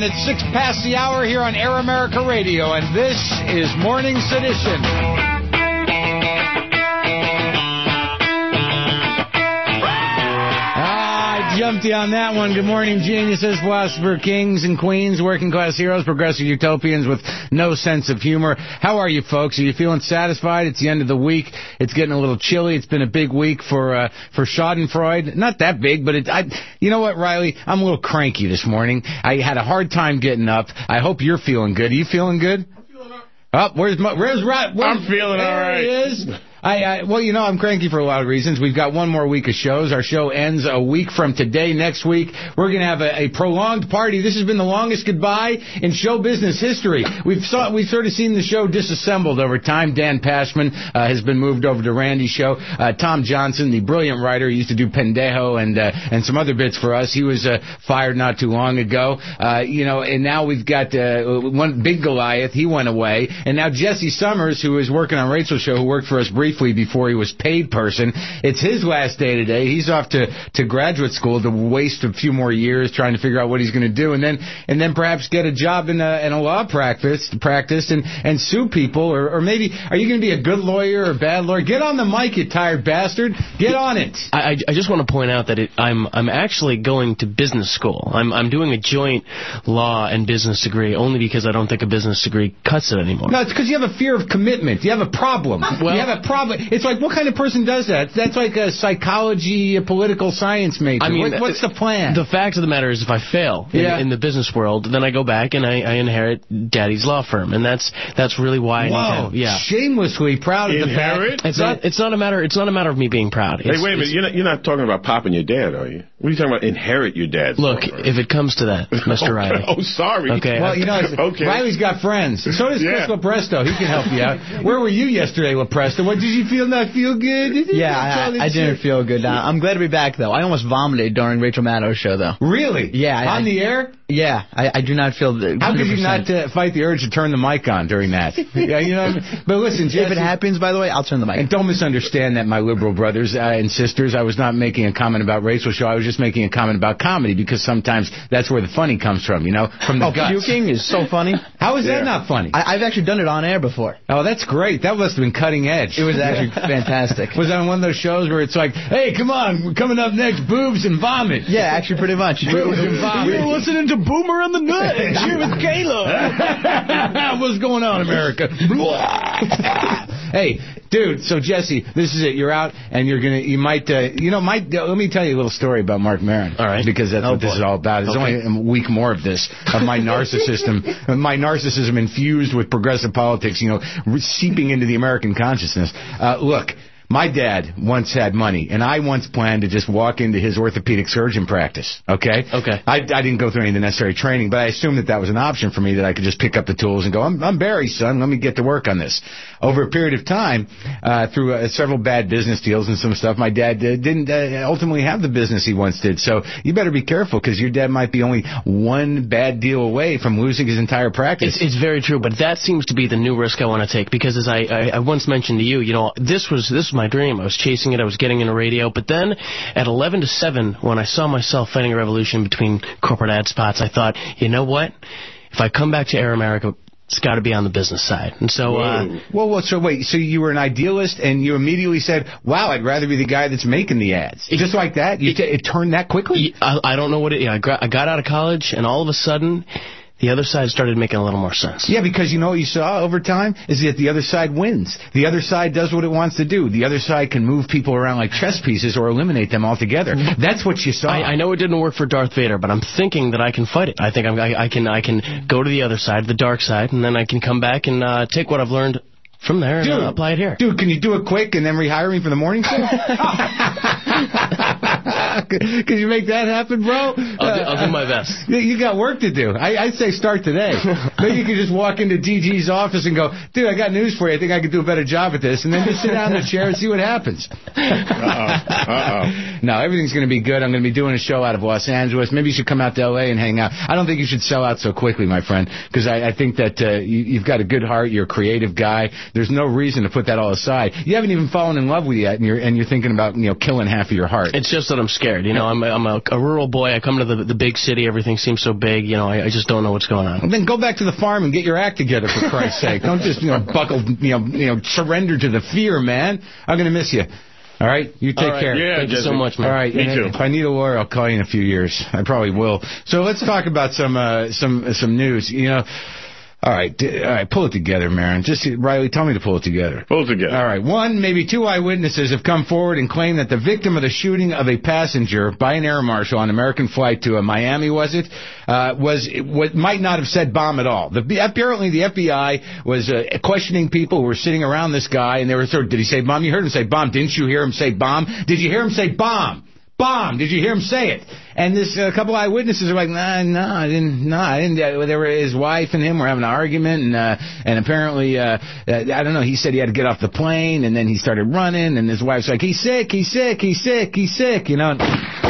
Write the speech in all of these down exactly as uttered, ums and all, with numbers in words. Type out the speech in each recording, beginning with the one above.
and it's six past the hour here on Air America Radio, and this is Morning Sedition. Jumped you on that one. Good morning, geniuses, philosopher, kings and queens, working class heroes, progressive utopians with no sense of humor. How are you, folks? Are you feeling satisfied? It's the end of the week. It's getting a little chilly. It's been a big week for uh, for Schadenfreude. Not that big, but it. I, you know what, Riley? I'm a little cranky this morning. I had a hard time getting up. I hope you're feeling good. Are you feeling good? I'm feeling all right. Oh, where's my, where's right? I'm feeling all right. There he is. I, I, well, you know, I'm cranky for a lot of reasons. We've got one more week of shows. Our show ends a week from today. Next week, we're going to have a, a prolonged party. This has been the longest goodbye in show business history. We've saw, we've sort of seen the show disassembled over time. Dan Pashman uh, has been moved over to Randy's show. Uh, Tom Johnson, the brilliant writer, used to do Pendejo and uh, and some other bits for us. He was uh, fired not too long ago. Uh, you know, and now we've got uh, one big Goliath. He went away. And now Jesse Summers, who is working on Rachel's show, who worked for us briefly before he was paid person. It's his last day today. He's off to, to graduate school to waste a few more years trying to figure out what he's going to do, and then and then perhaps get a job in a, in a law practice practice and, and sue people, or, or maybe are you going to be a good lawyer or a bad lawyer? Get on the mic, you tired bastard. Get on it. I, I just want to point out that it, I'm I'm actually going to business school. I'm I'm doing a joint law and business degree only because I don't think a business degree cuts it anymore. No, it's because you have a fear of commitment. You have a problem. Well, you have a problem. It's like, what kind of person does that? That's like a psychology, a political science major. I mean, what, what's the plan? The fact of the matter is, if I fail in, yeah. in the business world, then I go back and I, I inherit Daddy's law firm, and that's that's really why. Whoa, I need to, yeah. shamelessly proud of inherit? the fact. It's not. It's not a matter. It's not a matter of me being proud. It's, hey, wait a minute. You're not, you're not talking about popping your dad, are you? What are you talking about? Inherit your dad's Look, law firm? if it comes to that, Mister Riley. Oh, sorry. Okay. Well, you know, okay. Riley's got friends. So does Yeah. Chris Lopresto. He can help you out. Where were you yesterday, Lopresto? What did you feel? Not feel good? Did you Yeah, I, I didn't feel good. Uh, I'm glad to be back, though. I almost vomited during Rachel Maddow's show, though. Really? Yeah. I, on I, the air? Yeah, I, I do not feel the How could you not uh, fight the urge to turn the mic on during that? Yeah, you know what I mean? But listen, Jesse, if it happens, by the way, I'll turn the mic on. And don't misunderstand that, my liberal brothers uh, and sisters. I was not making a comment about Rachel's show. I was just making a comment about comedy, because sometimes that's where the funny comes from, you know, from the oh, guts. puking is so funny. How is yeah. that not funny? I, I've actually done it on air before. Oh, that's great. That must have been cutting edge. It was actually fantastic. Was that on one of those shows where it's like, hey, come on, we're coming up next, boobs and vomit? Yeah, actually pretty much. Boobs and vomit. You're listening to Boomer and the Nut. Here with Kayla. What's going on, America? Hey, dude, so Jesse, this is it. You're out, and you're going to, you might, uh, you know, might, uh, let me tell you a little story about Mark Maron. All right. Because that's oh, what boy. this is all about. There's okay. only a week more of this, of my narcissism, of my narcissism infused with progressive politics, you know, seeping into the American consciousness. Uh, look. My dad once had money, and I once planned to just walk into his orthopedic surgeon practice, okay? Okay. I, I didn't go through any of the necessary training, but I assumed that that was an option for me, that I could just pick up the tools and go, I'm, I'm Barry, son, let me get to work on this. Over a period of time, uh, through uh, several bad business deals and some stuff, my dad uh, didn't uh, ultimately have the business he once did. So you better be careful, because your dad might be only one bad deal away from losing his entire practice. It's, it's very true, but that seems to be the new risk I want to take, because as I, I, I once mentioned to you, you know, this was this was my dream. I was chasing it. I was getting into radio. But then at eleven to seven, when I saw myself fighting a revolution between corporate ad spots, I thought, you know what? If I come back to Air America, it's got to be on the business side. And so, uh, well, well, so wait, so you were an idealist, and you immediately said, wow, I'd rather be the guy that's making the ads. It, Just like that? You it, t- it turned that quickly? I, I don't know what it, yeah, I got, I got out of college, and all of a sudden, the other side started making a little more sense. Yeah, because you know what you saw over time is that the other side wins. The other side does what it wants to do. The other side can move people around like chess pieces or eliminate them altogether. That's what you saw. I, I know it didn't work for Darth Vader, but I'm thinking that I can fight it. I think I'm, I, I can I can go to the other side, the dark side, and then I can come back and uh, take what I've learned from there and dude, uh, apply it here. Dude, can you do it quick and then rehire me for the morning show? Can you make that happen, bro? I'll do, I'll do my best. You got work to do. I, I'd say start today. Maybe you could just walk into D G's office and go, dude, I got news for you. I think I could do a better job at this. And then just sit down in the chair and see what happens. Uh-oh. Uh-oh. No, everything's going to be good. I'm going to be doing a show out of Los Angeles. Maybe you should come out to L A and hang out. I don't think you should sell out so quickly, my friend, because I, I think that uh, you, you've got a good heart. You're a creative guy. There's no reason to put that all aside. You haven't even fallen in love with yet, and you're, and you're thinking about, you know, killing half of your heart. It's just that I'm scared. scared. You know, I'm, I'm a, a rural boy. I come to the, the big city. Everything seems so big. You know, I, I just don't know what's going on. Well, then go back to the farm and get your act together, for Christ's sake. Don't just, you know, buckle, you know, you know, surrender to the fear, man. I'm going to miss you. All right? You take All right. care. Yeah, Thank Jesse. you so much, man. All right. Me and too. If I need a lawyer, I'll call you in a few years. I probably will. So let's talk about some uh, some some news. You know, all right, d- all right, pull it together, Marin. Just Riley, tell me to pull it together. Pull it together. All right. One, maybe two eyewitnesses have come forward and claimed that the victim of the shooting of a passenger by an air marshal on an American flight to uh, Miami, was it, uh, was what might not have said bomb at all. The, apparently, the F B I was uh, questioning people who were sitting around this guy, and they were sort of, did he say bomb? You heard him say bomb. Didn't you hear him say bomb? Did you hear him say bomb? Bomb! Did you hear him say it? And this a uh, couple eyewitnesses are like, nah, no, nah, I didn't, nah, I didn't. Uh, they were his wife and him were having an argument, and uh, and apparently, uh, uh, I don't know. He said he had to get off the plane, and then he started running, and his wife's like, he's sick, he's sick, he's sick, he's sick, you know.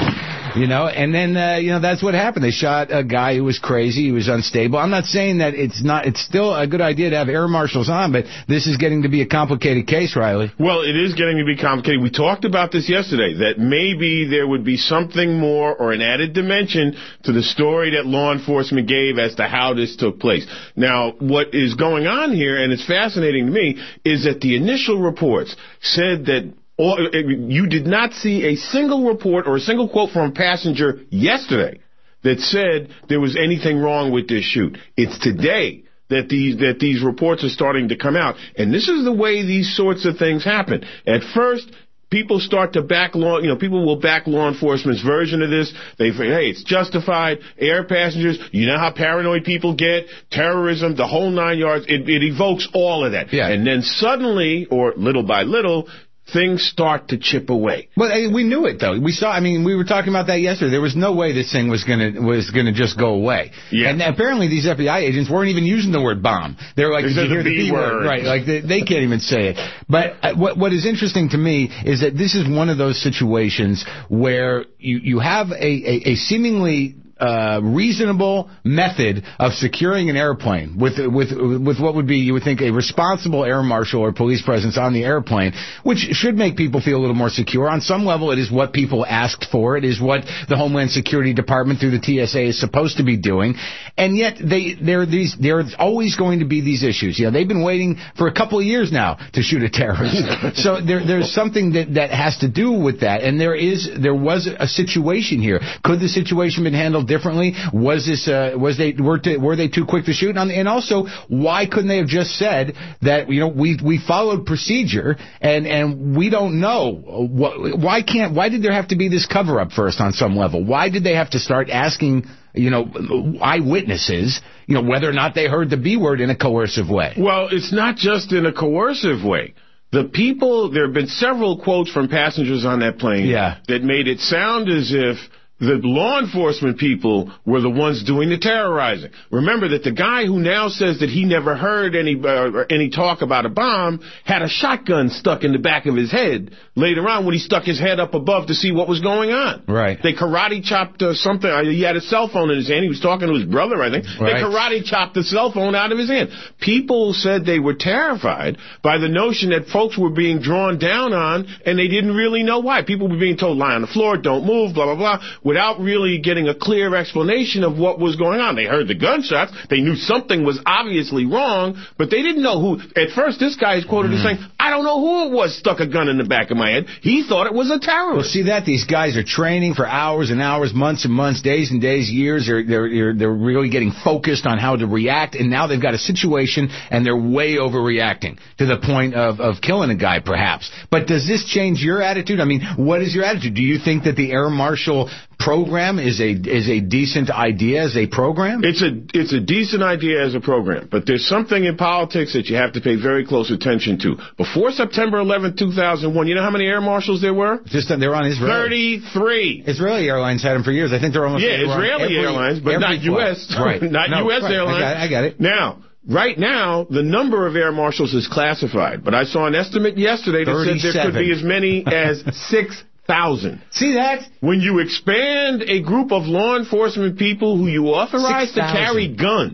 You know, and then, uh, you know, that's what happened. They shot a guy who was crazy, he was unstable. I'm not saying that it's not, it's still a good idea to have air marshals on, but this is getting to be a complicated case, Riley. Well, it is getting to be complicated. We talked about this yesterday, that maybe there would be something more or an added dimension to the story that law enforcement gave as to how this took place. Now, what is going on here, and it's fascinating to me, is that the initial reports said that Or, you did not see a single report or a single quote from a passenger yesterday that said there was anything wrong with this shoot. It's today that these that these reports are starting to come out. And this is the way these sorts of things happen. At first, people start to back law, you know, people will back law enforcement's version of this. They say, hey, it's justified. Air passengers, you know how paranoid people get, terrorism, the whole nine yards. It, it evokes all of that. Yeah. And then suddenly, or little by little, things start to chip away. Well, we knew it though. We saw. I mean, we were talking about that yesterday. There was no way this thing was gonna was gonna just go away. Yeah. And apparently, these F B I agents weren't even using the word bomb. They're like, They did said you hear the the B B word? word. Right? Like they, they can't even say it. But uh, what what is interesting to me is that this is one of those situations where you you have a a, a seemingly Uh, reasonable method of securing an airplane with with with what would be, you would think, a responsible air marshal or police presence on the airplane, which should make people feel a little more secure. On some level, it is what people asked for. It is what the Homeland Security Department through the T S A is supposed to be doing. And yet, they there these there's always going to be these issues. You know, they've been waiting for a couple of years now to shoot a terrorist. So there there's something that that has to do with that. And there is there was a situation here. Could the situation been handled differently? Was this uh, was they were to, were they too quick to shoot? And also, why couldn't they have just said that, you know, we we followed procedure and and we don't know what, why can't why did there have to be this cover up first on some level? Why did they have to start asking, you know, eyewitnesses, you know, whether or not they heard the B word in a coercive way? Well, it's not just in a coercive way. The people, there have been several quotes from passengers on that plane Yeah. that made it sound as if the law enforcement people were the ones doing the terrorizing. Remember that the guy who now says that he never heard any uh, any talk about a bomb had a shotgun stuck in the back of his head later on when he stuck his head up above to see what was going on. Right. They karate chopped uh, something. Uh, he had a cell phone in his hand. He was talking to his brother, I think. Right. They karate chopped the cell phone out of his hand. People said they were terrified by the notion that folks were being drawn down on, and they didn't really know why. People were being told, lie on the floor, don't move, blah, blah, blah, without really getting a clear explanation of what was going on. They heard the gunshots. They knew something was obviously wrong, but they didn't know who. At first, this guy is quoted mm. as saying, I don't know who it was stuck a gun in the back of my head. He thought it was a terrorist. Well, see that? These guys are training for hours and hours, months and months, days and days, years. They're, they're, they're really getting focused on how to react, and now they've got a situation, and they're way overreacting to the point of, of killing a guy, perhaps. But does this change your attitude? I mean, what is your attitude? Do you think that the Air Marshal program is a is a decent idea as a program? It's a it's a decent idea as a program, but there's something in politics that you have to pay very close attention to. Before September eleventh, two thousand one, you know how many air marshals there were? Just that they're on Israel. thirty-three. Israeli Airlines had them for years. I think they're almost yeah, Israeli every, Airlines, but not U S Right, not no, U S right. Airlines. I got, I got it. Now. Right now, the number of air marshals is classified, but I saw an estimate yesterday that said there could be as many as six thousand. See that? When you expand a group of law enforcement people who you authorize to carry guns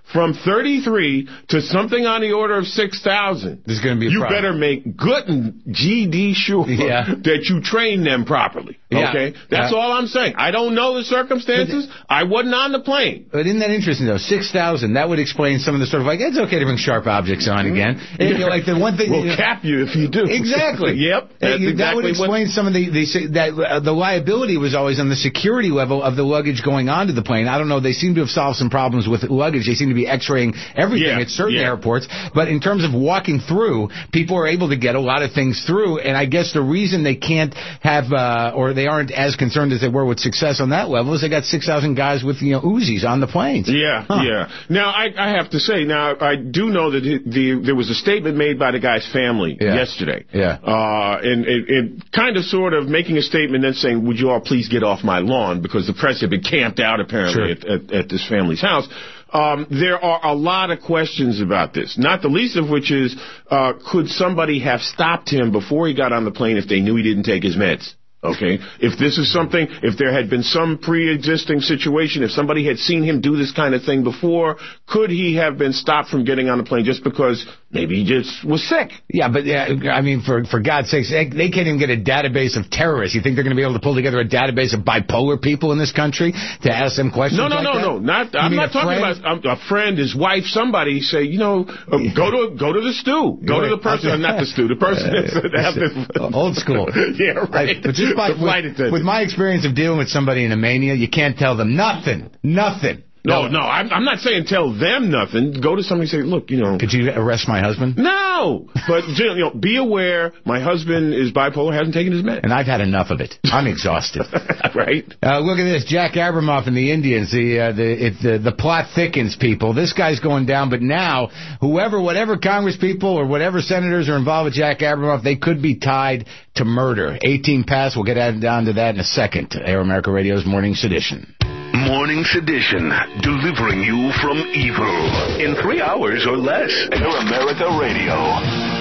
from thirty-three to something on the order of six thousand, there's going to be a you problem. better make good and G D sure yeah. that you train them properly. Yeah. Okay? That's uh, all I'm saying. I don't know the circumstances. I wasn't on the plane. But isn't that interesting, though? six thousand, that would explain some of the sort of like, it's okay to bring sharp objects on again. Mm-hmm. And, you know, like the one thing... We'll you know, cap you if you do. Exactly. Yep. That's you, exactly that would explain what, some of the... the that uh, the liability was always on the security level of the luggage going onto the plane. I don't know. They seem to have solved some problems with luggage. They seem to be x-raying everything yeah, at certain yeah. airports. But in terms of walking through, people are able to get a lot of things through. And I guess the reason they can't have, uh, or they aren't as concerned as they were with success on that level is they got six thousand guys with, you know, Uzis on the planes. Yeah, huh. yeah. Now, I, I have to say, now, I do know that the, the, there was a statement made by the guy's family yeah. yesterday. Yeah. Uh, and, and, and kind of sort of making a statement and saying, would you all please get off my lawn, because the press had been camped out apparently sure. at, at, at this family's house. Um, there are a lot of questions about this, not the least of which is, uh, could somebody have stopped him before he got on the plane if they knew he didn't take his meds? Okay, if this is something, if there had been some pre-existing situation, if somebody had seen him do this kind of thing before, could he have been stopped from getting on the plane just because maybe he just was sick? Yeah, but yeah, I mean, for for God's sakes, they, they can't even get a database of terrorists. You think they're going to be able to pull together a database of bipolar people in this country to ask them questions? No, no, like no, that? no, not. You I'm not talking friend? about um, a friend, his wife, somebody. Say, you know, uh, yeah. go to go to the stew, go to the person, uh, not the stew, the person that's uh, old school. Yeah, right. I, but just by, with, with my experience of dealing with somebody in a mania, you can't tell them nothing, nothing. No, no, I'm, I'm not saying tell them nothing. Go to somebody and say, look, you know. Could you arrest my husband? No. But, you know, be aware my husband is bipolar, hasn't taken his meds. And I've had enough of it. I'm exhausted. Right. Uh, look at this. Jack Abramoff and the Indians. The, uh, the, it, the, the plot thickens, people. This guy's going down, but now, whoever, whatever Congress people or whatever senators are involved with Jack Abramoff, they could be tied to murder. eighteen past. We'll get down to that in a second. Air America Radio's Morning Sedition. Morning Sedition, delivering you from evil in three hours or less. Air America Radio.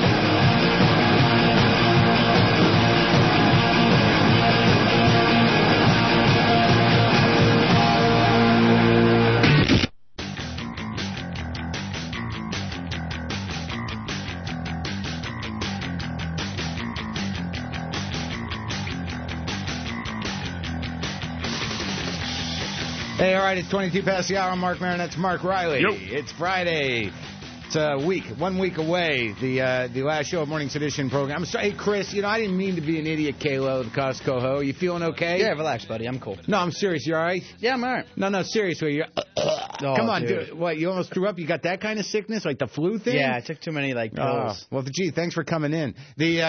Hey, all right, it's twenty-two past the hour. I'm Mark Maron. That's Mark Riley. Yep. It's Friday. It's a week, one week away, the uh, the last show of Morning Sedition program. I'm sorry, hey, Chris, you know, I didn't mean to be an idiot, Kalo, the Costco ho. You feeling okay? Yeah, relax, buddy. I'm cool. No, I'm serious. You all right? Yeah, I'm all right. No, no, seriously. You're, uh, oh, come on, dude. dude. What, you almost threw up? You got that kind of sickness, like the flu thing? Yeah, I took too many, like, pills. Oh, well, gee, thanks for coming in. The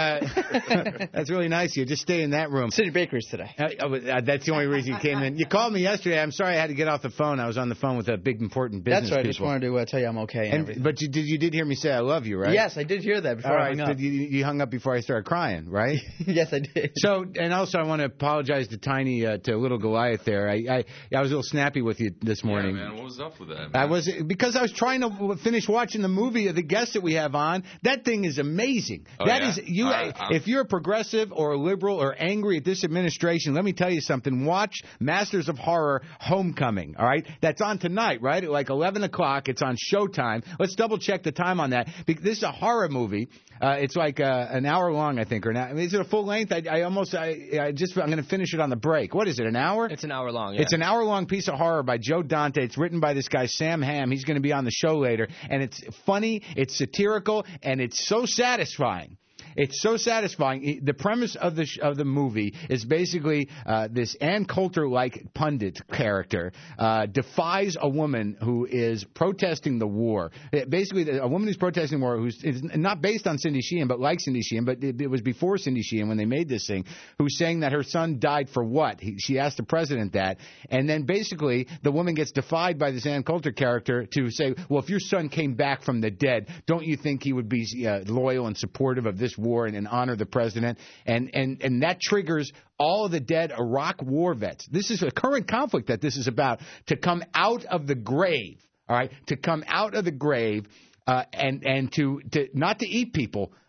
uh, That's really nice of you. Just stay in that room. City Bakeries today. Uh, uh, that's the only reason you came in. You called me yesterday. I'm sorry I had to get off the phone. I was on the phone with a big, important business That's right. people. I just wanted to uh, tell you I'm okay and, and everything. But you did, you did hear me say I love you, right? Yes, I did hear that before All right, I hung up. Did you, you hung up before I started crying, right? Yes, I did. So, and also I want to apologize to Tiny, uh, to Little Goliath there. I, I I was a little snappy with you this morning. Yeah, man, what was up with that, man? I was, because I was trying to finish watching the movie of the guest that we have on. That thing is amazing. Oh, that yeah? is, you. I, I, if you're a progressive or a liberal or angry at this administration, let me tell you something. Watch Masters of Horror Homecoming, all right? That's on tonight, right? At like eleven o'clock. It's on Showtime. Let's double check the time on that. This is a horror movie. Uh, it's like uh, an hour long, I think, or not. I mean, is it a full length? I, I almost, I, I just, I'm going to finish it on the break. What is it? An hour? It's an hour long. Yeah. It's an hour long piece of horror by Joe Dante. It's written by this guy Sam Hamm. He's going to be on the show later, and it's funny, it's satirical, and it's so satisfying. It's so satisfying. The premise of the sh- of the movie is basically uh, this Ann Coulter-like pundit character uh, defies a woman who is protesting the war. It, basically, a woman who's protesting the war, who's is not based on Cindy Sheehan, but like Cindy Sheehan, but it, it was before Cindy Sheehan when they made this thing, who's saying that her son died for what? He, she asked the president that. And then basically the woman gets defied by this Ann Coulter character to say, well, if your son came back from the dead, don't you think he would be uh, loyal and supportive of this war and, and honor the president? And, and, and that triggers all of the dead Iraq war vets. This is a current conflict that this is about, to come out of the grave, all right, to come out of the grave uh, and, and to, to not to eat people,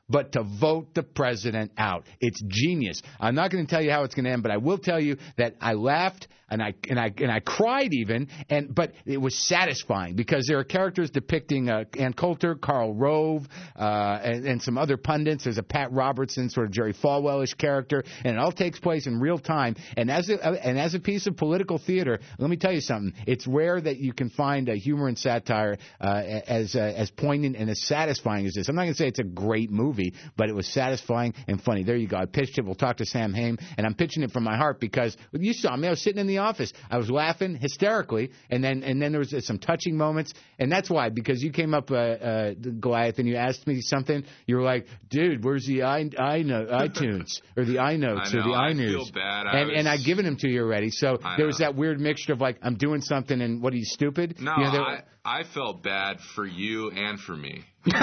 but to vote the president out. It's genius. I'm not going to tell you how it's going to end, but I will tell you that I laughed and I and I and I cried even, and but it was satisfying because there are characters depicting uh, Ann Coulter, Karl Rove, uh, and, and some other pundits. There's a Pat Robertson, sort of Jerry Falwell-ish character, and it all takes place in real time. And as a, and as a piece of political theater, let me tell you something. It's rare that you can find a humor and satire uh, as uh, as poignant and as satisfying as this. I'm not going to say it's a great movie, but it was satisfying and funny. There you go. I pitched it. We'll talk to Sam Hain, and I'm pitching it from my heart because you saw me. I was sitting in the office. I was laughing hysterically, and then and then there was some touching moments, and that's why, because you came up, uh, uh, Goliath, and you asked me something. You were like, "Dude, where's the i i iTunes or the iNotes know, or the I iNews?" feel bad. And was... and I'd given them to you already, so I there was know. that weird mixture of like, I'm doing something, and what are you, stupid? No, you know, there... I I felt bad for you and for me.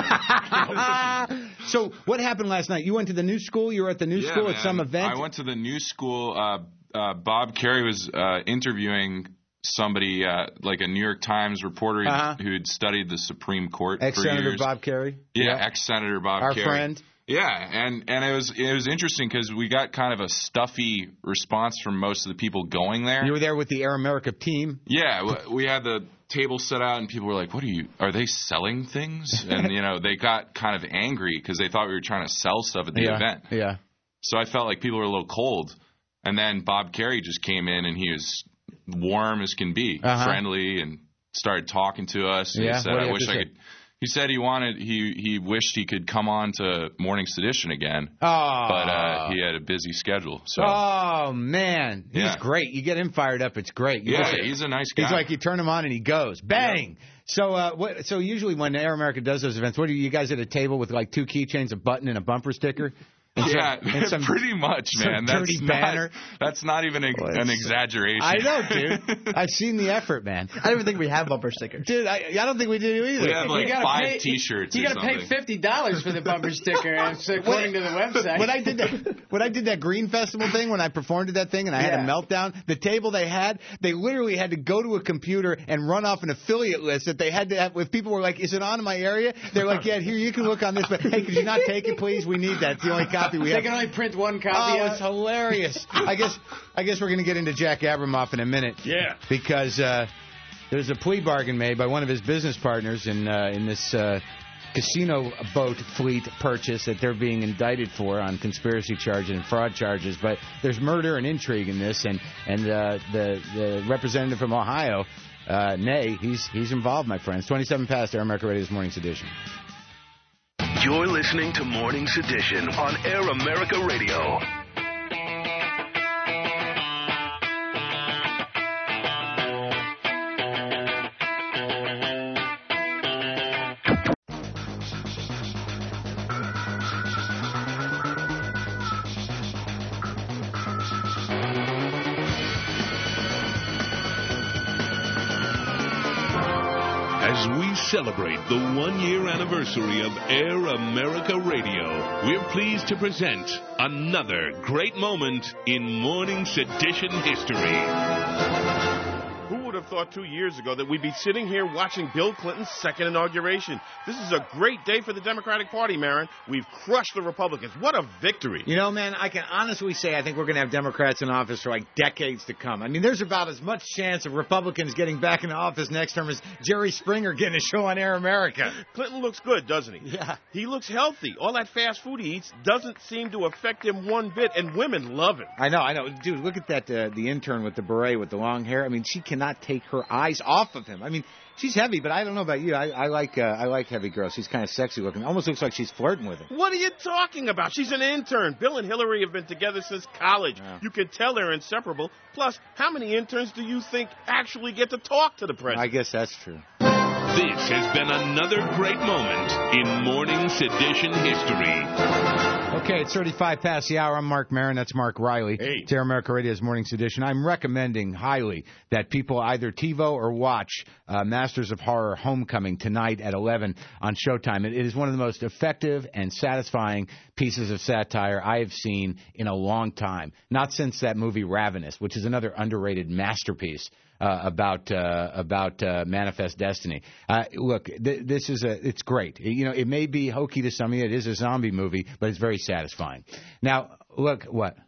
So what happened last night? You went to the new school. You were at the new yeah, school man. at some event. I went to the new school. Uh, uh, Bob Kerrey was uh, interviewing somebody, uh, like a New York Times reporter who'd, Uh-huh. who'd studied the Supreme Court for Ex-Senator years. Bob Kerrey. Yeah, yeah. ex-Senator Bob Our Kerrey. friend. Yeah, and, and it was it was interesting because we got kind of a stuffy response from most of the people going there. You were there with the Air America team. Yeah, we had the table set out, and people were like, "What are you? Are they selling things?" And you know, they got kind of angry because they thought we were trying to sell stuff at the yeah. event. Yeah. So I felt like people were a little cold. And then Bob Kerrey just came in, and he was warm as can be, uh-huh. friendly, and started talking to us. And yeah. he said, What do "I you wish have to I say? could." He said he wanted he he wished he could come on to Morning Sedition again, oh. but uh, he had a busy schedule. So oh man, he's yeah. great. You get him fired up, it's great. You yeah, listen, he's a nice guy. He's like, you turn him on and he goes bang. Yeah. So uh, what? So usually when Air America does those events, what are you guys at a table with like two keychains, a button, and a bumper sticker? And yeah, some, and some, pretty much, man. That's dirty not, banner. That's not even a, an exaggeration. I know, dude. I've seen the effort, man. I don't even think we have bumper stickers. Dude, I, I don't think we do either. We have like you gotta five pay, T-shirts. You got to pay fifty dollars for the bumper sticker, according to the website. When I did that, when I did that Green Festival thing, when I performed at that thing, and I yeah. had a meltdown, the table they had, they literally had to go to a computer and run off an affiliate list that they had to have. If people were like, "Is it on in my area?" They're like, "Yeah, here you can look on this, but hey, could you not take it, please? We need that. It's the only copy we they have." They can only print one copy. Oh, out. it's hilarious. I guess I guess we're going to get into Jack Abramoff in a minute. Yeah. Because uh, there's a plea bargain made by one of his business partners in uh, in this uh, casino boat fleet purchase that they're being indicted for on conspiracy charges and fraud charges. But there's murder and intrigue in this, and and uh, the the representative from Ohio, uh, Nay, he's he's involved, my friends. twenty-seven past Air America Radio's Morning's Edition. You're listening to Morning's Edition on Air America Radio. As we celebrate the one-year anniversary of Air America Radio, we're pleased to present another great moment in Morning Sedition history. Who would have thought two years ago that we'd be sitting here watching Bill Clinton's second inauguration? This is a great day for the Democratic Party, Marin. We've crushed the Republicans. What a victory. You know, man, I can honestly say I think we're going to have Democrats in office for like decades to come. I mean, there's about as much chance of Republicans getting back into office next term as Jerry Springer getting a show on Air America. Clinton looks good, doesn't he? Yeah. He looks healthy. All that fast food he eats doesn't seem to affect him one bit, and women love him. I know, I know. Dude, look at that, uh, the intern with the beret with the long hair. I mean, she cannot take her eyes off of him. I mean, she's heavy, but I don't know about you. I, I like uh, I like heavy girls. She's kind of sexy looking. Almost looks like she's flirting with him. What are you talking about? She's an intern. Bill and Hillary have been together since college. Yeah. You can tell they're inseparable. Plus, how many interns do you think actually get to talk to the president? I guess that's true. This has been another great moment in Morning Sedition history. Okay, it's thirty-five past the hour. I'm Mark Maron. That's Mark Riley. Hey. It's Air America Radio's Morning's Edition. I'm recommending highly that people either TiVo or watch uh, Masters of Horror Homecoming tonight at eleven on Showtime. It, it is one of the most effective and satisfying pieces of satire I have seen in a long time. Not since that movie Ravenous, which is another underrated masterpiece uh, about uh, about uh, Manifest Destiny. Uh, look, th- this is a it's great. You know, it may be hokey to some of you. It is a zombie movie, but it's very satisfying. Now, look, what?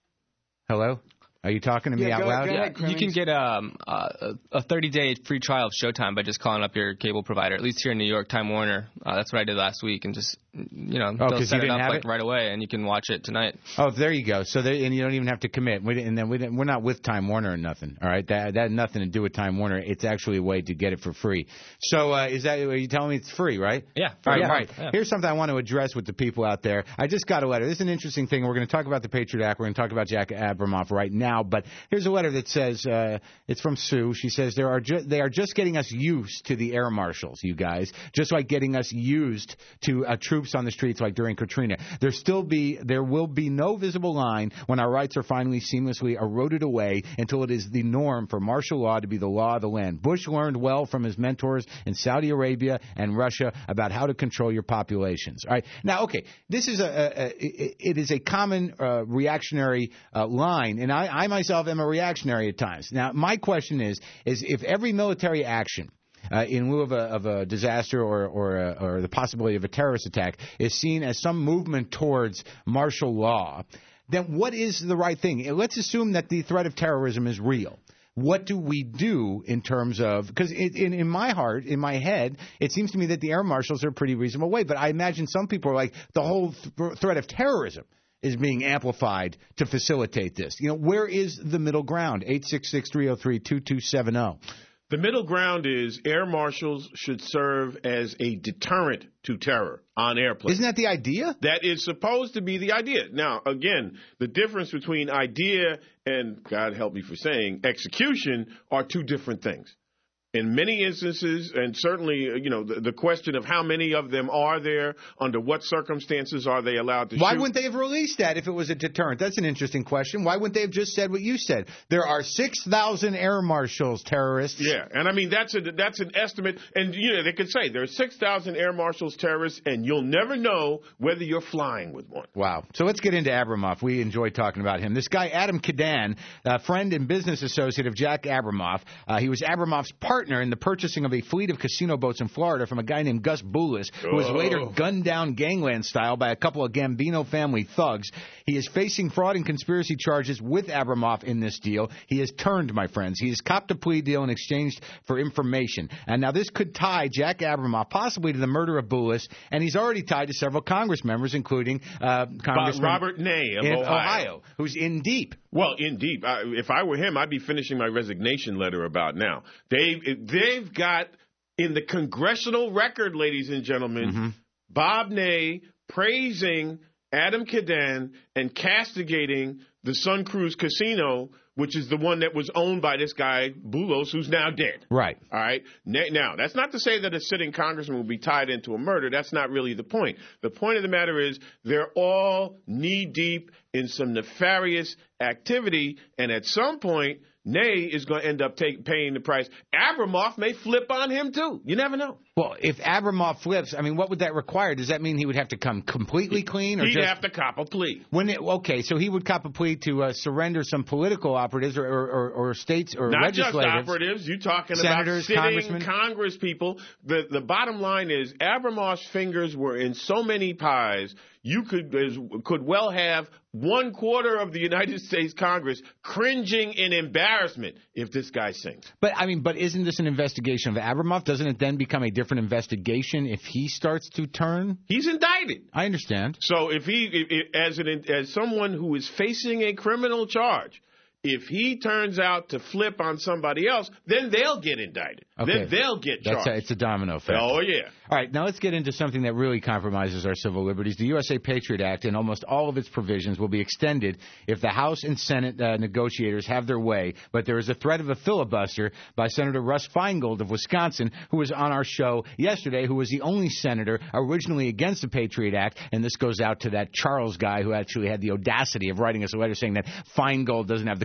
Hello? Are you talking to me yeah, out go, loud? Go ahead, You can get um, uh, a thirty-day free trial of Showtime by just calling up your cable provider. At least here in New York, Time Warner. Uh, that's what I did last week, and just you know Oh, they'll 'cause set you it didn't up have like it? right away, and you can watch it tonight. Oh, there you go. So, there, and you don't even have to commit. We didn't, and then we didn't, we're not with Time Warner or nothing. All right, that that had nothing to do with Time Warner. It's actually a way to get it for free. So, uh, is that are you telling me it's free, right? Yeah. All right, yeah. all right. Yeah. Here's something I want to address with the people out there. I just got a letter. This is an interesting thing. We're going to talk about the Patriot Act. We're going to talk about Jack Abramoff right now. But here's a letter that says uh, it's from Sue. She says there are ju- they are just getting us used to the air marshals, you guys, just like getting us used to uh, troops on the streets like during Katrina. There still be there will be no visible line when our rights are finally seamlessly eroded away until it is the norm for martial law to be the law of the land. Bush learned well from his mentors in Saudi Arabia and Russia about how to control your populations. All right. Now, okay, this is a, a, a it is a common uh, reactionary uh, line, and I, I myself am a reactionary at times. Now, my question is is if every military action Uh, in lieu of a, of a disaster or or, a, or the possibility of a terrorist attack is seen as some movement towards martial law, then what is the right thing? Let's assume that the threat of terrorism is real. What do we do in terms of – because in, in my heart, in my head, it seems to me that the air marshals are a pretty reasonable way. But I imagine some people are like the whole th- threat of terrorism is being amplified to facilitate this. You know, where is the middle ground? eight six six, three oh three, two two seven oh. The middle ground is air marshals should serve as a deterrent to terror on airplanes. Isn't that the idea? That is supposed to be the idea. Now, again, the difference between idea and, God help me for saying, execution are two different things. In many instances, and certainly, you know, the, the question of how many of them are there, under what circumstances are they allowed to Why shoot? wouldn't they have released that if it was a deterrent? That's an interesting question. Why wouldn't they have just said what you said? There are six thousand air marshals, terrorists. Yeah, and I mean, that's a that's an estimate. And, you know, they could say there are six thousand air marshals, terrorists, and you'll never know whether you're flying with one. Wow. So let's get into Abramoff. We enjoy talking about him. This guy, Adam Cadan, a friend and business associate of Jack Abramoff. Uh, he was Abramoff's partner in the purchasing of a fleet of casino boats in Florida from a guy named Gus Boulis, who was later gunned down gangland style by a couple of Gambino family thugs. He is facing fraud and conspiracy charges with Abramoff in this deal. He has turned, my friends. He has copped a plea deal in exchange for information. And now this could tie Jack Abramoff possibly to the murder of Boulis, and he's already tied to several Congress members, including uh, Congressman Robert Ney of in Ohio. Ohio, who's in deep. Well, in deep. I, if I were him, I'd be finishing my resignation letter about now. They they've got in the congressional record, ladies and gentlemen, mm-hmm. Bob Ney praising Adam Cadan and castigating the Sun Cruise Casino, which is the one that was owned by this guy, Boulos, who's now dead. Right. All right. Now, that's not to say that a sitting congressman will be tied into a murder. That's not really the point. The point of the matter is they're all knee-deep in some nefarious activity, and at some point, Ney is going to end up take, paying the price. Abramoff may flip on him, too. You never know. Well, if Abramoff flips, I mean, what would that require? Does that mean he would have to come completely clean? Or He'd just, have to cop a plea. When it, okay, so he would cop a plea to uh, surrender some political operatives or, or, or, or states or Not legislators. Not just operatives. You're talking senators, about sitting congressmen. Congress people. The, the bottom line is Abramoff's fingers were in so many pies, you could could well have one quarter of the United States Congress cringing in embarrassment if this guy sings. But, I mean, but isn't this an investigation of Abramoff? Doesn't it then become a different investigation if he starts to turn? He's indicted. I understand. So if he, if, as an as someone who is facing a criminal charge, if he turns out to flip on somebody else, then they'll get indicted. Okay. Then they'll get charged. That's a, it's a domino effect. Oh, yeah. All right, now let's get into something that really compromises our civil liberties. The U S A Patriot Act and almost all of its provisions will be extended if the House and Senate uh, negotiators have their way, but there is a threat of a filibuster by Senator Russ Feingold of Wisconsin, who was on our show yesterday, who was the only senator originally against the Patriot Act, and this goes out to that Charles guy who actually had the audacity of writing us a letter saying that Feingold doesn't have the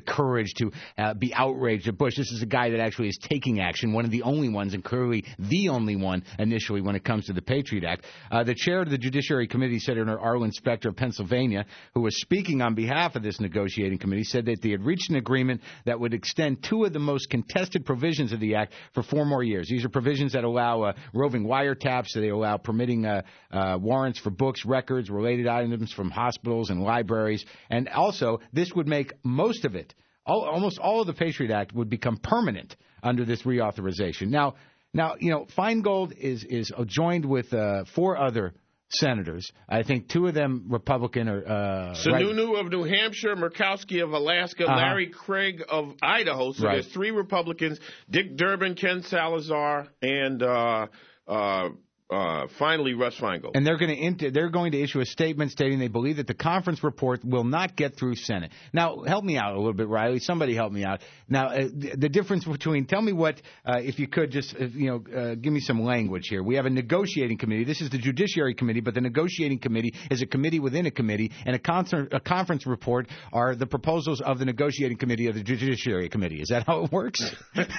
courage to uh, be outraged at Bush. This is a guy that actually is taking action, one of the only ones, and clearly the only one initially when it comes to the Patriot Act. Uh, the chair of the Judiciary Committee, Senator Arlen Specter of Pennsylvania, who was speaking on behalf of this negotiating committee, said that they had reached an agreement that would extend two of the most contested provisions of the Act for four more years. These are provisions that allow uh, roving wiretaps, so they allow permitting uh, uh, warrants for books, records, related items from hospitals and libraries. And also, this would make most of it, all, almost all of the Patriot Act would become permanent under this reauthorization. Now, now you know, Feingold is, is joined with uh, four other senators. I think two of them Republican or uh, Sununu right. of New Hampshire, Murkowski of Alaska, uh-huh. Larry Craig of Idaho. So right. there's three Republicans: Dick Durbin, Ken Salazar, and uh, uh, uh, finally Russ Feingold. And they're going to int- they're going to issue a statement stating they believe that the conference report will not get through Senate. Now, help me out a little bit, Riley. Somebody help me out. Now, uh, the, the difference between tell me what uh, if you could just uh, you know uh, give me some language here. We have a negotiating committee. This is the Judiciary Committee, but the negotiating committee is a committee within a committee, and a, concert, a conference report are the proposals of the negotiating committee of the Judiciary Committee. Is that how it works?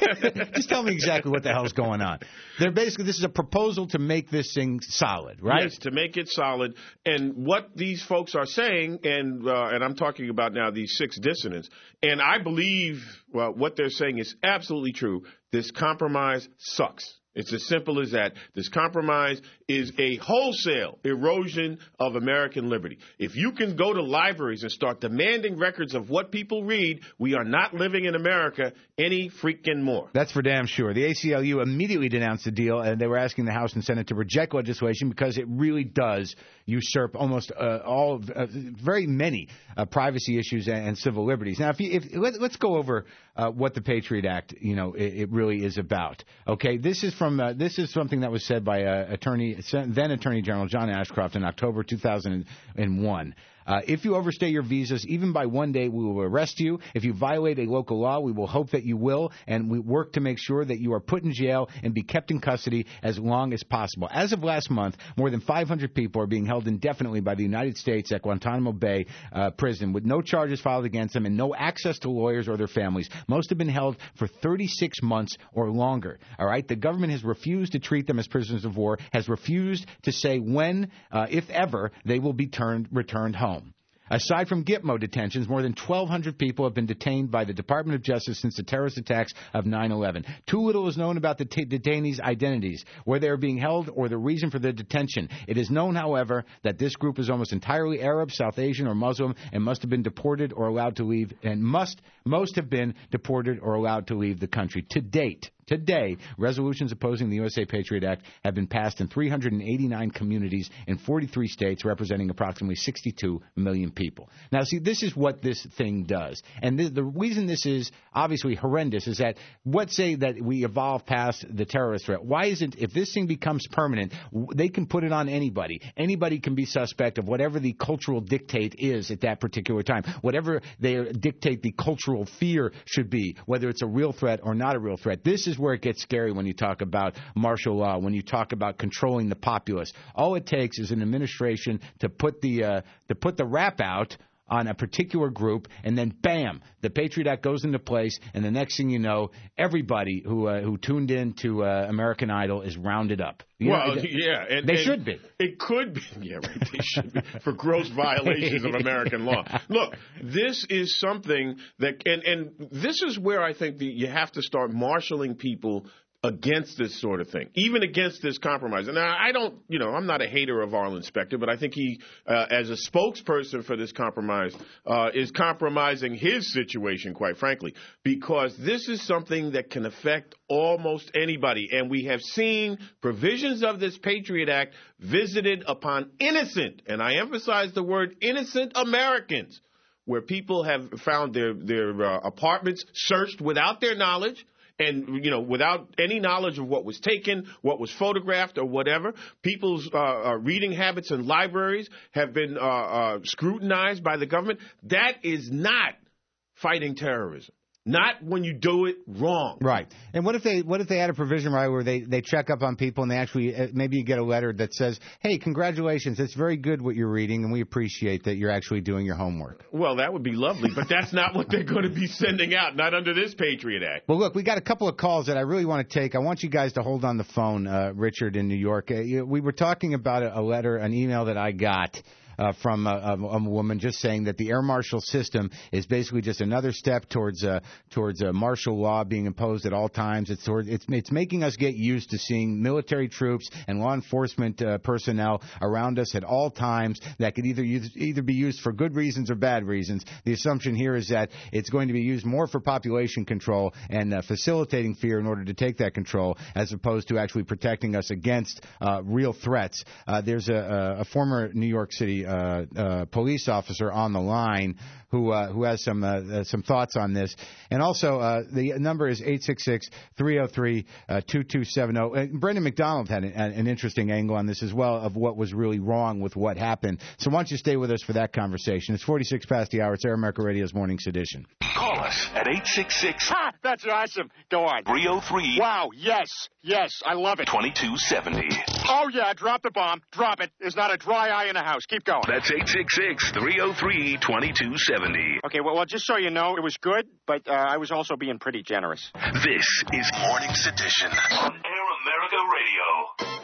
Just tell me exactly what the hell's going on. They're basically this is a proposal to make this thing solid, right? Yes, to make it solid. And what these folks are saying, and uh, and I'm talking about now these six dissidents, and I believe well, what they're saying is absolutely true. This compromise sucks. It's as simple as that. This compromise is a wholesale erosion of American liberty. If you can go to libraries and start demanding records of what people read, we are not living in America any freaking more. That's for damn sure. The A C L U immediately denounced the deal, and they were asking the House and Senate to reject legislation because it really does usurp almost uh, all, uh, very many uh, privacy issues and, and civil liberties. Now, if, you, if let, let's go over uh, what the Patriot Act, you know, it, it really is about. Okay, this is from uh, this is something that was said by uh, Attorney then Attorney General John Ashcroft in October two thousand one. Uh, if you overstay your visas, even by one day, we will arrest you. If you violate a local law, we will hope that you will, and we work to make sure that you are put in jail and be kept in custody as long as possible. As of last month, more than five hundred people are being held indefinitely by the United States at Guantanamo Bay uh, prison with no charges filed against them and no access to lawyers or their families. Most have been held for thirty-six months or longer. All right, the government has refused to treat them as prisoners of war, has refused to say when, uh, if ever, they will be turned returned home. Aside from Gitmo detentions, more than twelve hundred people have been detained by the Department of Justice since the terrorist attacks of nine eleven. Too little is known about the t- detainees' identities, where they are being held, or the reason for their detention. It is known, however, that this group is almost entirely Arab, South Asian, or Muslim, and must have been deported or allowed to leave, and must most have been deported or allowed to leave the country. To date, Today, resolutions opposing the U S A Patriot Act have been passed in three hundred eighty-nine communities in forty-three states, representing approximately sixty-two million people. Now, see, this is what this thing does. And th- the reason this is obviously horrendous is that, let's say that we evolve past the terrorist threat. Why isn't, if this thing becomes permanent, w- they can put it on anybody. Anybody can be suspect of whatever the cultural dictate is at that particular time, whatever they dictate the cultural fear should be, whether it's a real threat or not a real threat. This is where it gets scary when you talk about martial law, when you talk about controlling the populace. All it takes is an administration to put the uh, to put the rap out on a particular group, and then bam, the Patriot Act goes into place, and the next thing you know, everybody who uh, who tuned in to uh, American Idol is rounded up. You well, know, yeah, and, they and should be. It could be. Yeah, right. They should be for gross violations of American law. Look, this is something that, and and this is where I think that you have to start marshaling people against this sort of thing, even against this compromise. And I don't, you know, I'm not a hater of Arlen Specter, but I think he, uh, as a spokesperson for this compromise, uh, is compromising his situation, quite frankly, because this is something that can affect almost anybody. And we have seen provisions of this Patriot Act visited upon innocent, and I emphasize the word innocent, Americans, where people have found their, their uh, apartments searched without their knowledge, and, you know, without any knowledge of what was taken, what was photographed, or whatever. People's uh, uh, reading habits in libraries have been uh, uh, scrutinized by the government. That is not fighting terrorism. not when you do it wrong. Right. And what if they what if they had a provision, right, where they, they check up on people and they actually, uh, maybe you get a letter that says, hey, congratulations, it's very good what you're reading, and we appreciate that you're actually doing your homework. Well, that would be lovely, but that's not what they're going to be sending out, not under this Patriot Act. Well, look, we got a couple of calls that I really want to take. I want you guys to hold on the phone, uh, Richard in New York. Uh, you, we were talking about a, a letter, an email that I got Uh, from a, a, a woman just saying that the air marshal system is basically just another step towards uh, towards a martial law being imposed at all times. It's towards, it's it's making us get used to seeing military troops and law enforcement uh, personnel around us at all times that could either use, either be used for good reasons or bad reasons. The assumption here is that it's going to be used more for population control and uh, facilitating fear in order to take that control, as opposed to actually protecting us against uh, real threats. Uh, there's a, a former New York City Uh, uh, police officer on the line who uh, who has some uh, uh, some thoughts on this. And also, uh, the number is eight six six, three oh three, two two seven oh. And Brendan McDonald had an, an interesting angle on this as well of what was really wrong with what happened. So why don't you stay with us for that conversation. It's forty-six past the hour. It's Air America Radio's Morning Sedition. Call us at eight six six. Ha! That's awesome. Go on. three oh three. Wow, yes, yes, I love it. twenty-two seventy. Oh, yeah, drop the bomb. Drop it. There's not a dry eye in the house. Keep going. That's eight six six, three oh three, twenty-two seventy. Okay, well, well, just so you know, it was good, but uh, I was also being pretty generous. This is Morning Sedition on Air America Radio.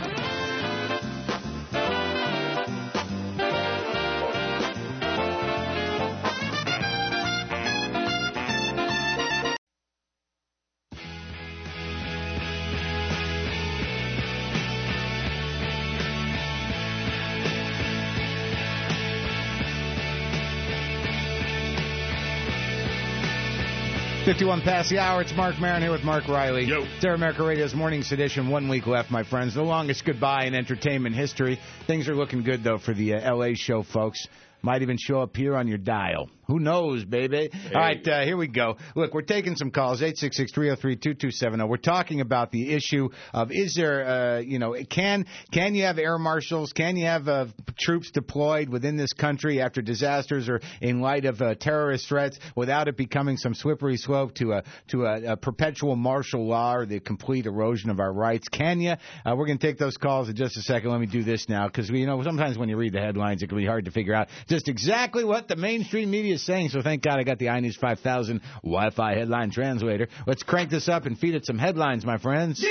fifty-one past the hour. It's Mark Maron here with Mark Riley. Yo. It's Air America Radio's Morning Sedition. One week left, my friends. The longest goodbye in entertainment history. Things are looking good, though, for the uh, L A show, folks. Might even show up here on your dial. Who knows, baby? Hey. All right, uh, here we go. Look, we're taking some calls, eight six six, three oh three, two two seven oh. We're talking about the issue of is there, uh, you know, can can you have air marshals? Can you have uh, troops deployed within this country after disasters or in light of uh, terrorist threats without it becoming some slippery slope to a to a, a perpetual martial law or the complete erosion of our rights? Can you? Uh, we're going to take those calls in just a second. Let me do this now because, you know, sometimes when you read the headlines, it can be hard to figure out just exactly what the mainstream media is saying. So thank God I got the iNews five thousand Wi-Fi headline translator. Let's crank this up and feed it some headlines, my friends.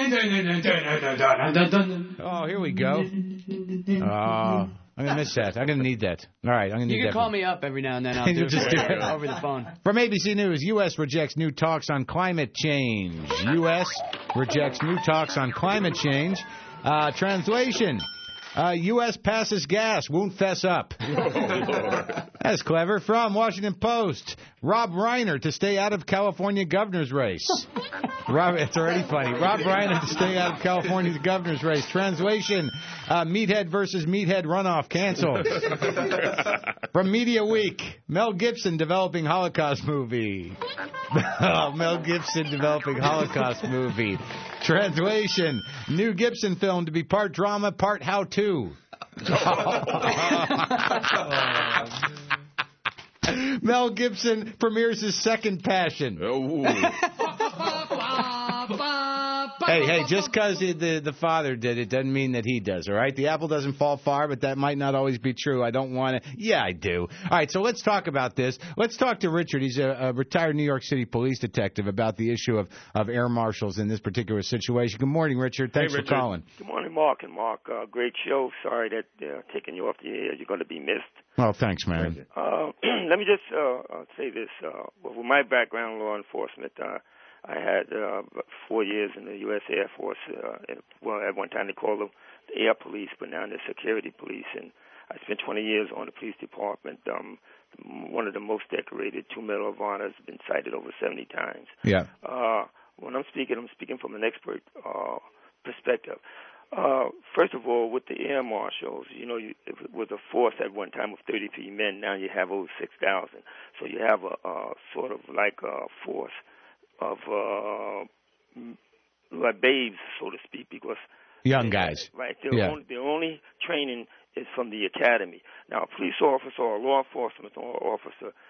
Oh, here we go. Oh, I'm going to miss that. I'm going to need that. All right, I'm going to need that. You can call me up every now and then. I'll do it just do it over the phone. From A B C News, U S rejects new talks on climate change. U S rejects new talks on climate change. Uh, translation. Uh, U S passes gas, won't fess up. That's clever. From Washington Post, Rob Reiner to stay out of California governor's race. Rob, it's already funny. Rob Reiner to stay out of California's governor's race. Translation, uh, Meathead versus Meathead runoff canceled. From Media Week, Mel Gibson developing Holocaust movie. Oh, Mel Gibson developing Holocaust movie. Translation, new Gibson film to be part drama, part how-to. Mel Gibson premieres his second Passion. Hey, hey, just because the, the the father did it doesn't mean that he does, all right? The apple doesn't fall far, but that might not always be true. I don't want to. Yeah, I do. All right, so let's talk about this. Let's talk to Richard. He's a, a retired New York City police detective about the issue of, of air marshals in this particular situation. Good morning, Richard. Thanks hey, for Richard. calling. Good morning, Mark. And Mark, uh, great show. Sorry that uh, taking you off the air. You're going to be missed. Oh, thanks, man. Uh, let me just uh, uh, say this. Uh, with my background in law enforcement, uh, I had uh, four years in the U S Air Force. Uh, well, at one time they called them the Air Police, but now they're Security Police. And I spent twenty years on the police department. Um, one of the most decorated, two Medal of Honor, has been cited over seventy times. Yeah. Uh, when I'm speaking, I'm speaking from an expert uh, perspective. Uh, first of all, with the air marshals, you know, you, it was a force at one time of thirty-three men. Now you have over six thousand. So you have a, a sort of like a force of uh, like babes, so to speak, because young guys, right? Their yeah. only, their only training is from the academy. Now, a police officer or a law enforcement officer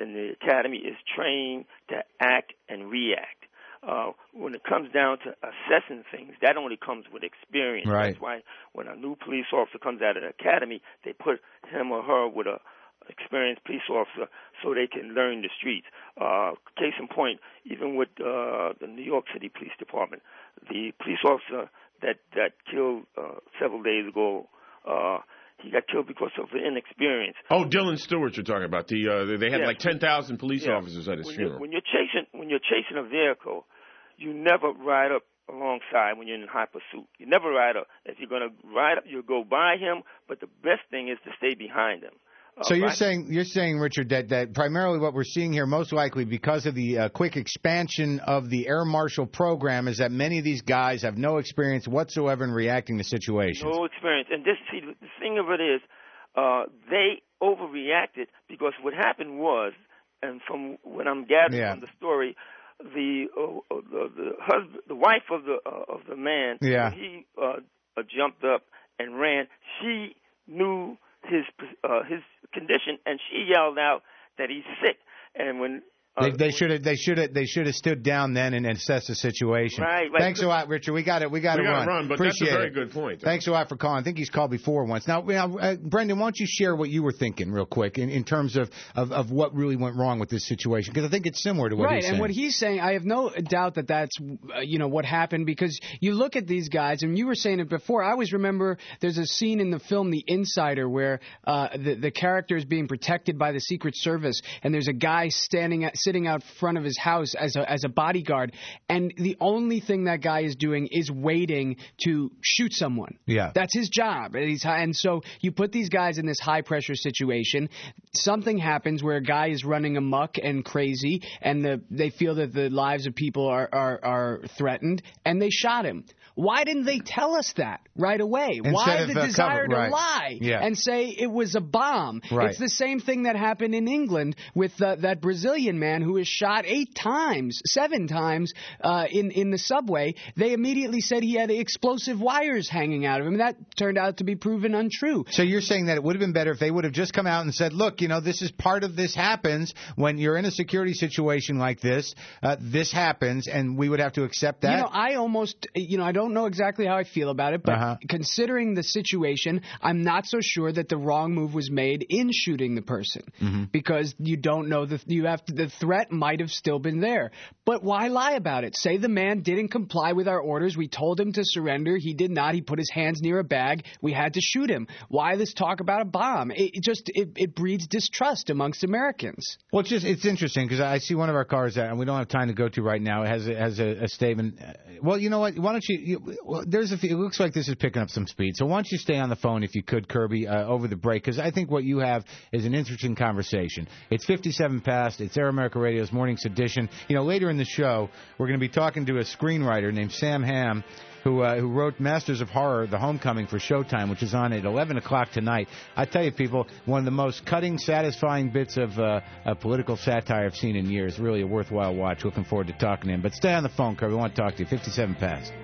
in the academy is trained to act and react. Uh, when it comes down to assessing things, that only comes with experience. Right. That's why when a new police officer comes out of the academy, they put him or her with a experienced police officer so they can learn the streets. Uh, case in point, even with uh, the New York City Police Department, the police officer that, that killed uh, several days ago, uh, he got killed because of inexperience. Oh, Dylan Stewart you're talking about. The uh, They had yeah. like ten thousand police yeah. officers at his when funeral. You're, when you're chasing when you're chasing a vehicle, you never ride up alongside when you're in high pursuit. You never ride up. If you're going to ride up, you go by him, but the best thing is to stay behind him. Uh, so you're right? saying, you're saying, Richard, that, that primarily what we're seeing here, most likely because of the uh, quick expansion of the Air Marshal program, is that many of these guys have no experience whatsoever in reacting to situations. No experience. And this, see, the thing of it is, uh, they overreacted because what happened was, and from what I'm gathering yeah. from the story, the uh, the, the husband, the wife of the uh, of the man, yeah. when he uh, uh, jumped up and ran, she knew his uh, his condition, and she yelled out that he's sick. And when uh, they should have they should have they should have stood down then and assessed the situation. Right, right. Thanks a lot, Richard. We got it. We got to run. run. But Appreciate that's a very it. good point. Thanks a lot for calling. I think he's called before once. Now, now uh, Brendan, why don't you share what you were thinking real quick in, in terms of, of, of what really went wrong with this situation? Because I think it's similar to what right, he's saying. Right, and what he's saying, I have no doubt that that's uh, you know what happened, because you look at these guys, and you were saying it before. I always remember there's a scene in the film The Insider where uh, the the character is being protected by the Secret Service, and there's a guy standing at, sitting out front of his house as a as a bodyguard, and the only thing that guy is doing is waiting to shoot someone. Yeah, that's his job. And, he's, and so you put these guys in this high pressure situation. Something happens where a guy is running amok and crazy, and the, they feel that the lives of people are, are are threatened, and they shot him. Why didn't they tell us that right away? Instead Why of, the uh, desire cover, to right. lie yeah. and say it was a bomb? Right. It's the same thing that happened in England with uh, that Brazilian man who was shot eight times, seven times uh, in in the subway. They immediately said he had explosive wires hanging out of him. That turned out to be proven untrue. So you're saying that it would have been better if they would have just come out and said, look, you know, this is part of this happens when you're in a security situation like this. Uh, this happens, and we would have to accept that. You know, I almost, you know, I don't know exactly how I feel about it, but uh-huh. considering the situation, I'm not so sure that the wrong move was made in shooting the person, mm-hmm. because you don't know the you have to, the threat might have still been there. But why lie about it? Say the man didn't comply with our orders. We told him to surrender. He did not. He put his hands near a bag. We had to shoot him. Why this talk about a bomb? It, it just it, it breeds distrust amongst Americans. Well, it's just it's interesting because I see one of our cars that, and we don't have time to go to right now. It has a, has a, a statement. Well, you know what? Why don't you? you well, there's a. It looks like this is picking up some speed. So why don't you stay on the phone if you could, Kirby, uh, over the break? Because I think what you have is an interesting conversation. It's fifty-seven past. It's Air America Radio's Morning's Edition. You know, later in the show, we're going to be talking to a screenwriter named Sam Hamm, who uh, who wrote Masters of Horror, The Homecoming for Showtime, which is on at eleven o'clock tonight. I tell you, people, one of the most cutting, satisfying bits of uh, uh, political satire I've seen in years. Really a worthwhile watch. Looking forward to talking to him. But stay on the phone, Kirby. We want to talk to you. fifty-seven past.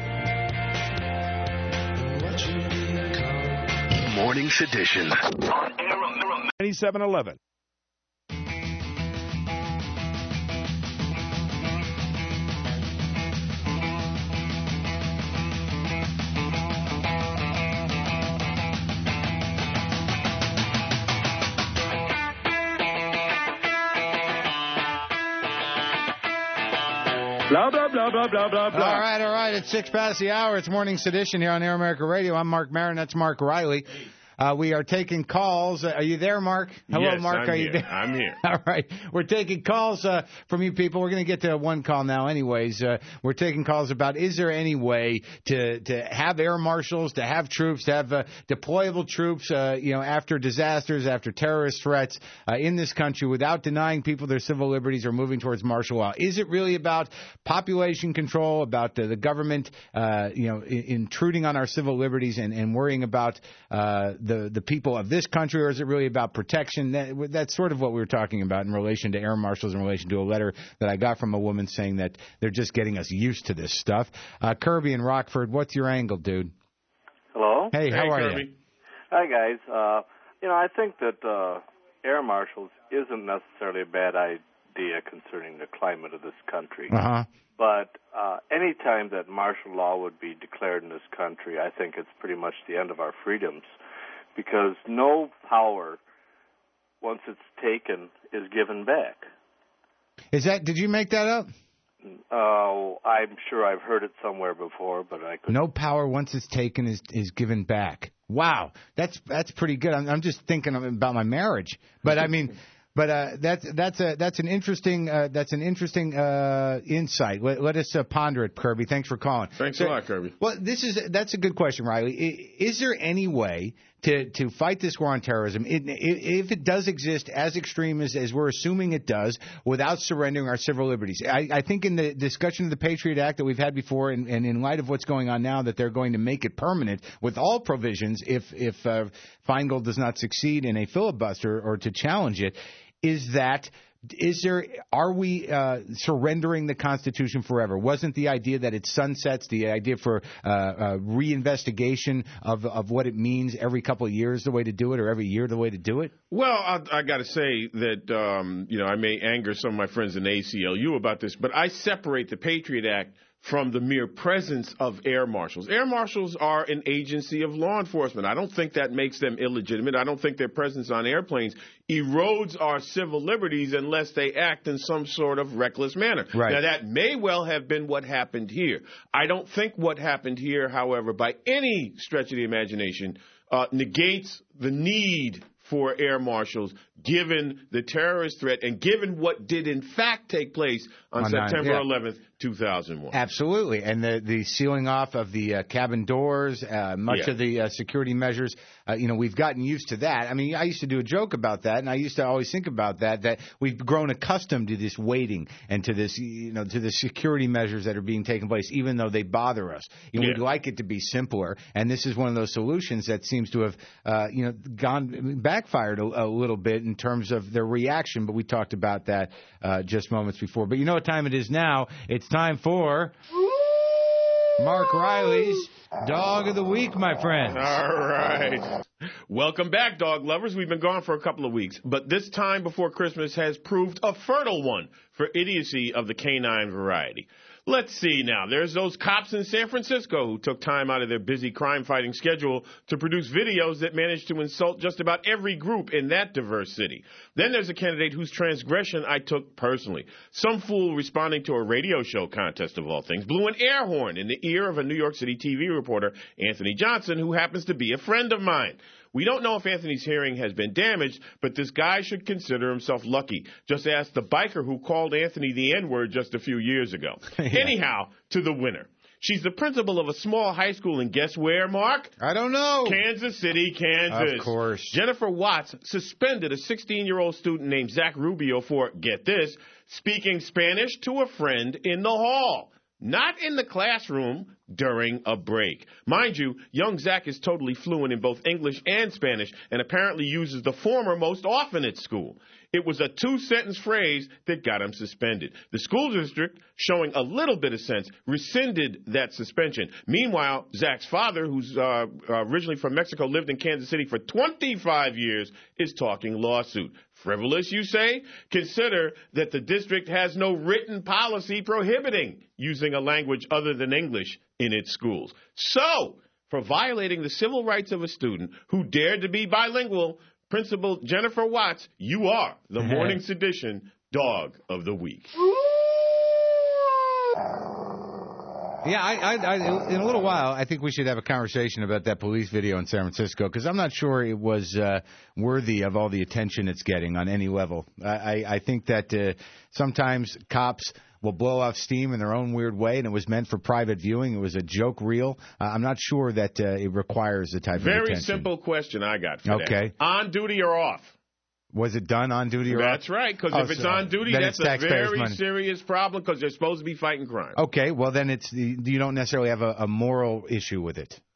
Morning's Edition on ninety-seven eleven. Blah, blah, blah, blah, blah, blah, blah. All right, all right. It's six past the hour. It's Morning Sedition here on Air America Radio. I'm Mark Maron. That's Mark Riley. Uh, we are taking calls. Uh, are you there, Mark? Hello, yes, Mark. I'm are here. you there? I'm here. All right. We're taking calls uh, from you people. We're going to get to one call now anyways. Uh, we're taking calls about is there any way to, to have air marshals, to have troops, to have uh, deployable troops, uh, you know, after disasters, after terrorist threats uh, in this country without denying people their civil liberties or moving towards martial law? Is it really about population control, about the, the government, uh, you know, I- intruding on our civil liberties and, and worrying about uh, the, the people of this country, or is it really about protection? That, that's sort of what we were talking about in relation to air marshals, in relation to a letter that I got from a woman saying that they're just getting us used to this stuff. Uh, Kirby in Rockford, what's your angle, dude? Hello? Hey, how hey, are Kirby. you? Hi, guys. Uh, you know, I think that uh, air marshals isn't necessarily a bad idea concerning the climate of this country. Uh-huh. But uh, any time that martial law would be declared in this country, I think it's pretty much the end of our freedoms, because no power, once it's taken, is given back. Is that? Did you make that up? Uh, I'm sure I've heard it somewhere before, but I couldn't. No power once it's taken is is given back. Wow, that's that's pretty good. I'm, I'm just thinking about my marriage, but I mean. But uh, that's that's a that's an interesting uh, that's an interesting uh, insight. Let, let us uh, ponder it, Kirby. Thanks for calling. Thanks so, a lot, Kirby. Well, this is that's a good question, Riley. Is there any way to to fight this war on terrorism, it, if it does exist as extreme as, as we're assuming it does, without surrendering our civil liberties? I, I think in the discussion of the Patriot Act that we've had before, and, and in light of what's going on now, that they're going to make it permanent with all provisions if if uh, Feingold does not succeed in a filibuster or to challenge it. Is that is there are we uh, surrendering the Constitution forever? Wasn't the idea that it sunsets, the idea for uh, uh, reinvestigation of of what it means every couple of years the way to do it, or every year the way to do it? Well, I, I got to say that um, you know I may anger some of my friends in the A C L U about this, but I separate the Patriot Act from the mere presence of air marshals. Air marshals are an agency of law enforcement. I don't think that makes them illegitimate. I don't think their presence on airplanes erodes our civil liberties unless they act in some sort of reckless manner. Right. Now, that may well have been what happened here. I don't think what happened here, however, by any stretch of the imagination, uh, negates the need for air marshals, given the terrorist threat and given what did in fact take place on, on September eleventh, two thousand one. Absolutely. And the, the sealing off of the uh, cabin doors, uh, much Yeah. of the uh, security measures, uh, you know, we've gotten used to that. I mean, I used to do a joke about that, and I used to always think about that, that we've grown accustomed to this waiting and to this, you know, to the security measures that are being taken place, even though they bother us. You know, Yeah. we'd like it to be simpler, and this is one of those solutions that seems to have, uh, you know, gone backfired a, a little bit in terms of their reaction, but we talked about that uh, just moments before. But you know what time it is now? It's time for Mark Riley's Dog of the Week, my friend. All right. Welcome back, dog lovers. We've been gone for a couple of weeks, but this time before Christmas has proved a fertile one for idiocy of the canine variety. Let's see now. There's those cops in San Francisco who took time out of their busy crime-fighting schedule to produce videos that managed to insult just about every group in that diverse city. Then there's a candidate whose transgression I took personally. Some fool responding to a radio show contest of all things blew an air horn in the ear of a New York City T V reporter, Anthony Johnson, who happens to be a friend of mine. We don't know if Anthony's hearing has been damaged, but this guy should consider himself lucky. Just ask the biker who called Anthony the N-word just a few years ago. Yeah. Anyhow, to the winner. She's the principal of a small high school, and guess where, Mark? I don't know. Kansas City, Kansas. Of course. Jennifer Watts suspended a sixteen-year-old student named Zach Rubio for, get this, speaking Spanish to a friend in the hall. Not in the classroom, during a break. Mind you, young Zach is totally fluent in both English and Spanish and apparently uses the former most often at school. It was a two-sentence phrase that got him suspended. The school district, showing a little bit of sense, rescinded that suspension. Meanwhile, Zach's father, who's uh, originally from Mexico, lived in Kansas City for twenty-five years, is talking lawsuit. Frivolous, you say? Consider that the district has no written policy prohibiting using a language other than English in its schools. So, for violating the civil rights of a student who dared to be bilingual, Principal Jennifer Watts, you are the Morning Sedition Dog of the Week. Yeah, I, I, I, in a little while, I think we should have a conversation about that police video in San Francisco, because I'm not sure it was uh, worthy of all the attention it's getting on any level. I, I, I think that uh, sometimes cops will blow off steam in their own weird way, and it was meant for private viewing. It was a joke reel. Uh, I'm not sure that uh, it requires the type Very of attention. Very simple question I got for okay. that. On duty or off? Was it done on duty or That's off? right, because oh, if it's so on duty, that's a very money. serious problem because they're supposed to be fighting crime. Okay, well then it's you don't necessarily have a, a moral issue with it.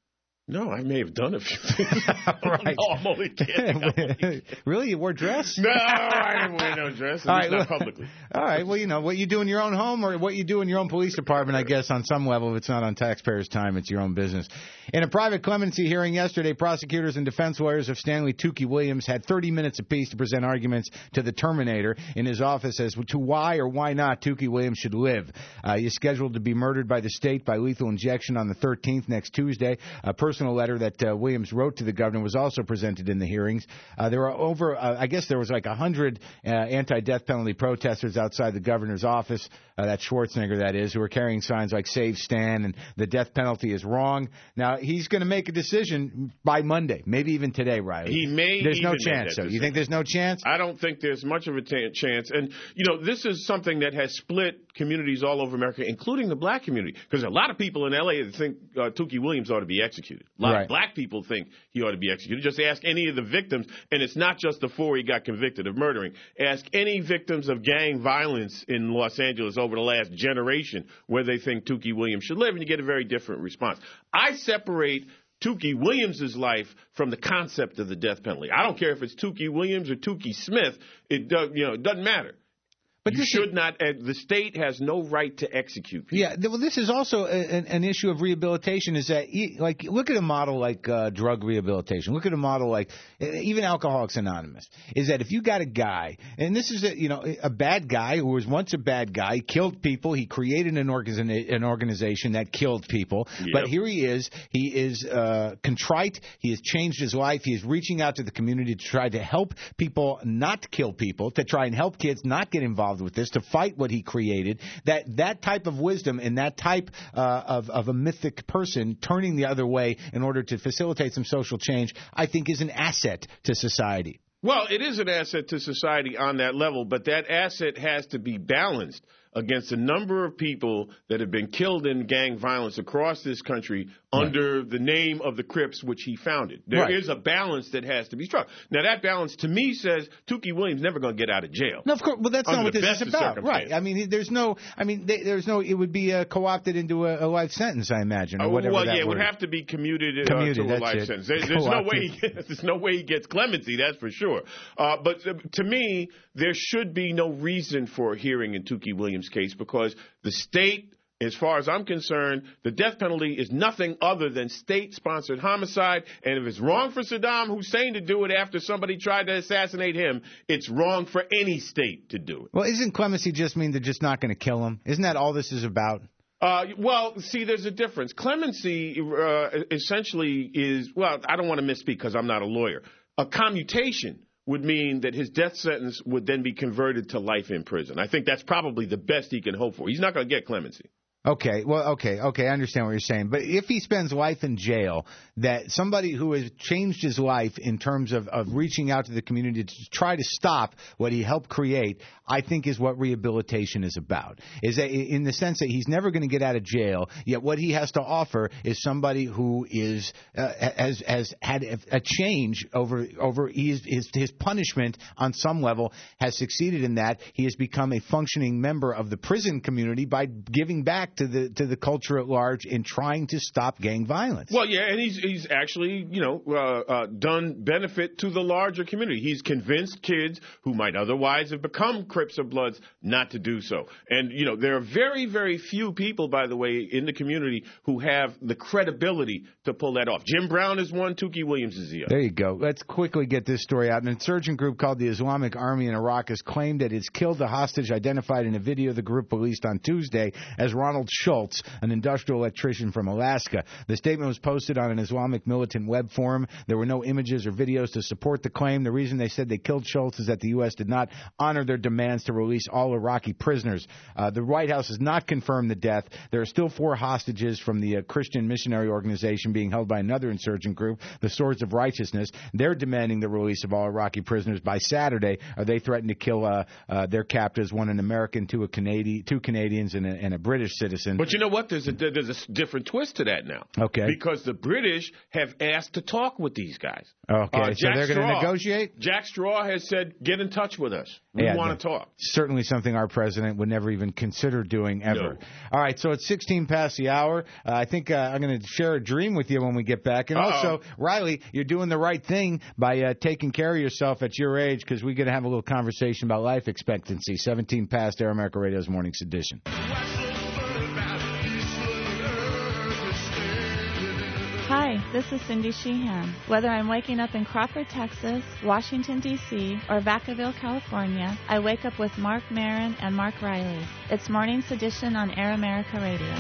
No, I may have done a few things. Right. No, I'm only kidding. Really? You wore dress? No, I didn't wear no dress. At All least right, not well- publicly. All right. Well, you know, what you do in your own home or what you do in your own police department, I guess, on some level, if it's not on taxpayers' time, it's your own business. In a private clemency hearing yesterday, prosecutors and defense lawyers of Stanley Tukey Williams had thirty minutes apiece to present arguments to the Terminator in his office as to why or why not Tukey Williams should live. Uh, he is scheduled to be murdered by the state by lethal injection on the thirteenth, next Tuesday. A personal letter that uh, Williams wrote to the governor was also presented in the hearings. Uh, there were over, uh, I guess there was like one hundred uh, anti-death penalty protesters outside the governor's office, uh, that Schwarzenegger that is, who were carrying signs like Save Stan and the death penalty is wrong. Now, he's going to make a decision by Monday, maybe even today, Riley. He may There's no even make chance, that so you think there's no chance? I don't think there's much of a t- chance. And, you know, this is something that has split communities all over America, including the black community. Because a lot of people in L A that think uh, Tukey Williams ought to be executed. A lot Right. of black people think he ought to be executed. Just ask any of the victims, and it's not just the four he got convicted of murdering. Ask any victims of gang violence in Los Angeles over the last generation where they think Tukey Williams should live, and you get a very different response. I separate Tukey Williams' life from the concept of the death penalty. I don't care if it's Tukey Williams or Tukey Smith. It does, you know, it doesn't matter. But you should not. Uh, the state has no right to execute people. Yeah, th- well, this is also a, an, an issue of rehabilitation. Is that e- like look at a model like uh, drug rehabilitation. Look at a model like uh, even Alcoholics Anonymous. Is that if you got a guy, and this is a, you know a bad guy who was once a bad guy, killed people. He created an, organi- an organization that killed people. Yep. But here he is. He is uh, contrite. He has changed his life. He is reaching out to the community to try to help people not kill people, to try and help kids not get involved with this, to fight what he created. That that type of wisdom and that type uh, of, of a mythic person turning the other way in order to facilitate some social change, I think is an asset to society. Well, it is an asset to society on that level, but that asset has to be balanced against a number of people that have been killed in gang violence across this country right. under the name of the Crips, which he founded. There right. is a balance that has to be struck. Now, that balance, to me, says Tukey Williams never going to get out of jail. No, of course, but that's not what this is about, right? circumstances. I mean, there's no, I mean, they, there's no. It would be uh, co-opted into a, a life sentence, I imagine, or Uh, whatever well, that yeah, it word. would have to be commuted, uh, Commuted, to a that's life it. sentence. There, there's no way. He gets, there's no way he gets clemency. That's for sure. Uh, but uh, to me, there should be no reason for a hearing in Tukey Williams' case because the state, as far as I'm concerned, the death penalty is nothing other than state-sponsored homicide. And if it's wrong for Saddam Hussein to do it after somebody tried to assassinate him, it's wrong for any state to do it. Well, isn't clemency just mean they're just not going to kill him? Isn't that all this is about? Uh, well, see, there's a difference. Clemency uh, essentially is, well, I don't want to misspeak because I'm not a lawyer. A commutation would mean that his death sentence would then be converted to life in prison. I think that's probably the best he can hope for. He's not going to get clemency. Okay, well, okay, okay, I understand what you're saying. But if he spends life in jail, that somebody who has changed his life in terms of, of reaching out to the community to try to stop what he helped create, I think is what rehabilitation is about. Is that in the sense that he's never going to get out of jail, yet what he has to offer is somebody who is uh, has has had a change over over his, his his punishment on some level has succeeded in that he has become a functioning member of the prison community by giving back to the to the culture at large in trying to stop gang violence. Well, yeah, and he's he's actually, you know, uh, uh, done benefit to the larger community. He's convinced kids who might otherwise have become Crips or Bloods not to do so. And, you know, there are very, very few people, by the way, in the community who have the credibility to pull that off. Jim Brown is one, Tukey Williams is the other. There you go. Let's quickly get this story out. An insurgent group called the Islamic Army in Iraq has claimed that it's killed the hostage identified in a video the group released on Tuesday as Ronald Schultz, an industrial electrician from Alaska. The statement was posted on an Islamic militant web forum. There were no images or videos to support the claim. The reason they said they killed Schultz is that the U S did not honor their demands to release all Iraqi prisoners. Uh, the White House has not confirmed the death. There are still four hostages from the uh, Christian missionary organization being held by another insurgent group, the Swords of Righteousness. They're demanding the release of all Iraqi prisoners by Saturday. Uh, they threatened to kill uh, uh, their captives, one an American, two a Canadian, two Canadians, and a, and a British citizen. citizen. But you know what? There's a there's a different twist to that now. Okay. Because the British have asked to talk with these guys. Okay, Uh, so Jack they're going to Straw- negotiate? Jack Straw has said, get in touch with us. We Yeah, want to no. talk. Certainly something our president would never even consider doing ever. No. All right, so it's sixteen past the hour. Uh, I think uh, I'm going to share a dream with you when we get back. And Uh-oh. also, Riley, you're doing the right thing by uh, taking care of yourself at your age, because we're going to have a little conversation about life expectancy. seventeen past Air America Radio's Morning's Edition. Hi, this is Cindy Sheehan. Whether I'm waking up in Crawford, Texas, Washington, D C, or Vacaville, California, I wake up with Mark Maron and Mark Riley. It's Morning's Edition on Air America Radio.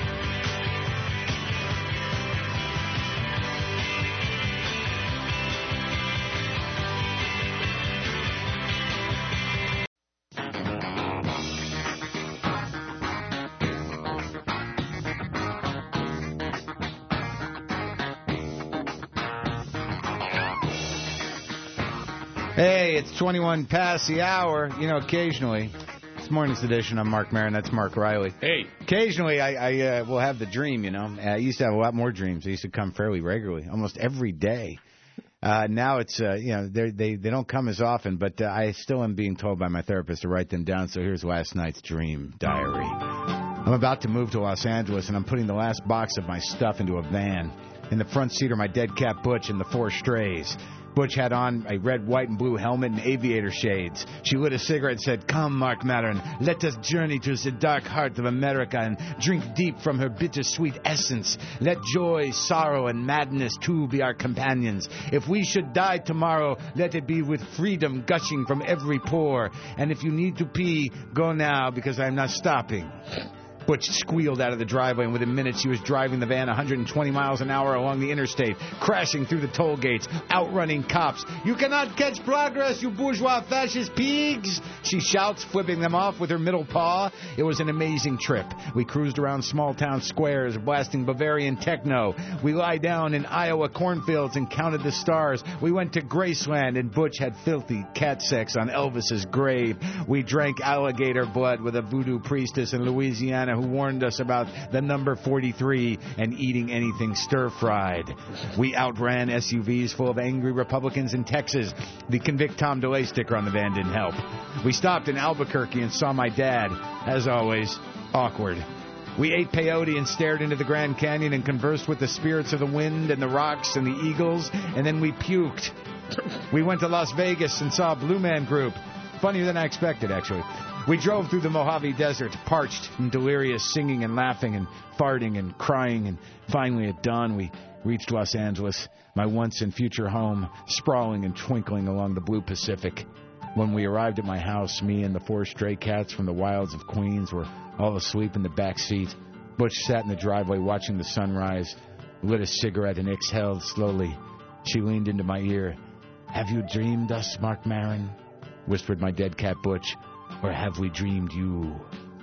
Hey, it's twenty-one past the hour. You know, occasionally, it's Morning's Edition. I'm Mark Maron. That's Mark Riley. Hey. Occasionally, I, I uh, will have the dream, you know. I used to have a lot more dreams. They used to come fairly regularly, almost every day. Uh, now it's, uh, you know, they they they don't come as often, but uh, I still am being told by my therapist to write them down. So here's last night's dream diary. I'm about to move to Los Angeles, and I'm putting the last box of my stuff into a van. In the front seat are my dead cat Butch and the four strays. Butch had on a red, white, and blue helmet and aviator shades. She lit a cigarette and said, "Come, Mark Maron, let us journey to the dark heart of America and drink deep from her bittersweet essence. Let joy, sorrow, and madness too be our companions. If we should die tomorrow, let it be with freedom gushing from every pore. And if you need to pee, go now, because I am not stopping." Butch squealed out of the driveway, and within minutes she was driving the van one hundred twenty miles an hour along the interstate, crashing through the toll gates, outrunning cops. "You cannot catch progress, you bourgeois fascist pigs!" she shouts, flipping them off with her middle paw. It was an amazing trip. We cruised around small-town squares, blasting Bavarian techno. We lie down in Iowa cornfields and counted the stars. We went to Graceland, and Butch had filthy cat sex on Elvis's grave. We drank alligator blood with a voodoo priestess in Louisiana who warned us about the number forty-three and eating anything stir-fried. We outran S U Vs full of angry Republicans in Texas. The Convict Tom DeLay sticker on the van didn't help. We stopped in Albuquerque and saw my dad. As always, awkward. We ate peyote and stared into the Grand Canyon and conversed with the spirits of the wind and the rocks and the eagles, and then we puked. We went to Las Vegas and saw a Blue Man Group. Funnier than I expected, actually. We drove through the Mojave Desert, parched and delirious, singing and laughing and farting and crying, and finally at dawn we reached Los Angeles, my once and future home, sprawling and twinkling along the blue Pacific. When we arrived at my house, me and the four stray cats from the wilds of Queens were all asleep in the back seat. Butch sat in the driveway watching the sunrise, lit a cigarette and exhaled slowly. She leaned into my ear. "Have you dreamed us, Mark Maron?" whispered my dead cat Butch. "Or have we dreamed you?"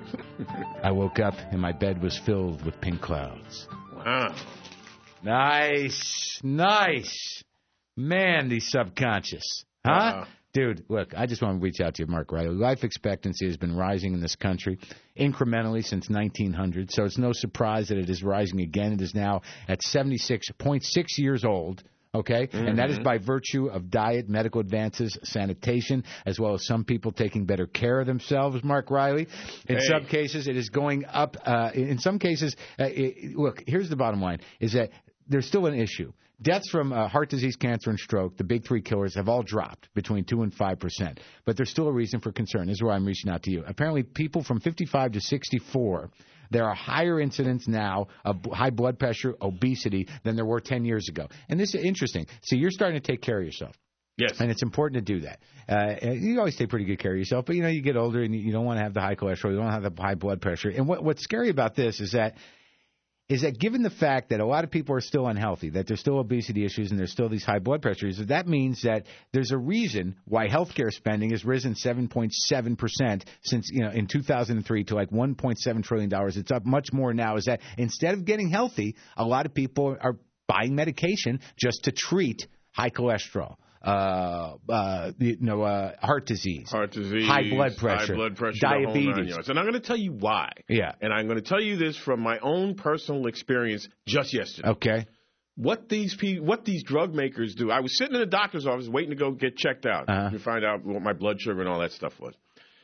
I woke up and my bed was filled with pink clouds. Wow. Nice. Nice. Man, the subconscious. Huh? Uh-huh. Dude, look, I just want to reach out to you, Mark Riley. Life expectancy has been rising in this country incrementally since nineteen hundred, so it's no surprise that it is rising again. It is now at seventy-six point six years old. Okay? Mm-hmm. And that is by virtue of diet, medical advances, sanitation, as well as some people taking better care of themselves, Mark Riley. In hey. some cases, it is going up. Uh, in some cases, uh, it, look, here's the bottom line, is that there's still an issue. Deaths from uh, heart disease, cancer, and stroke, the big three killers, have all dropped between two and five percent. But there's still a reason for concern. This is where I'm reaching out to you. Apparently, people from fifty-five to sixty-four, there are higher incidents now of high blood pressure, obesity, than there were ten years ago. And this is interesting. So you're starting to take care of yourself. Yes. And it's important to do that. Uh, you always take pretty good care of yourself, but, you know, you get older and you don't want to have the high cholesterol. You don't have the high blood pressure. And what, what's scary about this is that is that given the fact that a lot of people are still unhealthy, that there's still obesity issues and there's still these high blood pressures, that means that there's a reason why healthcare spending has risen seven point seven percent since, you know, in two thousand three to like one point seven trillion dollars. It's up much more now. Is that instead of getting healthy, a lot of people are buying medication just to treat high cholesterol, uh, uh, you know, uh, heart disease, heart disease, high blood pressure, high blood pressure, diabetes. The whole nine yards. And I'm going to tell you why. Yeah. And I'm going to tell you this from my own personal experience just yesterday. Okay. What these pe- what these drug makers do. I was sitting in the doctor's office waiting to go get checked out uh-huh. to find out what my blood sugar and all that stuff was.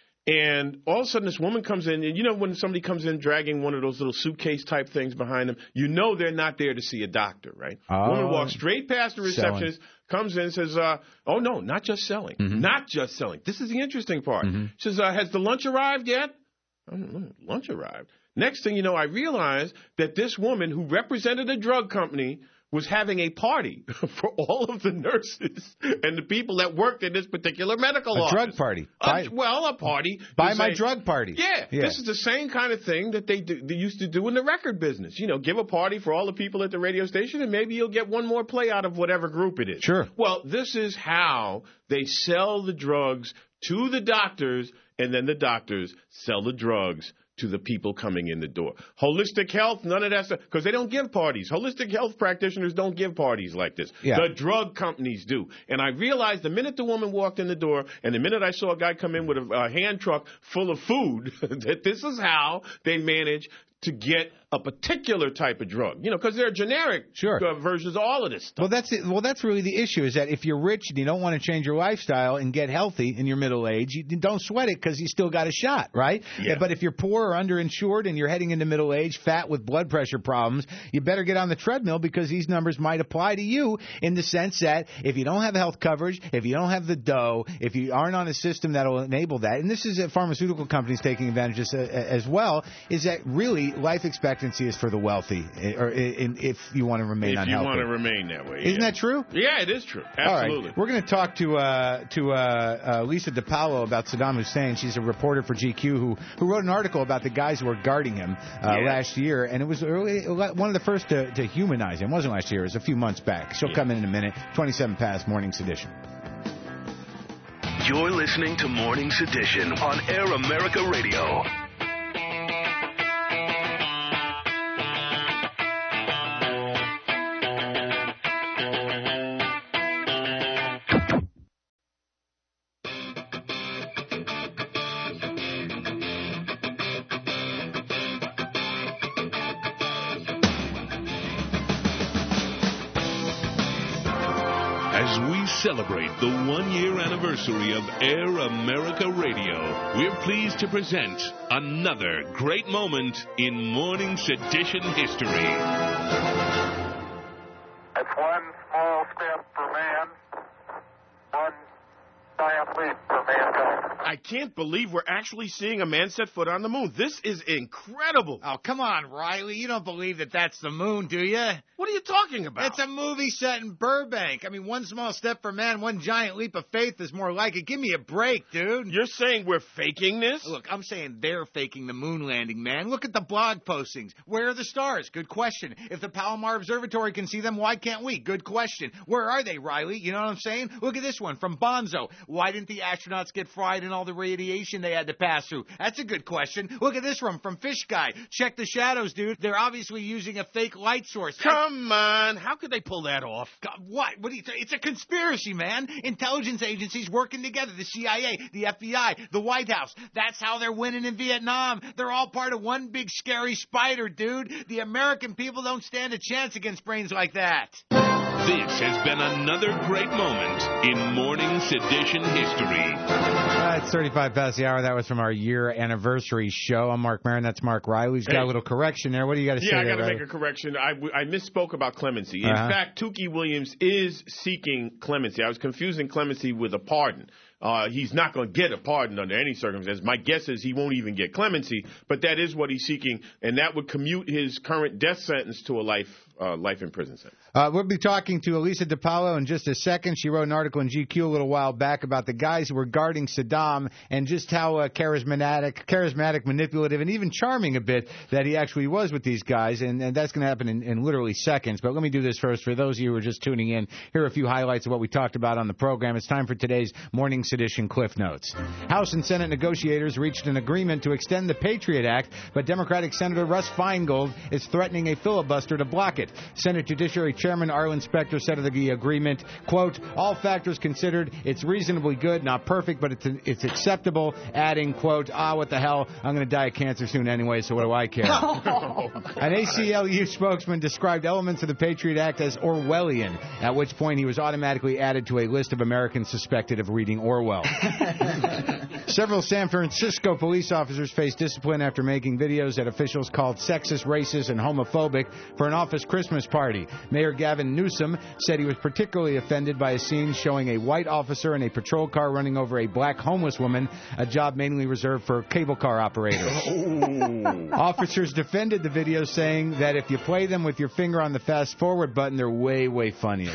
And all of a sudden, this woman comes in, and you know when somebody comes in dragging one of those little suitcase type things behind them, you know they're not there to see a doctor, right? Oh. Woman walks straight past the receptionist, selling. comes in and says, uh, oh, no, not just selling. Mm-hmm. Not just selling. This is the interesting part. Mm-hmm. She says, uh, has the lunch arrived yet? Oh, lunch arrived. Next thing you know, I realized that this woman who represented a drug company was having a party for all of the nurses and the people that worked in this particular medical a office. A drug party. A, well, a party. Buy my say, drug party. Yeah, yeah. This is the same kind of thing that they, do, they used to do in the record business. You know, give a party for all the people at the radio station, and maybe you'll get one more play out of whatever group it is. Sure. Well, this is how they sell the drugs to the doctors, and then the doctors sell the drugs to the people coming in the door. Holistic health, none of that stuff, because they don't give parties. Holistic health practitioners don't give parties like this. Yeah. The drug companies do. And I realized the minute the woman walked in the door and the minute I saw a guy come in with a, a hand truck full of food, that this is how they manage to get a particular type of drug, you know, because there are generic sure. uh, versions of all of this stuff. Well, that's it. Well, that's really the issue is that if you're rich and you don't want to change your lifestyle and get healthy in your middle age, you don't sweat it because you still got a shot, right? Yeah. But if you're poor or underinsured and you're heading into middle age, fat with blood pressure problems, you better get on the treadmill because these numbers might apply to you in the sense that if you don't have health coverage, if you don't have the dough, if you aren't on a system that will enable that, and this is a pharmaceutical companies taking advantage of this as well, is that really life expectancy is for the wealthy, or if you want to remain if unhealthy. If you want to remain that way. Isn't yeah. that true? Yeah, it is true. Absolutely. All right. We're going to talk to uh, to uh, uh, Lisa DiPaolo about Saddam Hussein. She's a reporter for G Q who, who wrote an article about the guys who were guarding him uh, yeah. last year, and it was early, one of the first to, to humanize him. It wasn't last year. It was a few months back. She'll yeah. come in in a minute. twenty-seven past Morning's Edition. You're listening to Morning's Edition on Air America Radio. As we celebrate the one-year anniversary of Air America Radio, we're pleased to present another great moment in Morning Sedition history. It's one small step for man, one giant leap for mankind. I can't believe we're actually seeing a man set foot on the moon. This is incredible. Oh, come on, Riley. You don't believe that that's the moon, do you? What are you talking about? It's a movie set in Burbank. I mean, one small step for man, one giant leap of faith is more like it. Give me a break, dude. You're saying we're faking this? Look, I'm saying they're faking the moon landing, man. Look at the blog postings. Where are the stars? Good question. If the Palomar Observatory can see them, why can't we? Good question. Where are they, Riley? You know what I'm saying? Look at this one from Bonzo. Why didn't the astronauts get fried in all the radiation they had to pass through? That's a good question. Look at this one from Fish Guy. Check the shadows, dude. They're obviously using a fake light source. Come on. How could they pull that off? God, what? What do you th- It's a conspiracy, man. Intelligence agencies working together. The C I A, the F B I, the White House. That's how they're winning in Vietnam. They're all part of one big scary spider, dude. The American people don't stand a chance against brains like that. This has been another great moment in Morning Sedition history. Uh, it's thirty-five past the hour. That was from our year anniversary show. I'm Mark Maron. That's Mark Riley. We've got hey. a little correction there. What do you got to yeah, say I there, got to Riley? make a correction. I, I misspoke about clemency. In uh-huh. fact, Tukey Williams is seeking clemency. I was confusing clemency with a pardon. Uh, he's not going to get a pardon under any circumstance. My guess is he won't even get clemency, but that is what he's seeking, and that would commute his current death sentence to a life uh, life in prison sentence. Uh, we'll be talking to Elisa DiPaolo in just a second. She wrote an article in G Q a little while back about the guys who were guarding Saddam and just how uh, charismatic, charismatic, manipulative, and even charming a bit that he actually was with these guys, and, and that's going to happen in, in literally seconds. But let me do this first. For those of you who are just tuning in, here are a few highlights of what we talked about on the program. It's time for today's Morning Sedition Cliff Notes. House and Senate negotiators reached an agreement to extend the Patriot Act, but Democratic Senator Russ Feingold is threatening a filibuster to block it. it. Senate Judiciary Chairman Arlen Specter said of the agreement, quote, all factors considered, it's reasonably good, not perfect, but it's it's acceptable, adding, quote, ah, what the hell, I'm going to die of cancer soon anyway, so what do I care? An A C L U spokesman described elements of the Patriot Act as Orwellian, at which point he was automatically added to a list of Americans suspected of reading Orwell. Several San Francisco police officers faced discipline after making videos that officials called sexist, racist, and homophobic for an office Christmas party. Mayor Gavin Newsom said he was particularly offended by a scene showing a white officer in a patrol car running over a black homeless woman, a job mainly reserved for cable car operators. Officers defended the video, saying that if you play them with your finger on the fast-forward button, they're way, way funnier.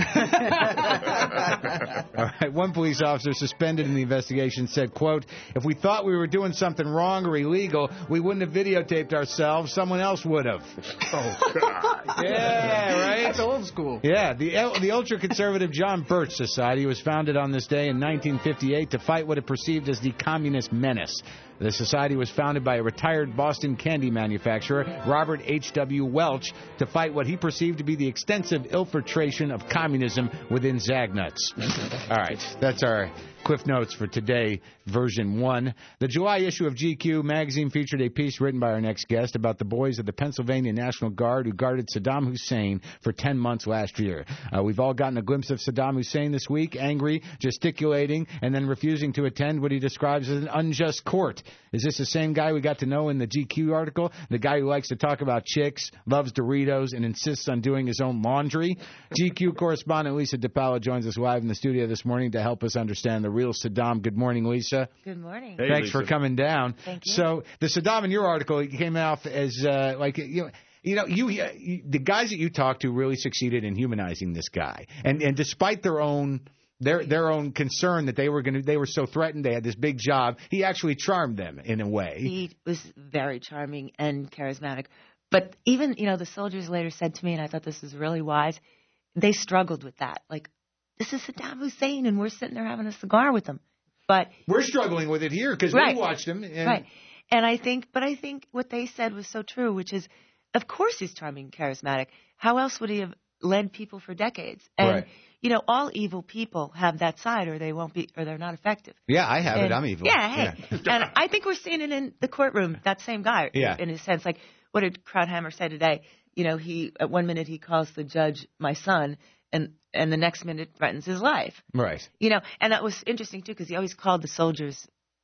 All right. One police officer suspended in the investigation said, quote, if we thought we were doing something wrong or illegal, we wouldn't have videotaped ourselves. Someone else would have. Oh, God. Yeah, right? That's old school. Yeah. The, the ultra-conservative John Birch Society was founded on this day in nineteen fifty-eight to fight what it perceived as the communist menace. The society was founded by a retired Boston candy manufacturer, Robert H W. Welch, to fight what he perceived to be the extensive infiltration of communism within Zagnuts. All right, that's our Cliff Notes for today, version one. The July issue of G Q magazine featured a piece written by our next guest about the boys of the Pennsylvania National Guard who guarded Saddam Hussein for ten months last year. Uh, we've all gotten a glimpse of Saddam Hussein this week, angry, gesticulating, and then refusing to attend what he describes as an unjust court. Is this the same guy we got to know in the G Q article? The guy who likes to talk about chicks, loves Doritos, and insists on doing his own laundry? G Q correspondent Lisa DePaola joins us live in the studio this morning to help us understand the real Saddam. Good morning, Lisa. Good morning. Hey, Thanks Lisa. for coming down. Thank you. So the Saddam in your article came off as uh, like you know. You know, you, you the guys that you talked to really succeeded in humanizing this guy, and and despite their own their their own concern that they were going to they were so threatened, they had this big job, he actually charmed them in a way. He was very charming and charismatic. But even, you know, the soldiers later said to me, and I thought this was really wise, they struggled with that. Like, this is Saddam Hussein, and we're sitting there having a cigar with him. But we're struggling with it here because right, we watched him. And right. And I think, but I think what they said was so true, which is, of course he's charming and charismatic. How else would he have led people for decades? And, right. you know, all evil people have that side, or they won't be, or they're not effective. Yeah, I have and, it. I'm evil. Yeah, hey. Yeah. And I think we're seeing it in the courtroom, that same guy, yeah. in a sense. Like, what did Krauthammer say today? You know, he, at one minute he calls the judge my son, and and the next minute threatens his life. Right. You know, and that was interesting, too, because he always called the soldiers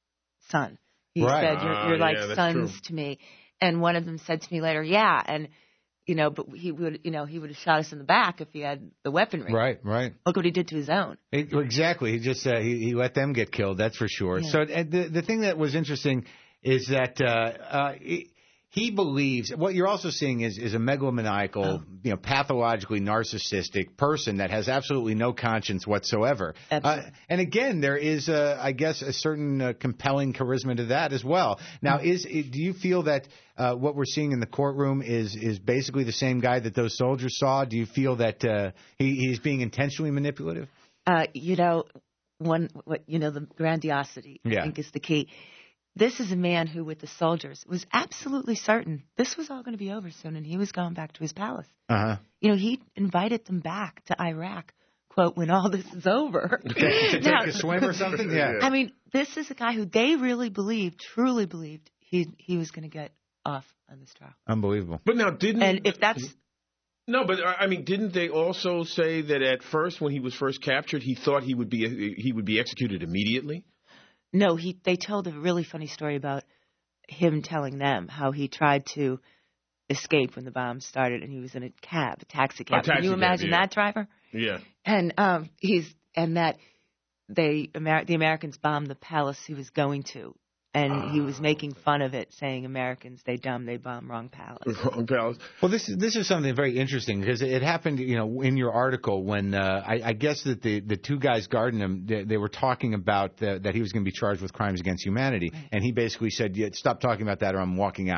son. He right. said, you're, you're uh, like yeah, sons true. to me. And one of them said to me later, yeah, and, you know, but he would, you know, he would have shot us in the back if he had the weaponry. Right, right. Look what he did to his own. It, exactly. He just uh, he, he let them get killed. That's for sure. Yeah. So uh, the the thing that was interesting is that uh, uh, he, he believes what you're also seeing is is a megalomaniacal, oh. you know, pathologically narcissistic person that has absolutely no conscience whatsoever. Uh, and again, there is, uh, I guess, a certain uh, compelling charisma to that as well. Now, is do you feel that uh, what we're seeing in the courtroom is is basically the same guy that those soldiers saw? Do you feel that uh, he, he's being intentionally manipulative? Uh, you know, one, what you know, the grandiosity, yeah. I think, is the key. This is a man who, with the soldiers, was absolutely certain this was all going to be over soon, and he was going back to his palace. Uh-huh. You know, he invited them back to Iraq, quote, when all this is over. to take now, a swim or something? Yeah. I mean, this is a guy who they really believed, truly believed, he he was going to get off on this trial. Unbelievable. But now, didn't... And if that's... No, but I mean, didn't they also say that at first, when he was first captured, he thought he would be he would be executed immediately? No, he. They told a really funny story about him telling them how he tried to escape when the bomb started, and he was in a cab, a taxi cab. A taxi Can you cab, imagine yeah. that driver? Yeah. And um, he's and that they Amer- the Americans bombed the palace he was going to, and uh, he was making fun of it, saying Americans, they dumb, they bomb wrong palace. Wrong palace. Well, this is this is something very interesting because it happened, you know, in your article when uh, I, I guess that the, the two guys guarding him, they, they were talking about the, that he was going to be charged with crimes against humanity, right. And he basically said, yeah, "Stop talking about that, or I'm walking out."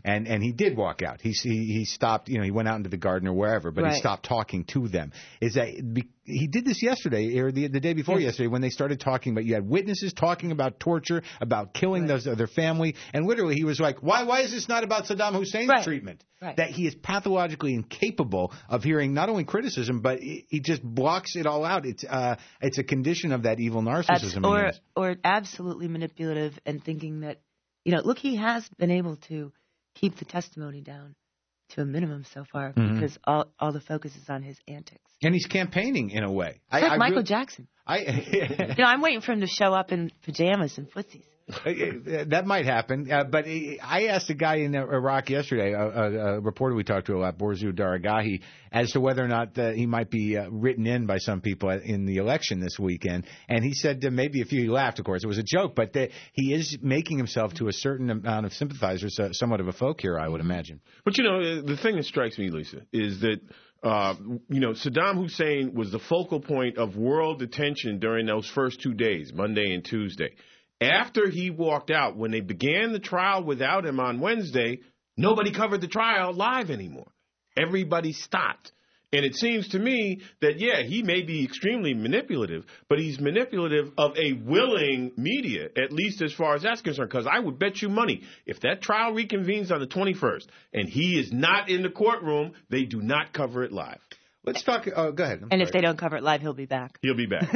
and and he did walk out. He he, he stopped. You know, he went out into the garden or wherever, but Right. he stopped talking to them. Is that be, he did this yesterday or the the day before Yes. yesterday when they started talking about you had witnesses talking about torture, about killing those their family, and literally he was like, why why is this not about Saddam Hussein's Right. treatment? Right. That he is pathologically incapable of hearing not only criticism, but he, he just blocks it all out. It's uh it's a condition of that evil That's, narcissism. or he has. or absolutely manipulative and thinking that, you know, look, he has been able to keep the testimony down to a minimum so far Mhm. because all all the focus is on his antics. And he's campaigning in a way. It's like Michael real- Jackson. I You know, I'm waiting for him to show up in pajamas and footsies. that might happen, uh, but I asked a guy in Iraq yesterday, a, a, a reporter we talked to a lot, Borzu Daragahi, as to whether or not uh, he might be uh, written in by some people in the election this weekend, and he said uh, maybe a few. He laughed, of course, it was a joke, but that he is making himself to a certain amount of sympathizers, uh, somewhat of a folk hero, I would imagine. But, you know, the thing that strikes me, Lisa, is that, uh, you know, Saddam Hussein was the focal point of world attention during those first two days, Monday and Tuesday. After he walked out, when they began the trial without him on Wednesday, nobody covered the trial live anymore. Everybody stopped. And it seems to me that, yeah, he may be extremely manipulative, but he's manipulative of a willing media, at least as far as that's concerned, because I would bet you money, if that trial reconvenes on the twenty-first and he is not in the courtroom, they do not cover it live. Let's talk. Oh, go ahead. I'm And sorry. if they don't cover it live, he'll be back. He'll be back.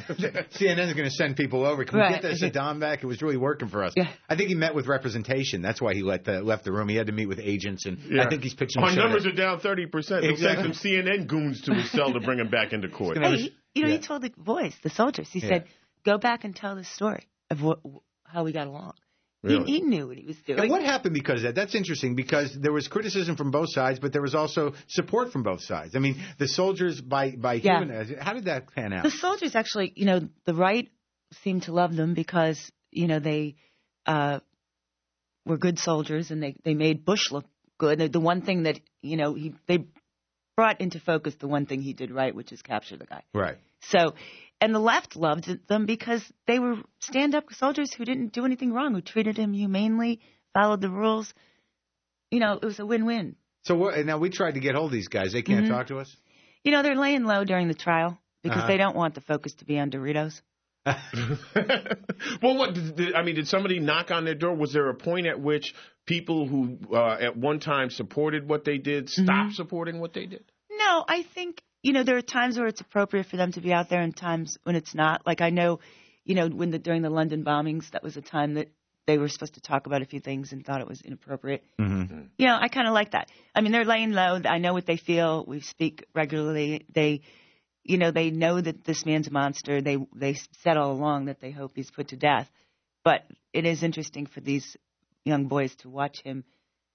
C N N is going to send people over. Can Right. we get the Saddam back? It was really working for us. Yeah. I think he met with representation. That's why he let the, left the room. He had to meet with agents, and Yeah. I think he's pitching. Our the show numbers to- are down thirty percent. They'll Exactly. send some C N N goons to his cell to bring him back into court. Hey, he- you know, Yeah. he told the boys, the soldiers, he Yeah. said, go back and tell the story of what, how we got along. Really? He, he knew what he was doing. And what happened because of that? That's interesting because there was criticism from both sides, but there was also support from both sides. I mean, the soldiers by by Yeah. human. How did that pan out? The soldiers actually, you know, the right seemed to love them because, you know, they uh, were good soldiers and they, they made Bush look good. The, the one thing that, you know, he they brought into focus the one thing he did right, which is capture the guy. Right. So, and the left loved them because they were stand-up soldiers who didn't do anything wrong, who treated him humanely, followed the rules. You know, it was a win-win. So what, now we tried to get hold of these guys. They can't Mhm. talk to us. You know, they're laying low during the trial because Uh-huh. they don't want the focus to be on Doritos. Well, what did, did, I mean? Did somebody knock on their door? Was there a point at which people who uh, at one time supported what they did stopped Mm-hmm. supporting what they did? No, I think, you know, there are times where it's appropriate for them to be out there and times when it's not. Like I know, you know, when the during the London bombings, that was a time that they were supposed to talk about a few things and thought it was inappropriate. Mm-hmm. You know, I kind of like that. I mean, they're laying low. I know what they feel. We speak regularly. They, you know, they know that this man's a monster. They they said all along that they hope he's put to death. But it is interesting for these young boys to watch him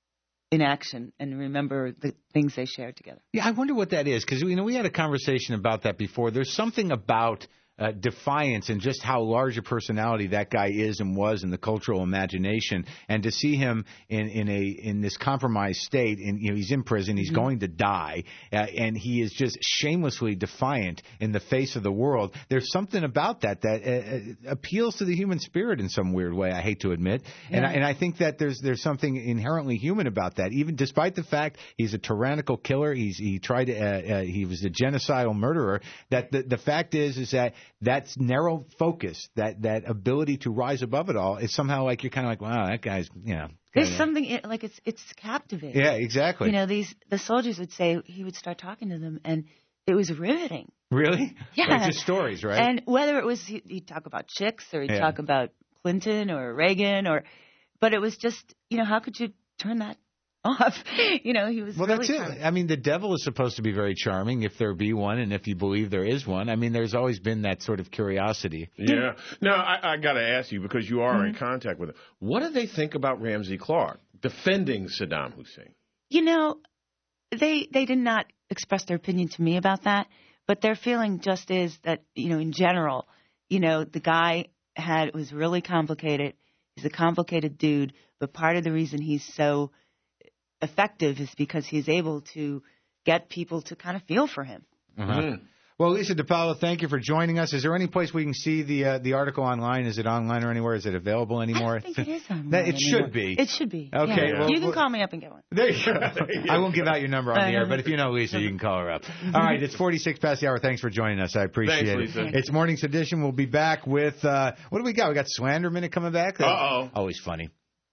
in action and remember the things they shared together. Yeah, I wonder what that is because you know we had a conversation about that before. There's something about uh, defiance and just how large a personality that guy is and was in the cultural imagination, and to see him in in a in this compromised state, and you know he's in prison, he's Mm-hmm. going to die, uh, and he is just shamelessly defiant in the face of the world. There's something about that that uh, uh, appeals to the human spirit in some weird way. I hate to admit, and I, and I think that there's there's something inherently human about that. Even despite the fact he's a tyrannical killer, he's he tried to uh, uh, he was a genocidal murderer. That the the fact is is that that narrow focus, that that ability to rise above it all, is somehow like you're kind of like, wow, that guy's you know. There's kinda- something i- like it's it's captivating. Yeah, exactly. You know, these the soldiers would say he would start talking to them, and it was riveting. Really? Yeah. Like just stories, right? And whether it was he- he'd talk about chicks or he'd Yeah. talk about Clinton or Reagan or, but it was just, you know, how could you turn that off? You know, he was Well, really that's it. charming. I mean, the devil is supposed to be very charming if there be one, and if you believe there is one. I mean, there's always been that sort of curiosity. Yeah. Now, I, I got to ask you, because you are Mm-hmm. in contact with him, what do they think about Ramsey Clark defending Saddam Hussein? You know, they they did not express their opinion to me about that, but their feeling just is that, you know, in general, you know, the guy had was really complicated. He's a complicated dude, but part of the reason he's so effective is because he's able to get people to kind of feel for him. Uh-huh. Well, Lisa DiPaolo, thank you for joining us. Is there any place we can see the uh, the article online? Is it online or anywhere? Is it available anymore? I don't think it is online. That, it anymore. should be. It should be. Okay. Yeah. Well, you can well, call me up and get one. There you go. I won't give out your number on the air, but if you know Lisa, you can call her up. All right, it's forty-six past the hour. Thanks for joining us. I appreciate Thanks, it. Lisa. It's Morning's Edition. We'll be back with, uh, what do we got? We got Slander Minute coming back? Uh-oh. Always funny.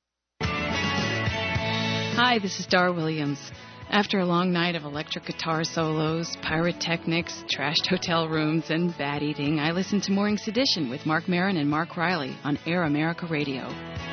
Hi, this is Dar Williams. After a long night of electric guitar solos, pyrotechnics, trashed hotel rooms, and bad eating, I listened to Morning Sedition with Mark Maron and Mark Riley on Air America Radio.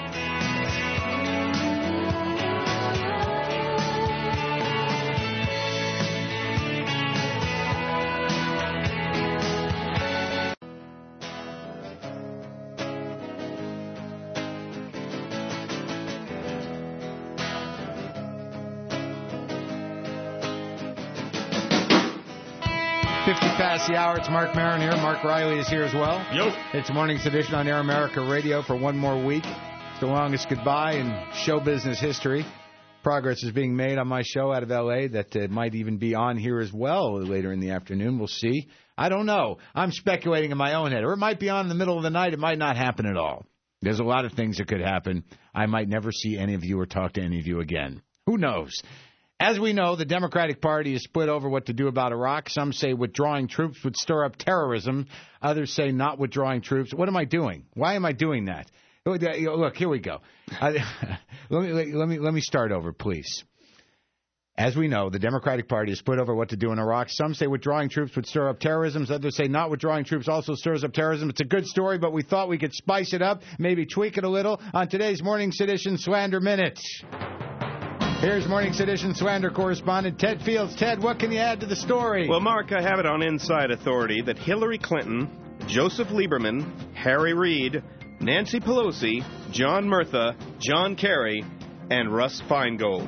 fifty past the hour. It's Mark Maron here. Mark Riley is here as well. Yo. It's Morning's Edition on Air America Radio for one more week. It's the longest goodbye in show business history. Progress is being made on my show out of L A that uh, might even be on here as well later in the afternoon. We'll see. I don't know. I'm speculating in my own head. Or it might be on in the middle of the night. It might not happen at all. There's a lot of things that could happen. I might never see any of you or talk to any of you again. Who knows? As we know, the Democratic Party is split over what to do about Iraq. Some say withdrawing troops would stir up terrorism. Others say not withdrawing troops. What am I doing? Why am I doing that? Look, here we go. I, let me let me let me start over, please. As we know, the Democratic Party is split over what to do in Iraq. Some say withdrawing troops would stir up terrorism. Others say not withdrawing troops also stirs up terrorism. It's a good story, but we thought we could spice it up, maybe tweak it a little on today's Morning Sedition Slander Minute. Here's Morning Sedition Slander correspondent Ted Fields. Ted, what can you add to the story? Well, Mark, I have it on Inside Authority that Hillary Clinton, Joseph Lieberman, Harry Reid, Nancy Pelosi, John Murtha, John Kerry, and Russ Feingold.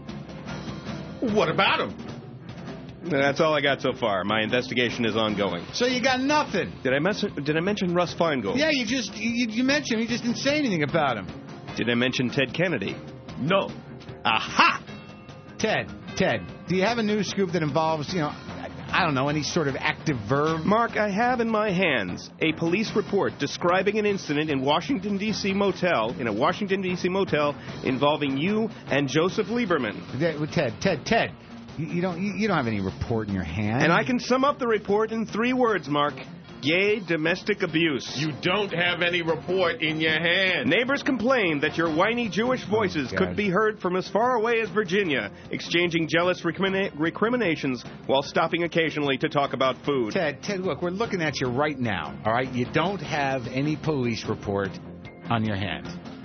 What about him? That's all I got so far. My investigation is ongoing. So you got nothing. Did I mention, did I mention Russ Feingold? Yeah, you just you, you mentioned him. You just didn't say anything about him. Did I mention Ted Kennedy? No. Aha! Ted, Ted, do you have a news scoop that involves, you know, I don't know, any sort of active verb? Mark, I have in my hands a police report describing an incident in Washington, D C motel, in a Washington, D C motel, involving you and Joseph Lieberman. Ted, Ted, Ted, you, you don't you, you don't have any report in your hand. And I can sum up the report in three words, Mark. Gay domestic abuse. You don't have any report in your hand. Neighbors complained that your whiny Jewish voices oh, could be heard from as far away as Virginia, exchanging jealous recrimina- recriminations while stopping occasionally to talk about food. Ted, Ted, look, we're looking at you right now, all right? You don't have any police report on your hand.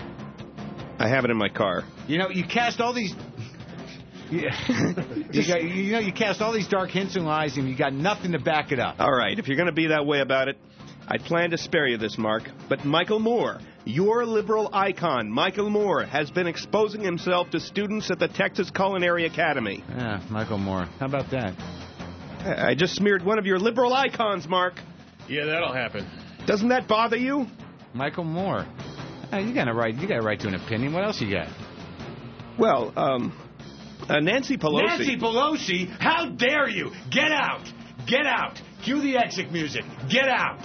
I have it in my car. You know, you cast all these... Yeah. you, got, you know, you cast all these dark hints and lies, and you got nothing to back it up. All right, if you're going to be that way about it, I plan to spare you this, Mark. But Michael Moore, your liberal icon, Michael Moore, has been exposing himself to students at the Texas Culinary Academy. Yeah, Michael Moore. How about that? I just smeared one of your liberal icons, Mark. Yeah, that'll happen. Doesn't that bother you? Michael Moore. Uh, you got a right. You got a right to an opinion. What else you got? Well, um. Uh, Nancy Pelosi. Nancy Pelosi? How dare you? Get out! Get out! Cue the exit music. Get out!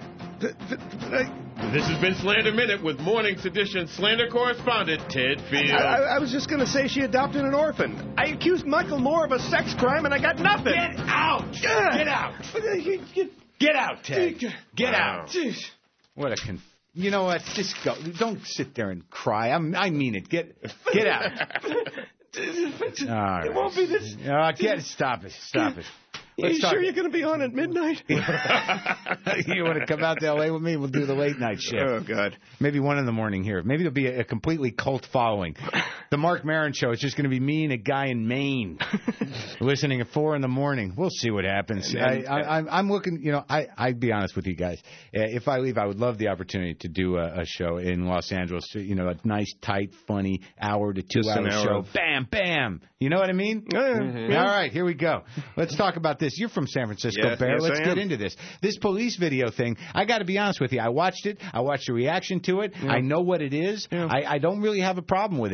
This has been Slander Minute with Morning Sedition Slander correspondent Ted Fields. I, I, I was just going to say she adopted an orphan. I accused Michael Moore of a sex crime and I got nothing. Get out! Get out! Get out, Ted. Get Wow. out. What a conf... You know what? Just go. Don't sit there and cry. I'm, I mean it. Get get out. All right. It won't be this. Uh, get, stop it. Stop it. Are you talk. sure you're going to be on at midnight? You want to come out to L A with me? We'll do the late night shift. Oh, God. Maybe one in the morning here. Maybe there'll be a, a completely cult following. The Mark Maron Show is just going to be me and a guy in Maine listening at four in the morning. We'll see what happens. And, I, I, I'm, I'm looking, you know, I, I'd be honest with you guys. Uh, if I leave, I would love the opportunity to do a, a show in Los Angeles. You know, a nice, tight, funny hour to two hour show. Of... Bam, bam. You know what I mean? Yeah, mm-hmm. All right, here we go. Let's talk about this. You're from San Francisco, yes, Bear. yes, Let's I get am. into this. This police video thing, I got to be honest with you. I watched it. I watched the reaction to it. Yeah. I know what it is. Yeah. I, I don't really have a problem with it. It was Me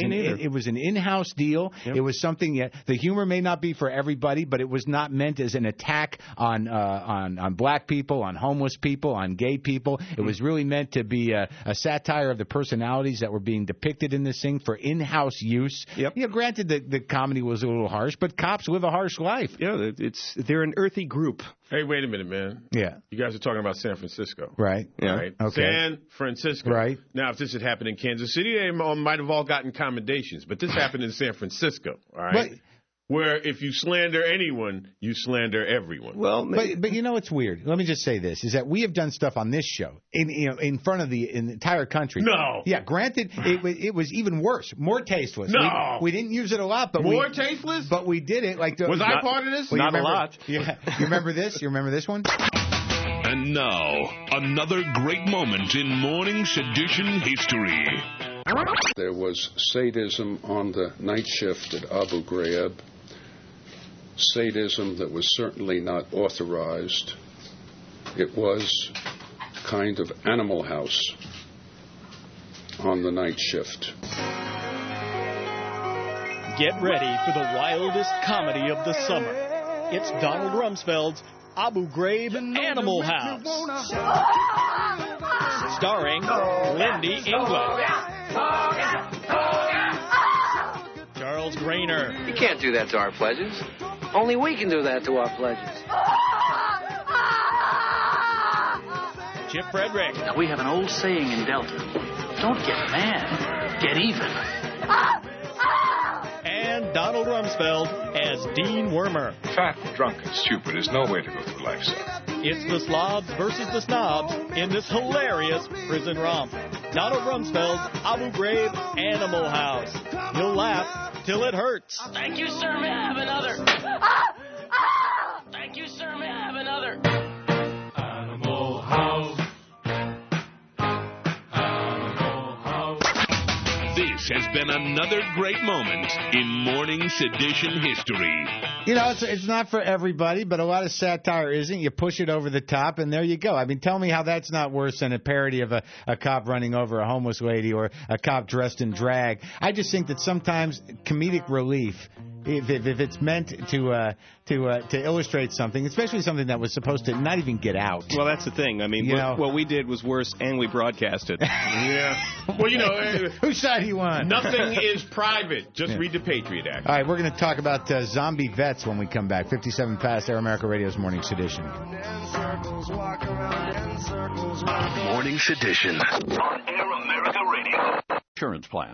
an either. it, it was an in-house deal. Yep. It was something. Yeah, the humor may not be for everybody, but it was not meant as an attack on uh, on on black people, on homeless people, on gay people. It was really meant to be a, a satire of the personalities that were being depicted in this thing for in-house use. Yep. You know, granted that the comedy was a little harsh, but cops live a harsh life. Yeah, it's they're an earthy group. Hey, wait a minute, man. Yeah. You guys are talking about San Francisco. Right. Yeah. Right. Okay. San Francisco. Right. Now, if this had happened in Kansas City, they might have all gotten commendations. But this happened in San Francisco, all right? But, where if you slander anyone, you slander everyone. Well, but but you know what's weird? Let me just say this: is that we have done stuff on this show in you know in front of the, in the entire country. No. Yeah. Granted, it was it was even worse, more tasteless. No. We, we didn't use it a lot, but more we, tasteless. But we did it. Like the, was not, I part of this? Well, Not remember, a lot. Yeah. You remember this? You remember this one? And now, another great moment in morning sedition history. There was sadism on the night shift at Abu Ghraib. Sadism that was certainly not authorized. It was kind of Animal House on the night shift. Get ready for the wildest comedy of the summer. It's Donald Rumsfeld's Abu Ghraib Animal House. Starring Lindy England, Charles Grainer, You can't do that to our pledges. Only we can do that to our pledges. Chip Frederick. Now, we have an old saying in Delta. Don't get mad. Get even. And Donald Rumsfeld as Dean Wormer. Fat, drunk, and stupid is no way to go through life, son. It's the slobs versus the snobs in this hilarious prison romp. Donald Rumsfeld's Abu Ghraib Animal House. You'll laugh till it hurts. Thank you, sir. May I have another? Thank you, sir. May I have another? Animal House. Animal House. This has been another great moment in morning sedition history. You know, it's it's not for everybody, but a lot of satire isn't. You push it over the top, and there you go. I mean, tell me how that's not worse than a parody of a, a cop running over a homeless lady or a cop dressed in drag. I just think that sometimes comedic relief, if if, if it's meant to uh, to uh, to illustrate something, especially something that was supposed to not even get out. Well, that's the thing. I mean, You what, know. what we did was worse, and we broadcast it. Yeah. Well, you know, uh, whose side you on? nothing is private. Just Yeah. read the Patriot Act. All right, we're going to talk about uh, zombie vets when we come back. fifty-seven past Air America Radio's Morning Sedition. Morning Sedition on Air America Radio. Insurance plan.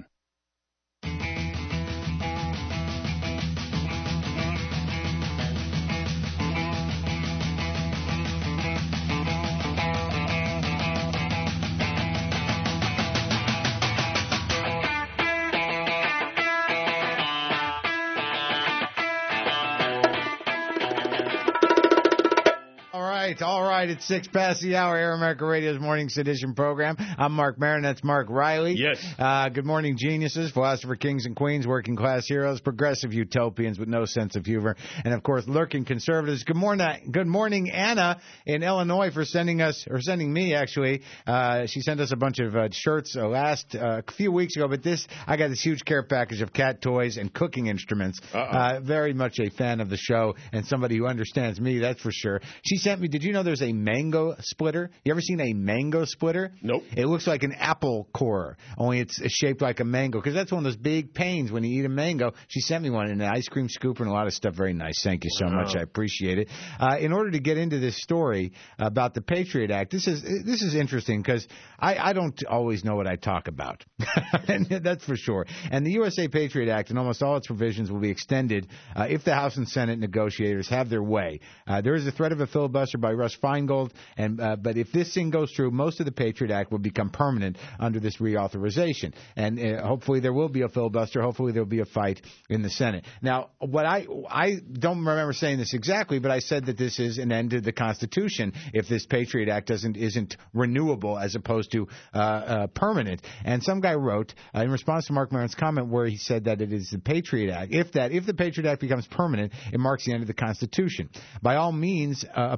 All right, all right. It's six past the hour. Air America Radio's Morning Sedition program. I'm Mark Maron. That's Mark Riley. Yes. Uh, good morning, geniuses, philosopher kings and queens, working class heroes, progressive utopians with no sense of humor, and of course, lurking conservatives. Good morning, good morning, Anna in Illinois, for sending us, or sending me actually. Uh, she sent us a bunch of uh, shirts uh, last uh, a few weeks ago, but this I got this huge care package of cat toys and cooking instruments. Uh, very much a fan of the show and somebody who understands me, that's for sure. She sent me. Did you know there's a mango splitter? You ever seen a mango splitter? Nope. It looks like an apple core, only it's shaped like a mango, because that's one of those big pains when you eat a mango. She sent me one in an ice cream scooper and a lot of stuff. Very nice. Thank you so Wow. much. I appreciate it. Uh, in order to get into this story about the Patriot Act, this is this is interesting because I, I don't always know what I talk about. And that's for sure. And the U S A Patriot Act and almost all its provisions will be extended uh, if the House and Senate negotiators have their way. Uh, there is a threat of a filibuster by Russ Feingold, and uh, but if this thing goes through, most of the Patriot Act will become permanent under this reauthorization. And uh, hopefully there will be a filibuster. Hopefully there will be a fight in the Senate. Now, what I I don't remember saying this exactly, but I said that this is an end to the Constitution if this Patriot Act doesn't isn't renewable as opposed to uh, uh, permanent. And some guy wrote uh, in response to Mark Maron's comment where he said that it is the Patriot Act. If that if the Patriot Act becomes permanent, it marks the end of the Constitution. By all means, uh, oppose the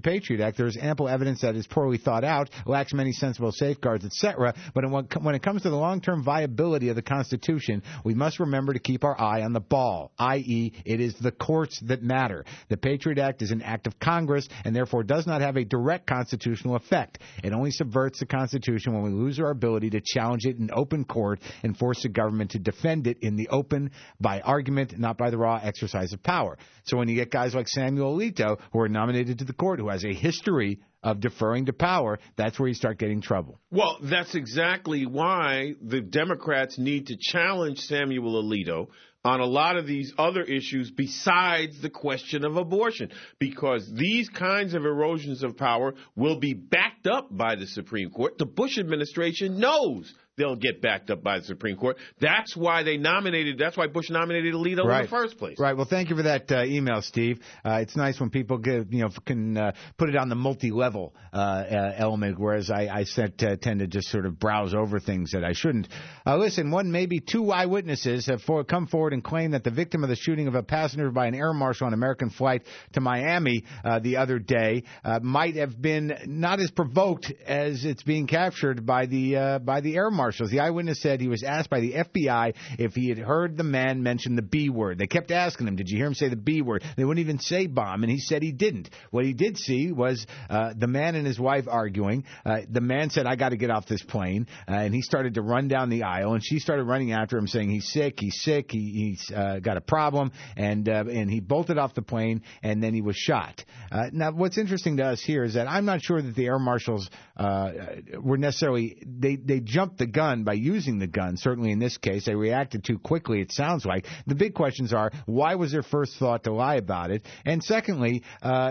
Patriot Act, there is ample evidence that it's poorly thought out, lacks many sensible safeguards, et cetera. But when it comes to the long-term viability of the Constitution, we must remember to keep our eye on the ball, that is, it is the courts that matter. The Patriot Act is an act of Congress and therefore does not have a direct constitutional effect. It only subverts the Constitution when we lose our ability to challenge it in open court and force the government to defend it in the open by argument, not by the raw exercise of power. So when you get guys like Samuel Alito, who are nominated to the court, who has a history of deferring to power, that's where you start getting trouble. Well, that's exactly why the Democrats need to challenge Samuel Alito on a lot of these other issues besides the question of abortion, because these kinds of erosions of power will be backed up by the Supreme Court. The Bush administration knows they'll get backed up by the Supreme Court. That's why they nominated, that's why Bush nominated Alito right. in the first place. Right. Well, thank you for that uh, email, Steve. Uh, it's nice when people give, you know, can uh, put it on the multi-level uh, uh, element, whereas I, I set, uh, tend to just sort of browse over things that I shouldn't. Uh, listen, one, maybe two eyewitnesses have for, come forward and claimed that the victim of the shooting of a passenger by an air marshal on an American flight to Miami uh, the other day uh, might have been not as provoked as it's being captured by the uh, by the air marshal. The eyewitness said he was asked by the F B I if he had heard the man mention the B word. They kept asking him, did you hear him say the B word? They wouldn't even say bomb, and he said he didn't. What he did see was uh, the man and his wife arguing. Uh, the man said, I got to get off this plane, uh, and he started to run down the aisle, and she started running after him saying he's sick, he's sick, he, he's uh, got a problem, and uh, and he bolted off the plane, and then he was shot. Uh, now, what's interesting to us here is that I'm not sure that the air marshals uh, were necessarily, they, they jumped the gun by using the gun. Certainly in this case, they reacted too quickly, it sounds like. The big questions are, why was their first thought to lie about it? And secondly, uh,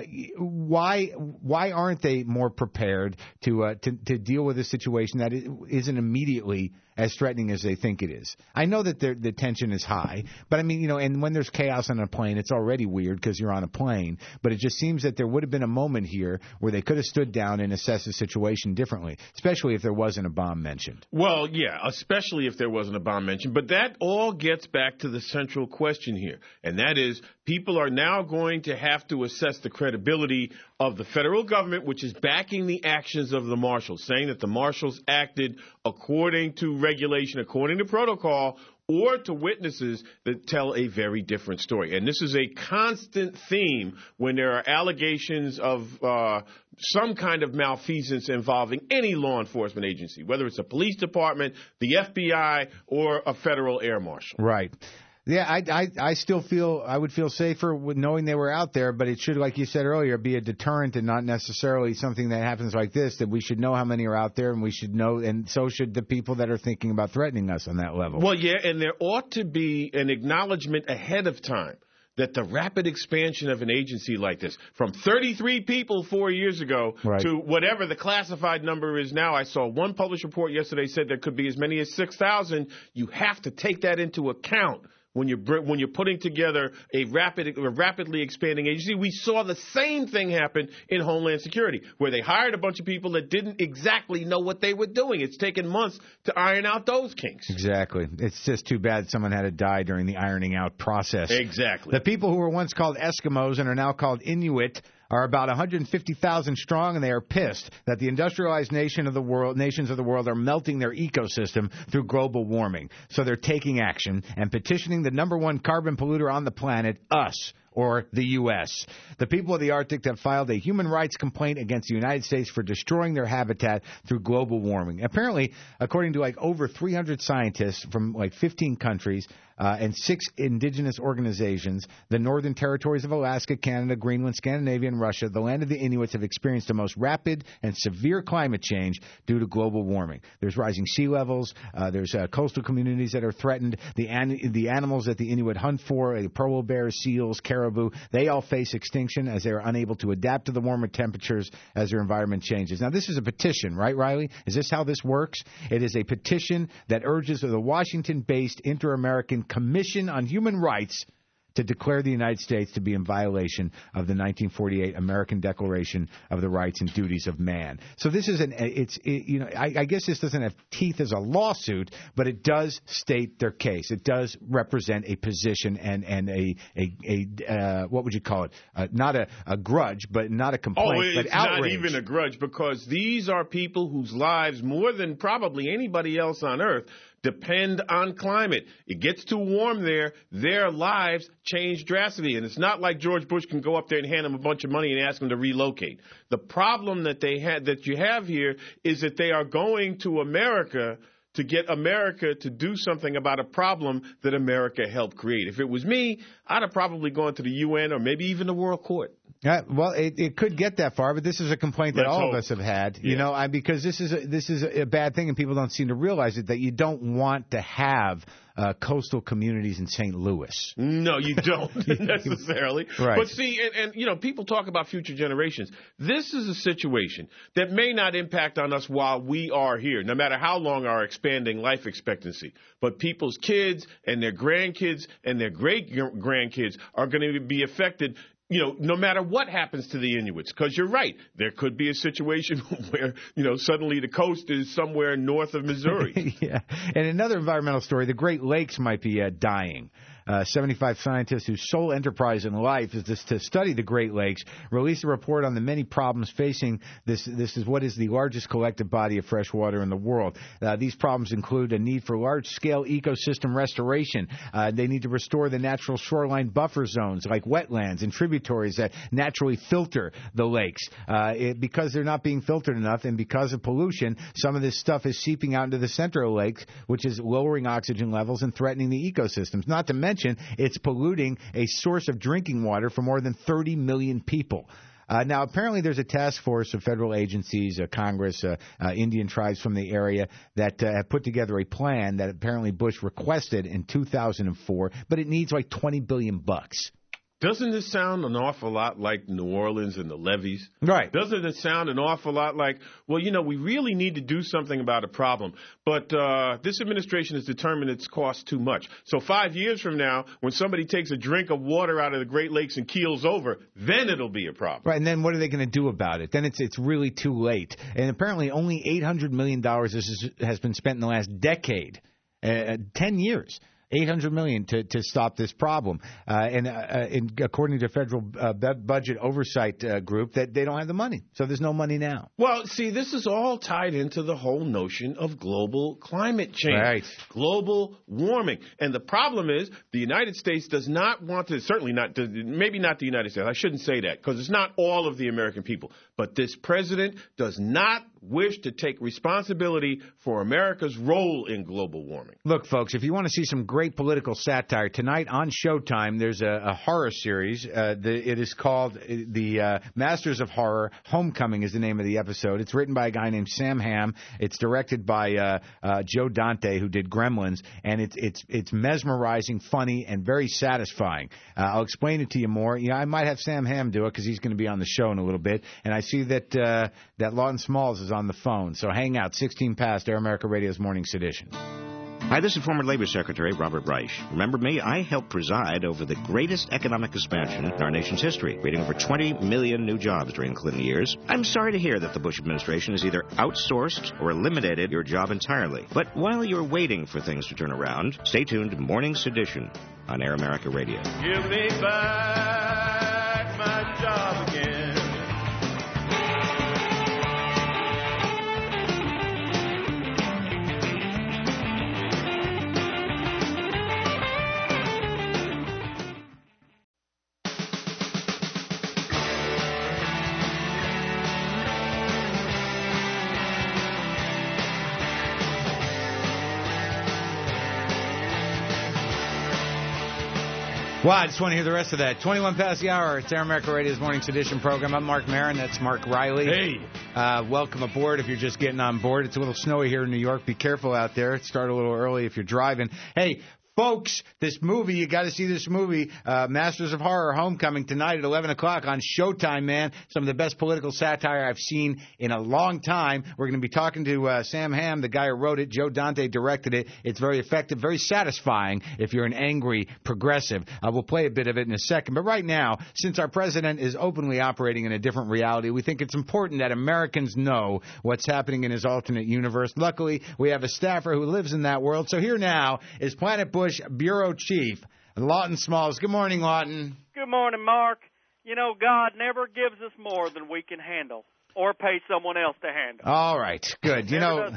why why aren't they more prepared to, uh, to, to deal with a situation that isn't immediately as threatening as they think it is? I know that the tension is high, but I mean, you know, and when there's chaos on a plane, it's already weird because you're on a plane, but it just seems that there would have been a moment here where they could have stood down and assessed the situation differently, especially if there wasn't a bomb mentioned. Well, yeah, especially if there wasn't a bomb mentioned, but that all gets back to the central question here, and that is people are now going to have to assess the credibility of the federal government, which is backing the actions of the marshals, saying that the marshals acted according to regulation, according to protocol, or to witnesses that tell a very different story. And this is a constant theme when there are allegations of uh, some kind of malfeasance involving any law enforcement agency, whether it's a police department, the F B I, or a federal air marshal. Right. Yeah, I, I I still feel I would feel safer with knowing they were out there, but it should, like you said earlier, be a deterrent and not necessarily something that happens like this, that we should know how many are out there, and we should know, and so should the people that are thinking about threatening us on that level. Well, yeah, and there ought to be an acknowledgement ahead of time that the rapid expansion of an agency like this, from thirty-three people four years ago right. to whatever the classified number is now, I saw one published report yesterday said there could be as many as six thousand. You have to take that into account when you're when you're putting together a rapid, a rapidly expanding agency. We saw the same thing happen in Homeland Security, where they hired a bunch of people that didn't exactly know what they were doing. It's taken months to iron out those kinks. Exactly. It's just too bad someone had to die during the ironing out process. Exactly. The people who were once called Eskimos and are now called Inuit are about one hundred fifty thousand strong, and they are pissed that the industrialized nation of the world, nations of the world are melting their ecosystem through global warming. So they're taking action and petitioning the number one carbon polluter on the planet, us, or the U S. The people of the Arctic have filed a human rights complaint against the United States for destroying their habitat through global warming. Apparently, according to like over three hundred scientists from like fifteen countries, Uh, and six indigenous organizations, the Northern Territories of Alaska, Canada, Greenland, Scandinavia, and Russia, the land of the Inuits, have experienced the most rapid and severe climate change due to global warming. There's rising sea levels. Uh, there's uh, coastal communities that are threatened. The an- the animals that the Inuit hunt for, uh, polar bears, seals, caribou, they all face extinction as they are unable to adapt to the warmer temperatures as their environment changes. Now, this is a petition, right, Riley? Is this how this works? It is a petition that urges the Washington-based Inter-American Commission on Human Rights to declare the United States to be in violation of the nineteen forty-eight American Declaration of the Rights and Duties of Man. So this is an, it's, it, you know, I, I guess this doesn't have teeth as a lawsuit, but it does state their case. It does represent a position and, and a, a, a uh, what would you call it? Uh, not a, a grudge, but not a complaint, oh, it's but outrage. not even a grudge, because these are people whose lives, more than probably anybody else on earth, depend on climate. It gets too warm there, their lives change drastically. And it's not like George Bush can go up there and hand them a bunch of money and ask them to relocate. The problem that they had, that you have here, is that they are going to America to get America to do something about a problem that America helped create. If it was me, I'd have probably gone to the U N or maybe even the World Court. Yeah, well, it, it could get that far, but this is a complaint that Let's all hope. of us have had, you Yeah. know, I, because this is a, this is a bad thing, and people don't seem to realize it, that you don't want to have uh, coastal communities in Saint Louis. No, you don't necessarily. Right. But see, and, and, you know, people talk about future generations. This is a situation that may not impact on us while we are here, no matter how long our expanding life expectancy. But people's kids and their grandkids and their great-grandkids are going to be affected, you know, no matter what happens to the Inuits. Because you're right, there could be a situation where, you know, suddenly the coast is somewhere north of Missouri. Yeah. And another environmental story, the Great Lakes might be uh, dying. Uh, seventy-five scientists whose sole enterprise in life is this, to study the Great Lakes released a report on the many problems facing this. This is what is the largest collective body of fresh water in the world. Uh, these problems include a need for large-scale ecosystem restoration. Uh, they need to restore the natural shoreline buffer zones like wetlands and tributaries that naturally filter the lakes. Uh, it, because they're not being filtered enough, and because of pollution, some of this stuff is seeping out into the center of the lakes, which is lowering oxygen levels and threatening the ecosystems. Not to mention it's polluting a source of drinking water for more than thirty million people. Uh, now, apparently there's a task force of federal agencies, uh, Congress, uh, uh, Indian tribes from the area that uh, have put together a plan that apparently Bush requested in two thousand four, but it needs like twenty billion bucks. Doesn't this sound an awful lot like New Orleans and the levees? Right. Doesn't it sound an awful lot like, well, you know, we really need to do something about a problem, but uh, this administration has determined it's cost too much. So five years from now, when somebody takes a drink of water out of the Great Lakes and keels over, then it'll be a problem. Right, and then what are they going to do about it? Then it's it's really too late. And apparently only eight hundred million dollars is, has been spent in the last decade, uh, ten years. eight hundred million dollars to, to stop this problem. Uh, and, uh, and according to federal uh, budget oversight uh, group, that they don't have the money. So there's no money now. Well, see, this is all tied into the whole notion of global climate change. Right. Global warming. And the problem is the United States does not want to, certainly not, maybe not the United States. I shouldn't say that because it's not all of the American people. But this president does not wish to take responsibility for America's role in global warming. Look, folks, if you want to see some great political satire, tonight on Showtime, there's a, a horror series. Uh, the, it is called the uh, Masters of Horror. Homecoming is the name of the episode. It's written by a guy named Sam Hamm. It's directed by uh, uh, Joe Dante, who did Gremlins, and it's it's it's mesmerizing, funny, and very satisfying. Uh, I'll explain it to you more. Yeah, I might have Sam Hamm do it because he's going to be on the show in a little bit. And I see that uh, that Lawton Smalls is on the phone. So hang out. sixteen past Air America Radio's Morning Sedition. Hi, this is former Labor Secretary Robert Reich. Remember me? I helped preside over the greatest economic expansion in our nation's history, creating over twenty million new jobs during the Clinton years. I'm sorry to hear that the Bush administration has either outsourced or eliminated your job entirely. But while you're waiting for things to turn around, stay tuned to Morning Sedition on Air America Radio. Give me back my job again. Well, I just want to hear the rest of that. twenty-one past the hour. It's Air America Radio's Morning Sedition program. I'm Mark Maron. That's Mark Riley. Hey. Uh, welcome aboard if you're just getting on board. It's a little snowy here in New York. Be careful out there. Start a little early if you're driving. Hey, Folks, this movie, you got to see this movie, uh, Masters of Horror Homecoming, tonight at eleven o'clock on Showtime, man. Some of the best political satire I've seen in a long time. We're going to be talking to uh, Sam Hamm, the guy who wrote it. Joe Dante directed it. It's very effective, very satisfying if you're an angry progressive. Uh, we'll play a bit of it in a second. But right now, since our president is openly operating in a different reality, we think it's important that Americans know what's happening in his alternate universe. Luckily, we have a staffer who lives in that world. So here now is Planet Bush Bureau Chief Lawton Smalls. Good morning, Lawton. Good morning, Mark. You know, God never gives us more than we can handle or pay someone else to handle. All right, good. You know,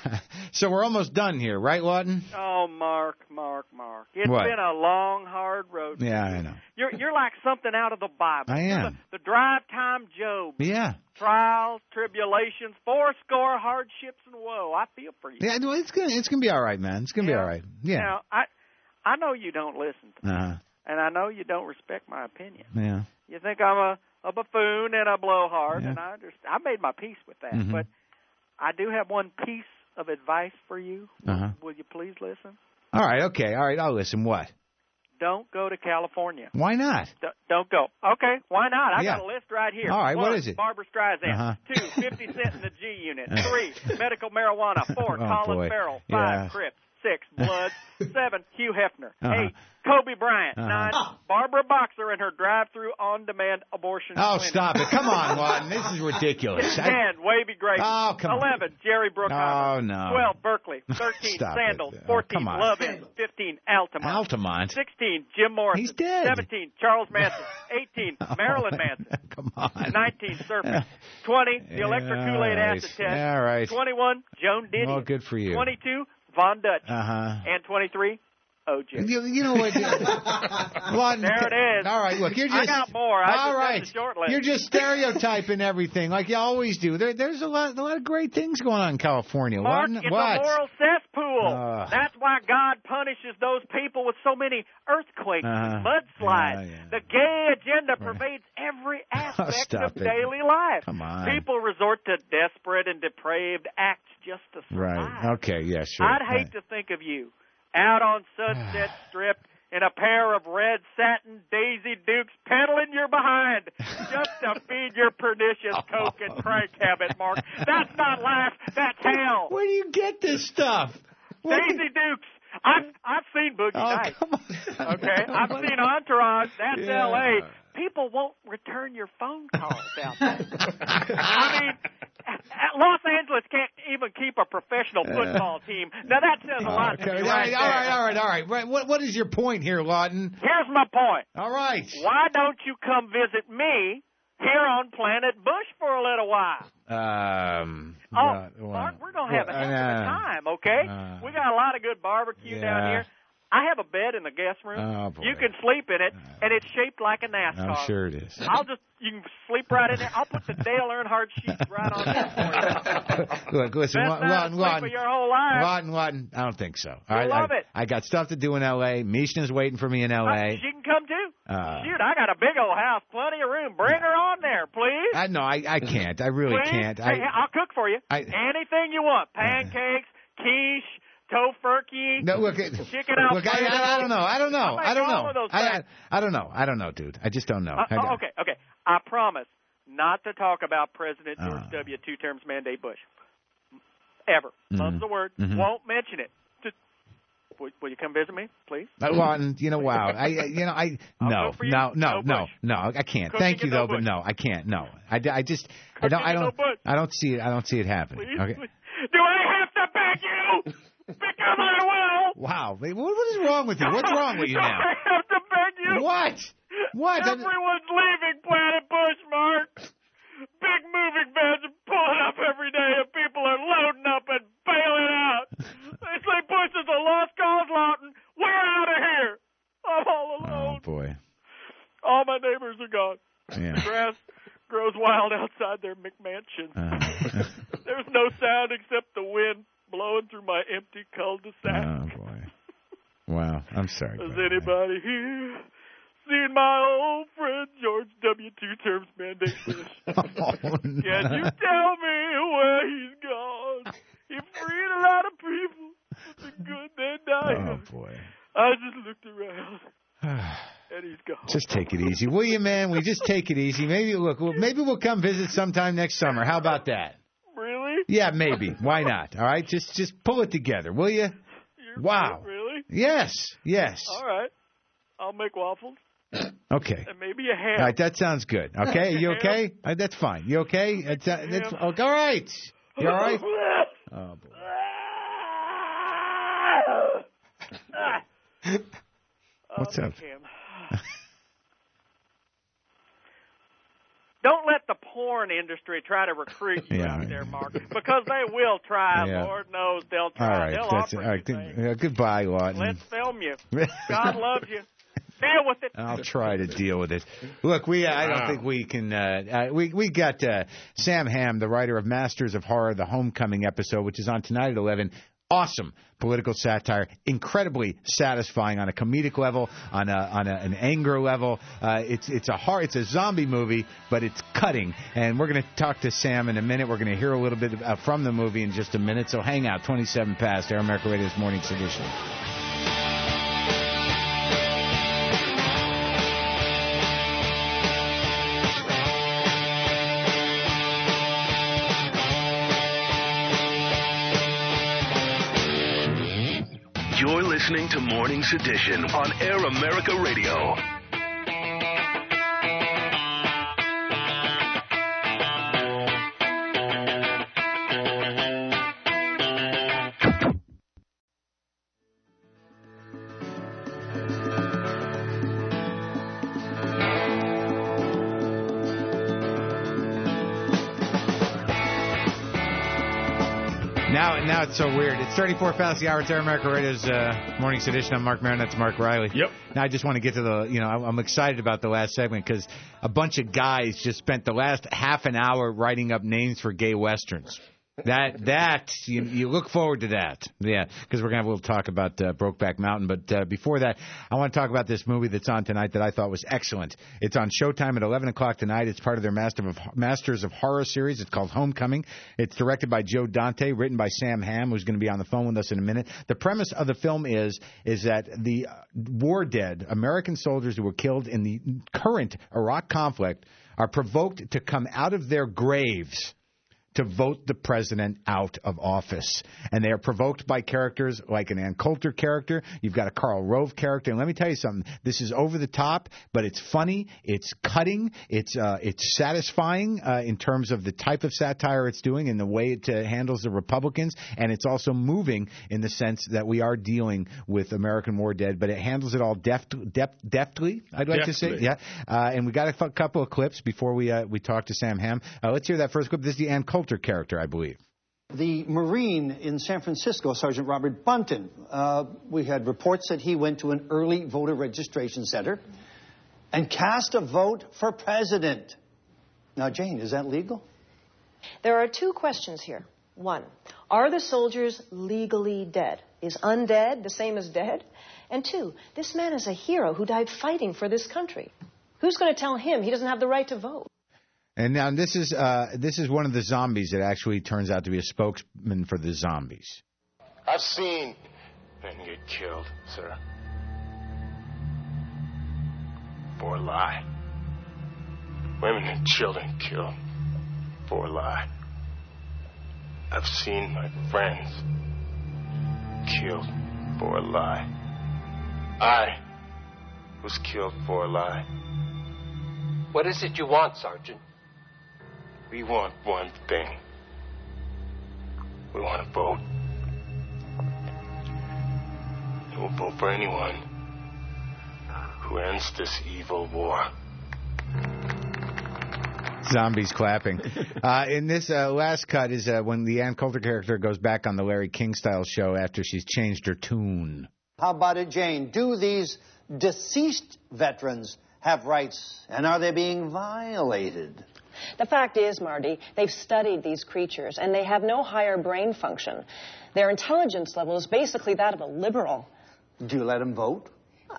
so we're almost done here, right, Lawton? Oh, Mark, Mark, Mark. It's What? been a long, hard road. Yeah, I know. You're you're like something out of the Bible. I am. The, the drive time Job. Yeah. Trials, tribulations, fourscore hardships, and woe. I feel for you. Yeah, well, it's gonna it's gonna be all right, man. It's gonna be all right. Yeah. Now, I I know you don't listen to me, Uh-huh. and I know you don't respect my opinion. Yeah. You think I'm a, a buffoon and a blowhard, Yeah. and I understand. I made my peace with that. Mhm. But I do have one piece of advice for you. Uh-huh. Will you please listen? All right. Okay. All right. I'll listen. What? Don't go to California. Why not? D- don't go. Okay, why not? I Yeah. got a list right here. All right, One, what is it? Barbara Streisand. Uh-huh. Two, fifty Cent in the G Unit. Three, medical marijuana. Four, Oh, Colin boy. Farrell. Five, Yeah. Crips. Six, Bloods. Seven, Hugh Hefner. Uh-huh. Eight, Kobe Bryant. Uh-huh. Nine, Barbara Boxer and her drive-through on-demand abortion. Oh, clinic. stop it! Come on, Lawton. This is ridiculous. I- Ten, Wavy Grace. Oh, come on. Eleven, Jerry Bruckheimer. Oh, no. Twelve, Berkeley. Thirteen, Stop Sandals. it. Oh, Fourteen, come on. Love In. Fifteen, Altamont. Altamont. Sixteen, Jim Morrison. He's dead. Seventeen, Charles Manson. Eighteen, Marilyn Manson. Come on. Nineteen, Serpent. Twenty, the Electric Yeah, Kool-Aid all right. acid test. All right. Twenty-one, Joan Didion. Well, good for you. Twenty-two, Von Dutch. Uh-huh. And twenty-three, O J. You, you know what? Lawton, There it is. All right, look, you're just. I got more. I all just right, had the short list. you're just stereotyping everything like you always do. There, there's a lot, a lot of great things going on in California. Mark, Lawton, it's what? a moral cesspool. Uh. That's why God punishes those people with so many earthquakes Uh-huh. and mudslides. Yeah, yeah. The gay agenda pervades every aspect Stop of it. daily life. Come on. People resort to desperate and depraved acts just to survive. Right. Okay. Yeah. Sure. I'd hate to think of you out on Sunset Strip in a pair of red satin Daisy Dukes pedaling your behind just to feed your pernicious coke and crank habit, Mark. That's not life. That's hell. Where do you get this stuff? Daisy Dukes. I've I've seen Boogie Oh, Nights. come on. Okay, I've seen Entourage. That's Yeah. L A. People won't return your phone calls out there. I mean, Los Angeles can't even keep a professional football team. Now that says a lot to Okay. me All right right. All right. there. All right. All right. Right. What, what is your point here, Lawton? Here's my point. All right. Why don't you come visit me here on Planet Bush for a little while? Um. Oh, yeah, well, Mark, we're going to have a well, heck of a uh, time, okay? uh, we got a lot of good barbecue down yeah. here. I have a bed in the guest room. Oh, boy. You can sleep in it, and it's shaped like a NASCAR. I'm sure it is. I'll just, you can sleep right in there. I'll put the Dale Earnhardt sheets right on there for you. Look, listen, Best Lawton, night of Lawton, sleep Lawton, of your whole life. Lawton, Lawton, I don't think so. You'll I, love I, it. I got stuff to do in L A. Mishna's waiting for me in L Uh, A. she can come too. Uh, Shoot, I got a big old house, plenty of room. Bring her on there, please. I, no, I, I can't. I really Please? can't. Hey, I, I'll cook for you. I- Anything you want. Pancakes, quiche, tofurkey, no, look, it- chicken look, I, I, I don't know. I don't know. I'll make I don't all know. of those I, I, things. I don't know. I don't know, dude. I just don't know. Uh, I, oh, okay, okay. I promise not to talk about President George Uh. W. Two terms mandate Bush. Ever. Mhm. Loves the word. Mhm. Won't mention it. Just, will, will you come visit me, please? Uh, Lawton, you know, wow. I, I- you know, I I'll no, cook for you. no, no, No no, Bush. no. I can't. Cooking Thank you and no though, but Bush. no, I can't. No, I, I just, I don't, I and no don't, Bush. I don't see it. I don't see it happening. Please, Okay. please. Do I have to beg you? Because I will. Wow. What, what is wrong with you? What's wrong with you Do now? I have to beg you? What? What? Everyone's leaving Planet Bush, Mark. Big moving vans are pulling up every day, and people are loading up and bailing out. They say Bush is a lost cause, Lawton. We're out of here. I'm all Oh alone. boy. All my neighbors are gone. Yeah. The grass grows wild outside their McMansion. Uh, There's no sound except the wind blowing through my empty cul-de-sac. oh boy. Wow. I'm sorry. Has Greg. anybody here seen my old friend George W. Two terms mandate Bush? Oh, no. Can you tell me where he's gone? He freed a lot of people. It's a good they died. Oh boy. I just looked around, and he's gone. Just take it easy, will you, man? We just take it easy. Maybe look, maybe we'll come visit sometime next summer. How about that? Really? Yeah, maybe. Why not? All right, just just pull it together, will you? You're Wow. Really? Yes. Yes. All right. I'll make waffles. Okay. And maybe a ham. All right, that sounds good. Okay, you okay? Uh, that's fine. You okay? It's, uh, that's, okay, all right. You all right? Oh, boy. What's I'll up? make ham. Don't let the porn industry try to recruit you Yeah. out there, Mark, because they will try. Yeah. Lord knows they'll try. All right. They'll That's, offer all right. you Good, things. uh, goodbye, Lawton. Let's film you. God loves you. Deal with it. I'll try to deal with it. Look, we I don't Wow. think we can. Uh, uh, we we got uh, Sam Hamm, the writer of Masters of Horror, the Homecoming episode, which is on tonight at eleven. Awesome political satire, incredibly satisfying on a comedic level, on a on a, an anger level. Uh, it's it's a hard, it's a zombie movie, but it's cutting. And we're going to talk to Sam in a minute. We're going to hear a little bit uh, from the movie in just a minute. So hang out. twenty-seven past Air America Radio's Morning Edition. You're listening to Morning Sedition on Air America Radio. Now, now it's so weird. It's thirty-four past the hour. It's Air America Radio's uh, Morning Sedition. I'm Mark Maron. That's Mark Riley. Yep. Now I just want to get to the, you know, I'm I'm excited about the last segment because a bunch of guys just spent the last half an hour writing up names for gay westerns. That, that, you, you look forward to that. Yeah, because we're going to have a little talk about uh, Brokeback Mountain. But uh, before that, I want to talk about this movie that's on tonight that I thought was excellent. It's on Showtime at eleven o'clock tonight. It's part of their Master of, Masters of Horror series. It's called Homecoming. It's directed by Joe Dante, written by Sam Hamm, who's going to be on the phone with us in a minute. The premise of the film is, is that the uh, war dead American soldiers who were killed in the current Iraq conflict are provoked to come out of their graves to vote the president out of office. And they are provoked by characters like an Ann Coulter character. You've got a Karl Rove character. And let me tell you something. This is over the top, but it's funny. It's cutting. It's uh, it's satisfying uh, in terms of the type of satire it's doing and the way it uh, handles the Republicans. And it's also moving in the sense that we are dealing with American war dead, but it handles it all deft, deft, deftly, I'd like Deftly. to say. Yeah. Uh, and we got a f- couple of clips before we uh, we talk to Sam Hamm. Uh, let's hear that first clip. This is the Ann Coulter character, I believe. The Marine in San Francisco, Sergeant Robert Bunton, uh, we had reports that he went to an early voter registration center and cast a vote for president. Now, Jane, is that legal? There are two questions here. One, are the soldiers legally dead? Is undead the same as dead? And two, this man is a hero who died fighting for this country. Who's going to tell him he doesn't have the right to vote? And now this is uh, this is one of the zombies that actually turns out to be a spokesman for the zombies. I've seen men get killed, sir. For a lie. Women and children killed for a lie. I've seen my friends killed for a lie. I was killed for a lie. What is it you want, Sergeant? We want one thing. We want to vote. And we'll vote for anyone who ends this evil war. Zombies clapping. uh, in this uh, last cut is uh, when the Ann Coulter character goes back on the Larry King style show after she's changed her tune. How about it, Jane? Do these deceased veterans have rights, and are they being violated? The fact is, Marty, they've studied these creatures, and they have no higher brain function. Their intelligence level is basically that of a liberal. Do you let them vote?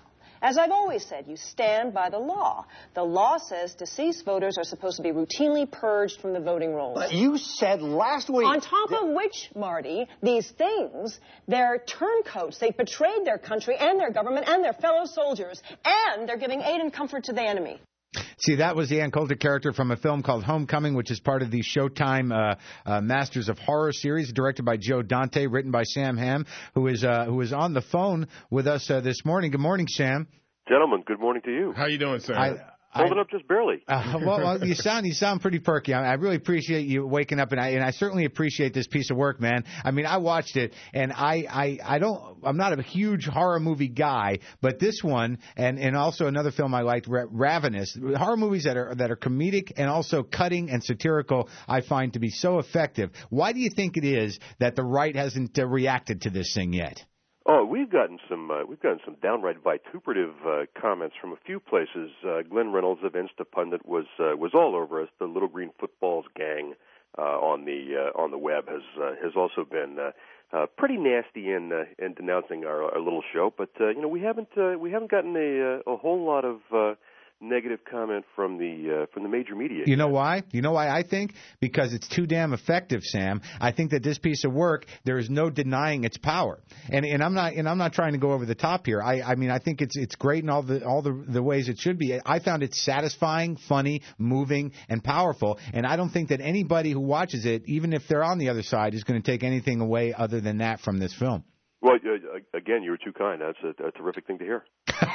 As I've always said, you stand by the law. The law says deceased voters are supposed to be routinely purged from the voting rolls. But you said last week... On top of which, Marty, these things, they're turncoats. They betrayed their country and their government and their fellow soldiers. And they're giving aid and comfort to the enemy. See, that was the Ann Coulter character from a film called Homecoming, which is part of the Showtime uh, uh, Masters of Horror series, directed by Joe Dante, written by Sam Hamm, who is uh, who is on the phone with us uh, this morning. Good morning, Sam. Gentlemen, good morning to you. How you doing, Sam? I, Holding up just barely. Uh, well, well, you sound you sound pretty perky. I, I really appreciate you waking up, and I and I certainly appreciate this piece of work, man. I mean, I watched it, and I, I, I don't. I'm not a huge horror movie guy, but this one, and, and also another film I liked, Ra- Ravenous. Horror movies that are that are comedic and also cutting and satirical, I find to be so effective. Why do you think it is that the right hasn't uh, reacted to this thing yet? Oh, we've gotten some uh, we've gotten some downright vituperative uh, comments from a few places. Uh, Glenn Reynolds of Instapundit was uh, was all over us. The Little Green Footballs gang uh, on the uh, on the web has uh, has also been uh, uh, pretty nasty in uh, in denouncing our, our little show. But uh, you know we haven't uh, we haven't gotten a a whole lot of uh, negative comment from the uh, from the major media. You know why? You know why I think? Because it's too damn effective, Sam. I think that this piece of work, there is no denying its power. And and I'm not and I'm not trying to go over the top here. I, I mean I think it's it's great in all the all the, the ways it should be. I found it satisfying, funny, moving, and powerful. And I don't think that anybody who watches it, even if they're on the other side, is going to take anything away other than that from this film. Well, uh, again, you were too kind. That's a, a terrific thing to hear.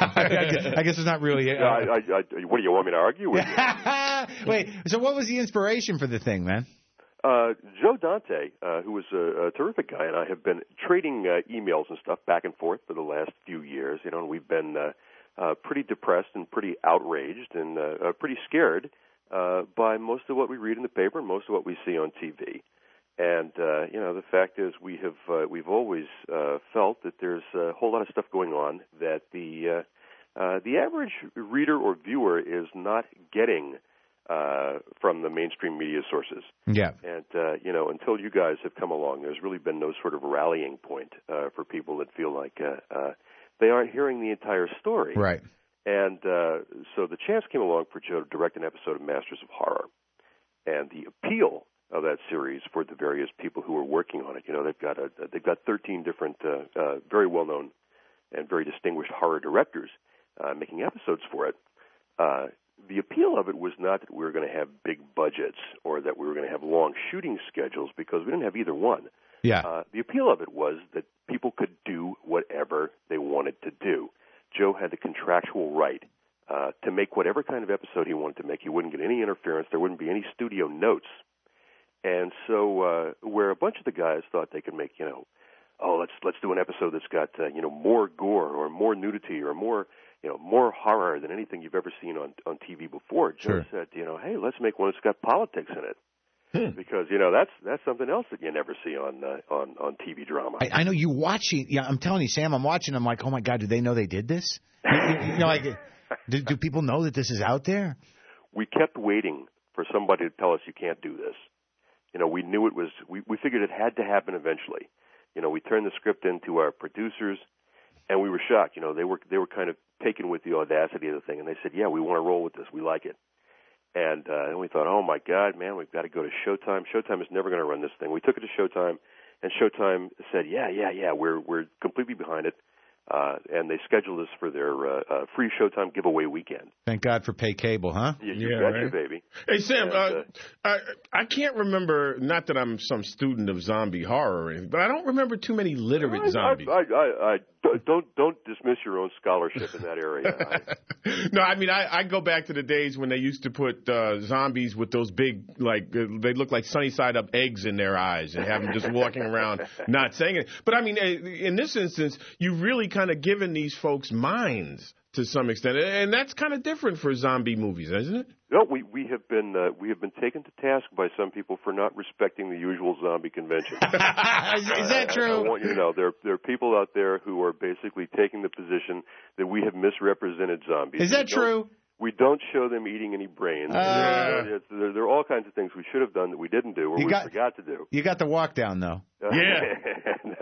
I, guess, I guess it's not really. Uh, yeah, I, I, I, what do you want me to argue with you? Wait, so what was the inspiration for the thing, man? Uh, Joe Dante, uh, who was a, a terrific guy, and I have been trading uh, emails and stuff back and forth for the last few years. You know, and we've been uh, uh, pretty depressed and pretty outraged and uh, uh, pretty scared uh, by most of what we read in the paper and most of what we see on T V. And uh, you know, the fact is, we have uh, we've always uh, felt that there's a whole lot of stuff going on that the uh, uh, the average reader or viewer is not getting uh, from the mainstream media sources. Yeah. And uh, you know, until you guys have come along, there's really been no sort of rallying point uh, for people that feel like uh, uh, they aren't hearing the entire story. Right. And uh, so the chance came along for Joe to direct an episode of Masters of Horror, and the appeal of that series for the various people who are working on it. You know, they've got a, they've got thirteen different, uh, uh, very well-known and very distinguished horror directors uh, making episodes for it. Uh, the appeal of it was not that we were going to have big budgets or that we were going to have long shooting schedules, because we didn't have either one. Yeah. Uh, the appeal of it was that people could do whatever they wanted to do. Joe had the contractual right uh, to make whatever kind of episode he wanted to make. He wouldn't get any interference. There wouldn't be any studio notes. And so, uh, where a bunch of the guys thought they could make, you know, oh, let's let's do an episode that's got, uh, you know, more gore or more nudity or more, you know, more horror than anything you've ever seen on on T V before. Joe Sure. said, you know, hey, let's make one that's got politics in it, Hmm. because you know that's that's something else that you never see on uh, on on T V drama. I, I know you watching. Yeah, I'm telling you, Sam. I'm watching. I'm like, oh my God, do they know they did this? you, you know, like, do, do people know that this is out there? We kept waiting for somebody to tell us you can't do this. You know, we knew it was, we, we figured it had to happen eventually. You know, we turned the script into our producers, and we were shocked. You know, they were they were kind of taken with the audacity of the thing, and they said, yeah, we want to roll with this. We like it. And, uh, and we thought, oh, my God, man, we've got to go to Showtime. Showtime is never going to run this thing. We took it to Showtime, and Showtime said, yeah, yeah, yeah, we're we're completely behind it. Uh, and they scheduled us for their uh, uh, free Showtime giveaway weekend. Thank God for pay cable, huh? You, you Yeah, betcha, right. baby. Hey, Sam, And, uh, uh, I, I can't remember, not that I'm some student of zombie horror or anything, but I don't remember too many literate I, zombies. I, I, I, don't don't dismiss your own scholarship in that area. I, No, I mean, I, I go back to the days when they used to put uh, zombies with those big, like, uh, they look like sunny side up eggs in their eyes and have them just walking around not saying it. But I mean, uh, in this instance, you've really kind of given these folks minds to some extent, and that's kind of different for zombie movies, isn't it? no, we we have been uh, we have been taken to task by some people for not respecting the usual zombie convention. is, is that true? I want you to know there there are people out there who are basically taking the position that we have misrepresented zombies. Is that We don't- true? We don't show them eating any brains. Uh, It's- there, there are all kinds of things we should have done that we didn't do or You we got- forgot to do. You got the walk down, though. Uh, Yeah. and that's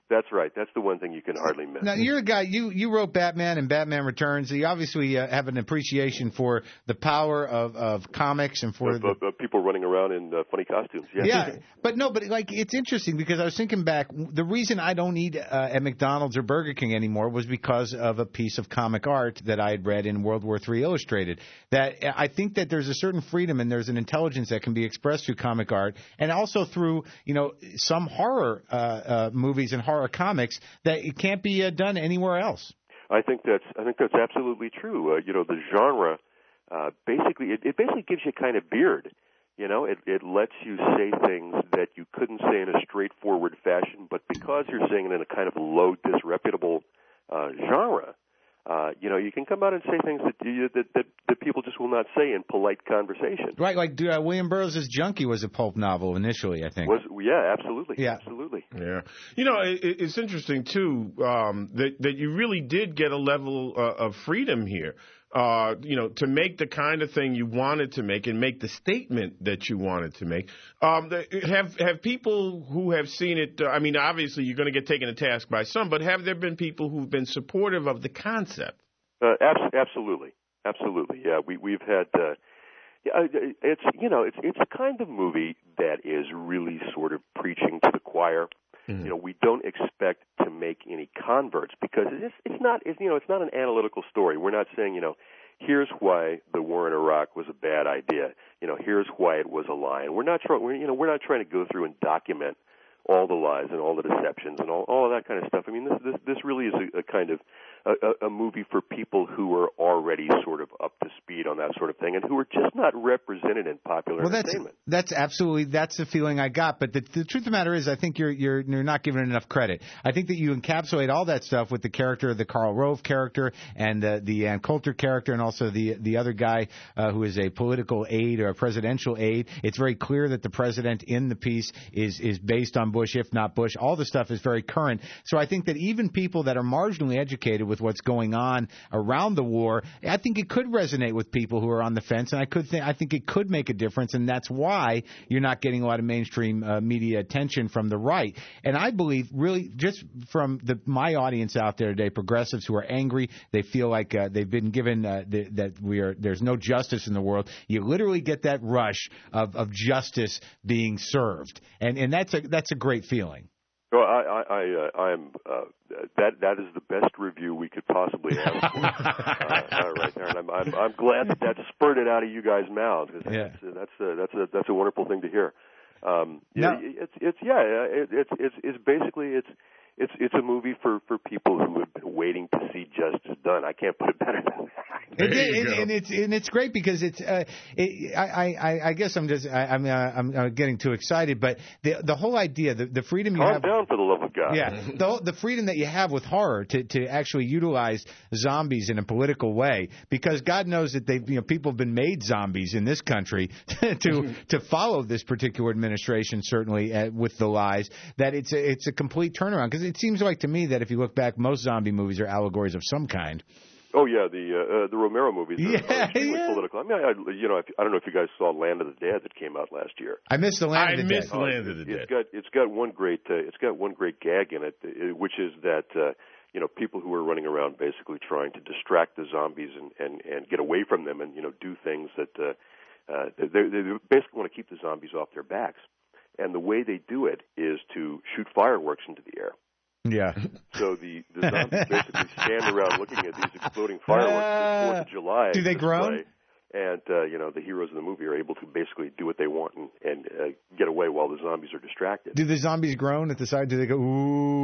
That's right. That's the one thing you can hardly miss. Now, you're a guy, you, you wrote Batman and Batman Returns. You obviously uh, have an appreciation for the power of, of comics and for of, the... of, of people running around in uh, funny costumes. Yeah. Yeah, but no, but like it's interesting because I was thinking back, the reason I don't eat uh, at McDonald's or Burger King anymore was because of a piece of comic art that I had read in World War Three Illustrated. That I think that there's a certain freedom and there's an intelligence that can be expressed through comic art and also through, you know, some horror uh, uh, movies and horror comics that it can't be uh, done anywhere else. I think that's I think that's absolutely true. Uh, you know, the genre uh, basically it, it basically gives you kind of beard. You know, it it lets you say things that you couldn't say in a straightforward fashion, but because you're saying it in a kind of low, disreputable uh, genre, uh, you know, you can come out and say things that, you, that that that people just will not say in polite conversation. Right, like uh, William Burroughs' Junkie was a pulp novel initially, I think. Was yeah, absolutely, yeah, absolutely. Yeah, you know, it, it's interesting too um, that that you really did get a level uh, of freedom here. Uh, you know, to make the kind of thing you wanted to make and make the statement that you wanted to make. Um, the, have have people who have seen it? Uh, I mean, obviously you're going to get taken to task by some, but have there been people who've been supportive of the concept? Uh, abs- absolutely, absolutely. Yeah, we we've had. Uh, yeah, it's you know, it's it's a kind of movie that is really sort of preaching to the choir. Mm-hmm. You know, we don't expect to make any converts because it's it's not it's, you know it's not an analytical story. We're not saying you know here's why the war in Iraq was a bad idea. You know, here's why it was a lie. And we're not trying we're, you know we're not trying to go through and document all the lies and all the deceptions and all all of that kind of stuff. I mean, this this, this really is a, a kind of a, a movie for people who are already sort of up to speed on that sort of thing and who are just not represented in popular well, entertainment. That's, that's absolutely that's the feeling I got. But the, the truth of the matter is, I think you're you're you're not giving it enough credit. I think that you encapsulate all that stuff with the character, the Karl Rove character, and the the Ann Coulter character, and also the the other guy uh, who is a political aide or a presidential aide. It's very clear that the president in the piece is is based on Bush, if not Bush. All the stuff is very current. So I think that even people that are marginally educated with what's going on around the war, I think it could resonate with people who are on the fence, and I could think I think it could make a difference, and that's why you're not getting a lot of mainstream uh, media attention from the right. And I believe, really, just from the, my audience out there today, progressives who are angry, they feel like uh, they've been given uh, the, that we are there's no justice in the world. You literally get that rush of, of justice being served, and and that's a that's a great feeling. Well, I, I, I, uh, I'm uh, that that is the best review we could possibly have for, uh, uh, right there, and I'm, I'm I'm glad that that spurted out of you guys' mouths because yeah. that's that's a, that's a that's a wonderful thing to hear. Um, no. yeah, it's it's yeah, it, it's it's it's basically it's. It's it's a movie for, for people who have been waiting to see justice done. I can't put it better than that. It, it, and it's and it's great because it's. Uh, it, I, I I guess I'm just I, I'm uh, I'm uh, getting too excited, but the the whole idea, the the freedom you Calm have. down, for the love of God. Yeah, the the freedom that you have with horror to, to actually utilize zombies in a political way, because God knows that they you know people have been made zombies in this country to to follow this particular administration, certainly uh, with the lies. That it's a, it's a complete turnaround because it seems like to me that if you look back, most zombie movies are allegories of some kind. Oh yeah, the uh, uh, the Romero movies are, yeah, are extremely yeah. political. I mean, I, you know, I don't know if you guys saw Land of the Dead that came out last year. I missed the Land I of the missed Dead. the Land of the Dead. It's got it's got one great uh, it's got one great gag in it, uh, which is that uh, you know people who are running around basically trying to distract the zombies and, and, and get away from them and you know do things that uh, uh, they they basically want to keep the zombies off their backs, and the way they do it is to shoot fireworks into the air. Yeah. So the, the zombies basically stand around looking at these exploding fireworks uh, Fourth of July. Do they groan? Display. And, uh, you know, the heroes of the movie are able to basically do what they want and, and uh, get away while the zombies are distracted. Do the zombies groan at the side? Do they go, ooh?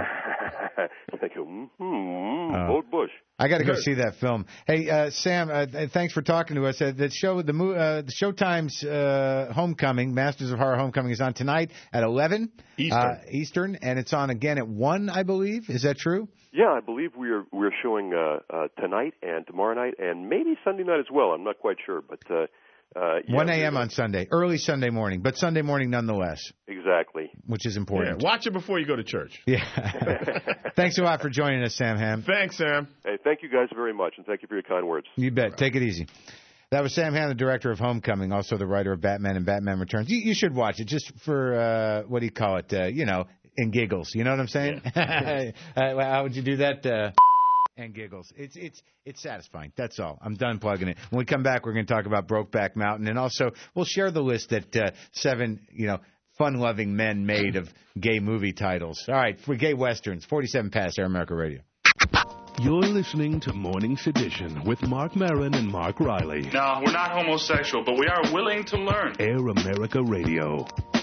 They go, mm-hmm, uh, vote Bush. I got to go see that film. Hey, uh, Sam, uh, thanks for talking to us. Uh, the show, the, uh, the Showtime's uh, Homecoming, Masters of Horror Homecoming, is on tonight at eleven Eastern. Uh, Eastern, and it's on again at one, I believe. Is that true? Yeah, I believe we're we're showing uh, uh, tonight and tomorrow night and maybe Sunday night as well. I'm not quite sure, but uh, uh, yeah, one a.m. on Sunday, early Sunday morning, but Sunday morning nonetheless. Exactly, which is important. Yeah, watch it before you go to church. Yeah. Thanks a lot for joining us, Sam Hamm. Thanks, Sam. Hey, thank you guys very much, and thank you for your kind words. You bet. Take it easy. That was Sam Hamm, the director of Homecoming, also the writer of Batman and Batman Returns. You, you should watch it just for, uh, what do you call it, uh, you know, and giggles. You know what I'm saying? Yeah. uh, how would you do that? Uh, and giggles. It's it's it's satisfying. That's all. I'm done plugging it. When we come back, we're going to talk about Brokeback Mountain, and also we'll share the list that uh, seven, you know, fun-loving men made of gay movie titles. All right, for gay westerns, forty-seven past Air America Radio. You're listening to Morning Sedition with Mark Maron and Mark Riley. No, we're not homosexual, but we are willing to learn. Air America Radio.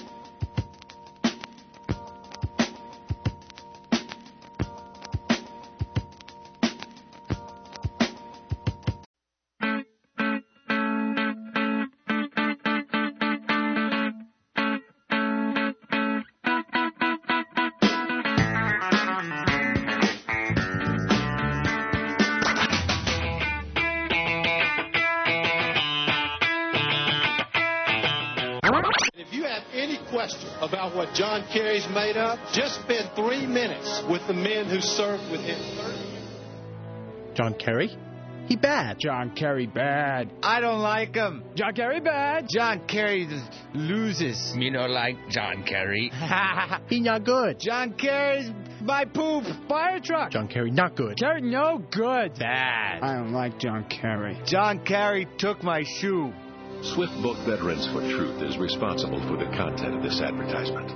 About what John Kerry's made up, just spend three minutes with the men who served with him. John Kerry? He bad. John Kerry bad. I don't like him. John Kerry bad. John Kerry just loses. Me no like John Kerry. He not good. John Kerry's my poop. Fire truck. John Kerry not good. Kerry no good. Bad. I don't like John Kerry. John Kerry took my shoe. SwiftBook Veterans for Truth is responsible for the content of this advertisement.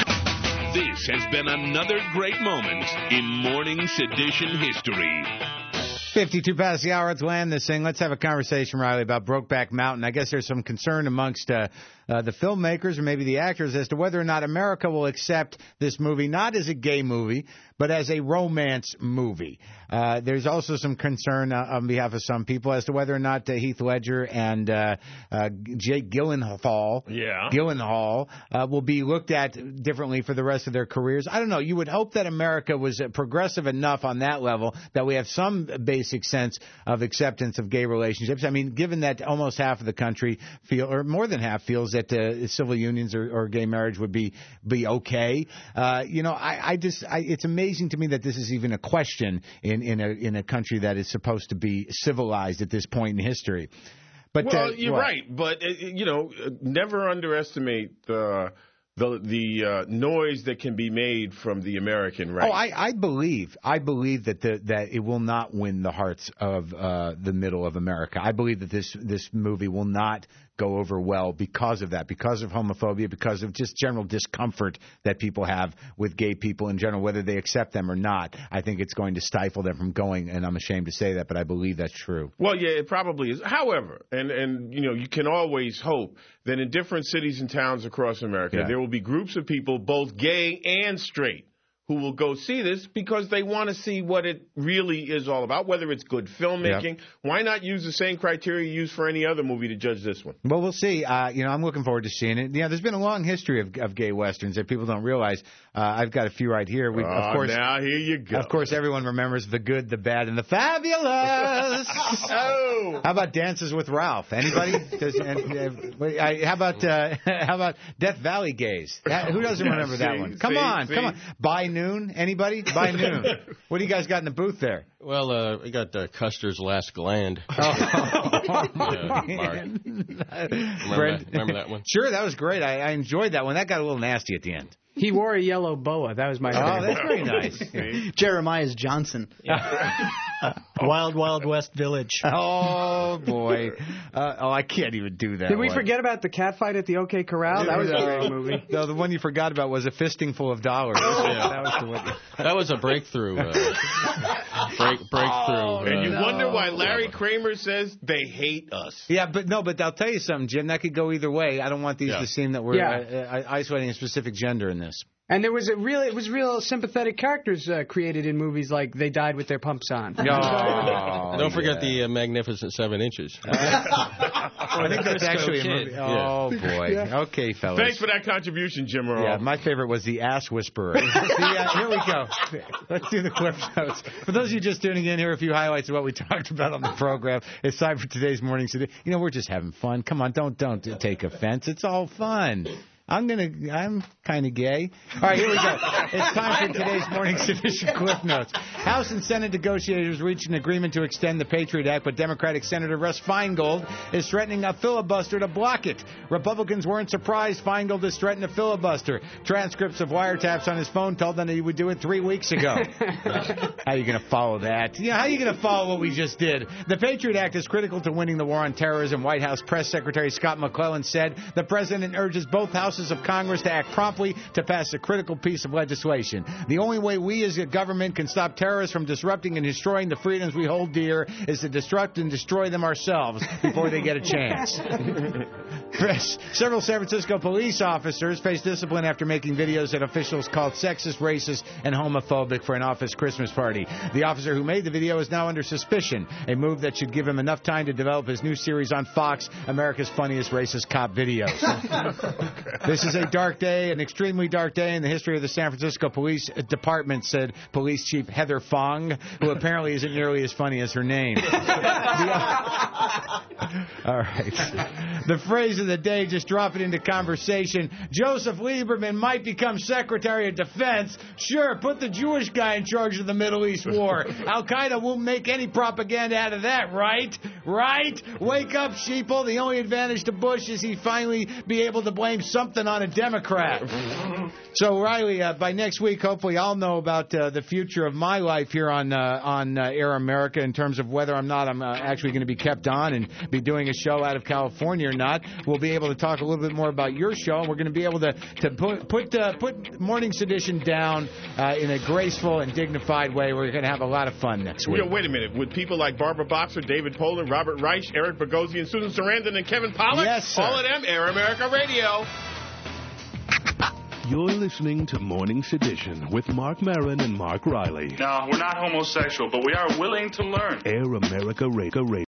This has been another great moment in Morning Sedition history. fifty-two past the hour. Let's land this thing. Let's have a conversation, Riley, about Brokeback Mountain. I guess there's some concern amongst uh, uh, the filmmakers or maybe the actors as to whether or not America will accept this movie not as a gay movie, but as a romance movie. Uh, there's also some concern uh, on behalf of some people as to whether or not uh, Heath Ledger and uh, uh, Jake Gyllenhaal, yeah. Gyllenhaal uh, will be looked at differently for the rest of their careers. I don't know. You would hope that America was uh, progressive enough on that level that we have some basic sense of acceptance of gay relationships. I mean, given that almost half of the country feel, or more than half feels that uh, civil unions or, or gay marriage would be be okay. Uh, you know, I, I just, I, it's amazing to me that this is even a question in in a in a country that is supposed to be civilized at this point in history. But well, uh, you're what? right. But uh, you know, never underestimate the the the uh, noise that can be made from the American right. Oh, I, I believe I believe that the that it will not win the hearts of uh, the middle of America. I believe that this this movie will not go over well because of that, because of homophobia, because of just general discomfort that people have with gay people in general, whether they accept them or not. I think it's going to stifle them from going, and I'm ashamed to say that, but I believe that's true. Well, yeah, it probably is. However, and, and you know, you can always hope that in different cities and towns across America, Yeah. there will be groups of people, both gay and straight, who will go see this because they want to see what it really is all about, whether it's good filmmaking. Yeah. Why not use the same criteria you use for any other movie to judge this one? Well, we'll see. Uh, you know, I'm looking forward to seeing it. You know, there's been a long history of, of gay westerns that people don't realize. Uh, I've got a few right here. We, oh, of course, now here you go. Of course, everyone remembers The Good, the Bad, and the Fabulous. Oh, how about Dances with Ralph? Anybody? Does, and, uh, wait, I, how about uh, how about Death Valley Gays? That, who doesn't remember see, that one? Come see, on, see. come on. By Noon? Anybody? By Noon. What do you guys got in the booth there? Well, uh, we got uh, Custer's Last Gland. Oh, uh, Mark. Remember, that, remember that one? Sure, that was great. I, I enjoyed that one. That got a little nasty at the end. He wore a yellow boa. That was my favorite. Oh, that's very nice. Yeah. Jeremiah's Johnson. Wild Wild West Village. Oh, boy. Uh, oh, I can't even do that Did we one. forget about the cat fight at the OK Corral? That was a great movie. No, the one you forgot about was A Fisting Full of Dollars. Yeah. That was the one. That was a breakthrough. Uh, break, breakthrough. Oh, and you uh, wonder why Larry Kramer says they hate us. Yeah, but no, but I'll tell you something, Jim. That could go either way. I don't want these Yeah. to seem that we're Yeah. uh, uh, isolating a specific gender in this. And there was a real, it was real sympathetic characters uh, created in movies like They Died with Their Pumps On. Oh, Don't forget yeah. the uh, Magnificent Seven Inches. I think that's actually a movie. Oh, boy. Yeah. Okay, fellas. Thanks for that contribution, Jim Morrell. Yeah, my favorite was The Ass Whisperer. See, uh, here we go. Let's do the clip notes. For those of you just tuning in, here are a few highlights of what we talked about on the program. It's time for today's morning. You know, we're just having fun. Come on, don't don't take offense. It's all fun. I'm gonna. I'm kind of gay. All right, here we go. It's time for today's morning edition Cliff Notes. House and Senate negotiators reached an agreement to extend the Patriot Act, but Democratic Senator Russ Feingold is threatening a filibuster to block it. Republicans weren't surprised. Feingold has threatened a filibuster. Transcripts of wiretaps on his phone told them that he would do it three weeks ago. How are you going to follow that? Yeah, how are you going to follow what we just did? The Patriot Act is critical to winning the war on terrorism. White House Press Secretary Scott McClellan said the president urges both houses of Congress to act promptly to pass a critical piece of legislation. The only way we as a government can stop terrorists from disrupting and destroying the freedoms we hold dear is to disrupt and destroy them ourselves before they get a chance. Several San Francisco police officers face discipline after making videos that officials called sexist, racist, and homophobic for an office Christmas party. The officer who made the video is now under suspicion, a move that should give him enough time to develop his new series on Fox, America's Funniest Racist Cop Videos. This is a dark day, an extremely dark day in the history of the San Francisco Police Department, said Police Chief Heather Fong, who apparently isn't nearly as funny as her name. The, all right. The phrase of the day, just drop it into conversation. Joseph Lieberman might become Secretary of Defense. Sure, put the Jewish guy in charge of the Middle East war. Al-Qaeda won't make any propaganda out of that, right? Right? Wake up, sheeple. The only advantage to Bush is he'd finally be able to blame something on a Democrat. So, Riley, uh, by next week, hopefully I'll know about uh, the future of my life here on uh, on uh, Air America in terms of whether or not I'm uh, actually going to be kept on and be doing a show out of California or not. We'll be able to talk a little bit more about your show, and we're going to be able to, to put put, uh, put Morning's edition down uh, in a graceful and dignified way. We're going to have a lot of fun next week. Yo, wait a minute. With people like Barbara Boxer, David Poland, Robert Reich, Eric Bogosian, Susan Sarandon, and Kevin Pollak? Yes, sir. All of them, Air America Radio. You're listening to Morning Sedition with Mark Maron and Mark Riley. No, we're not homosexual, but we are willing to learn. Air America Radio.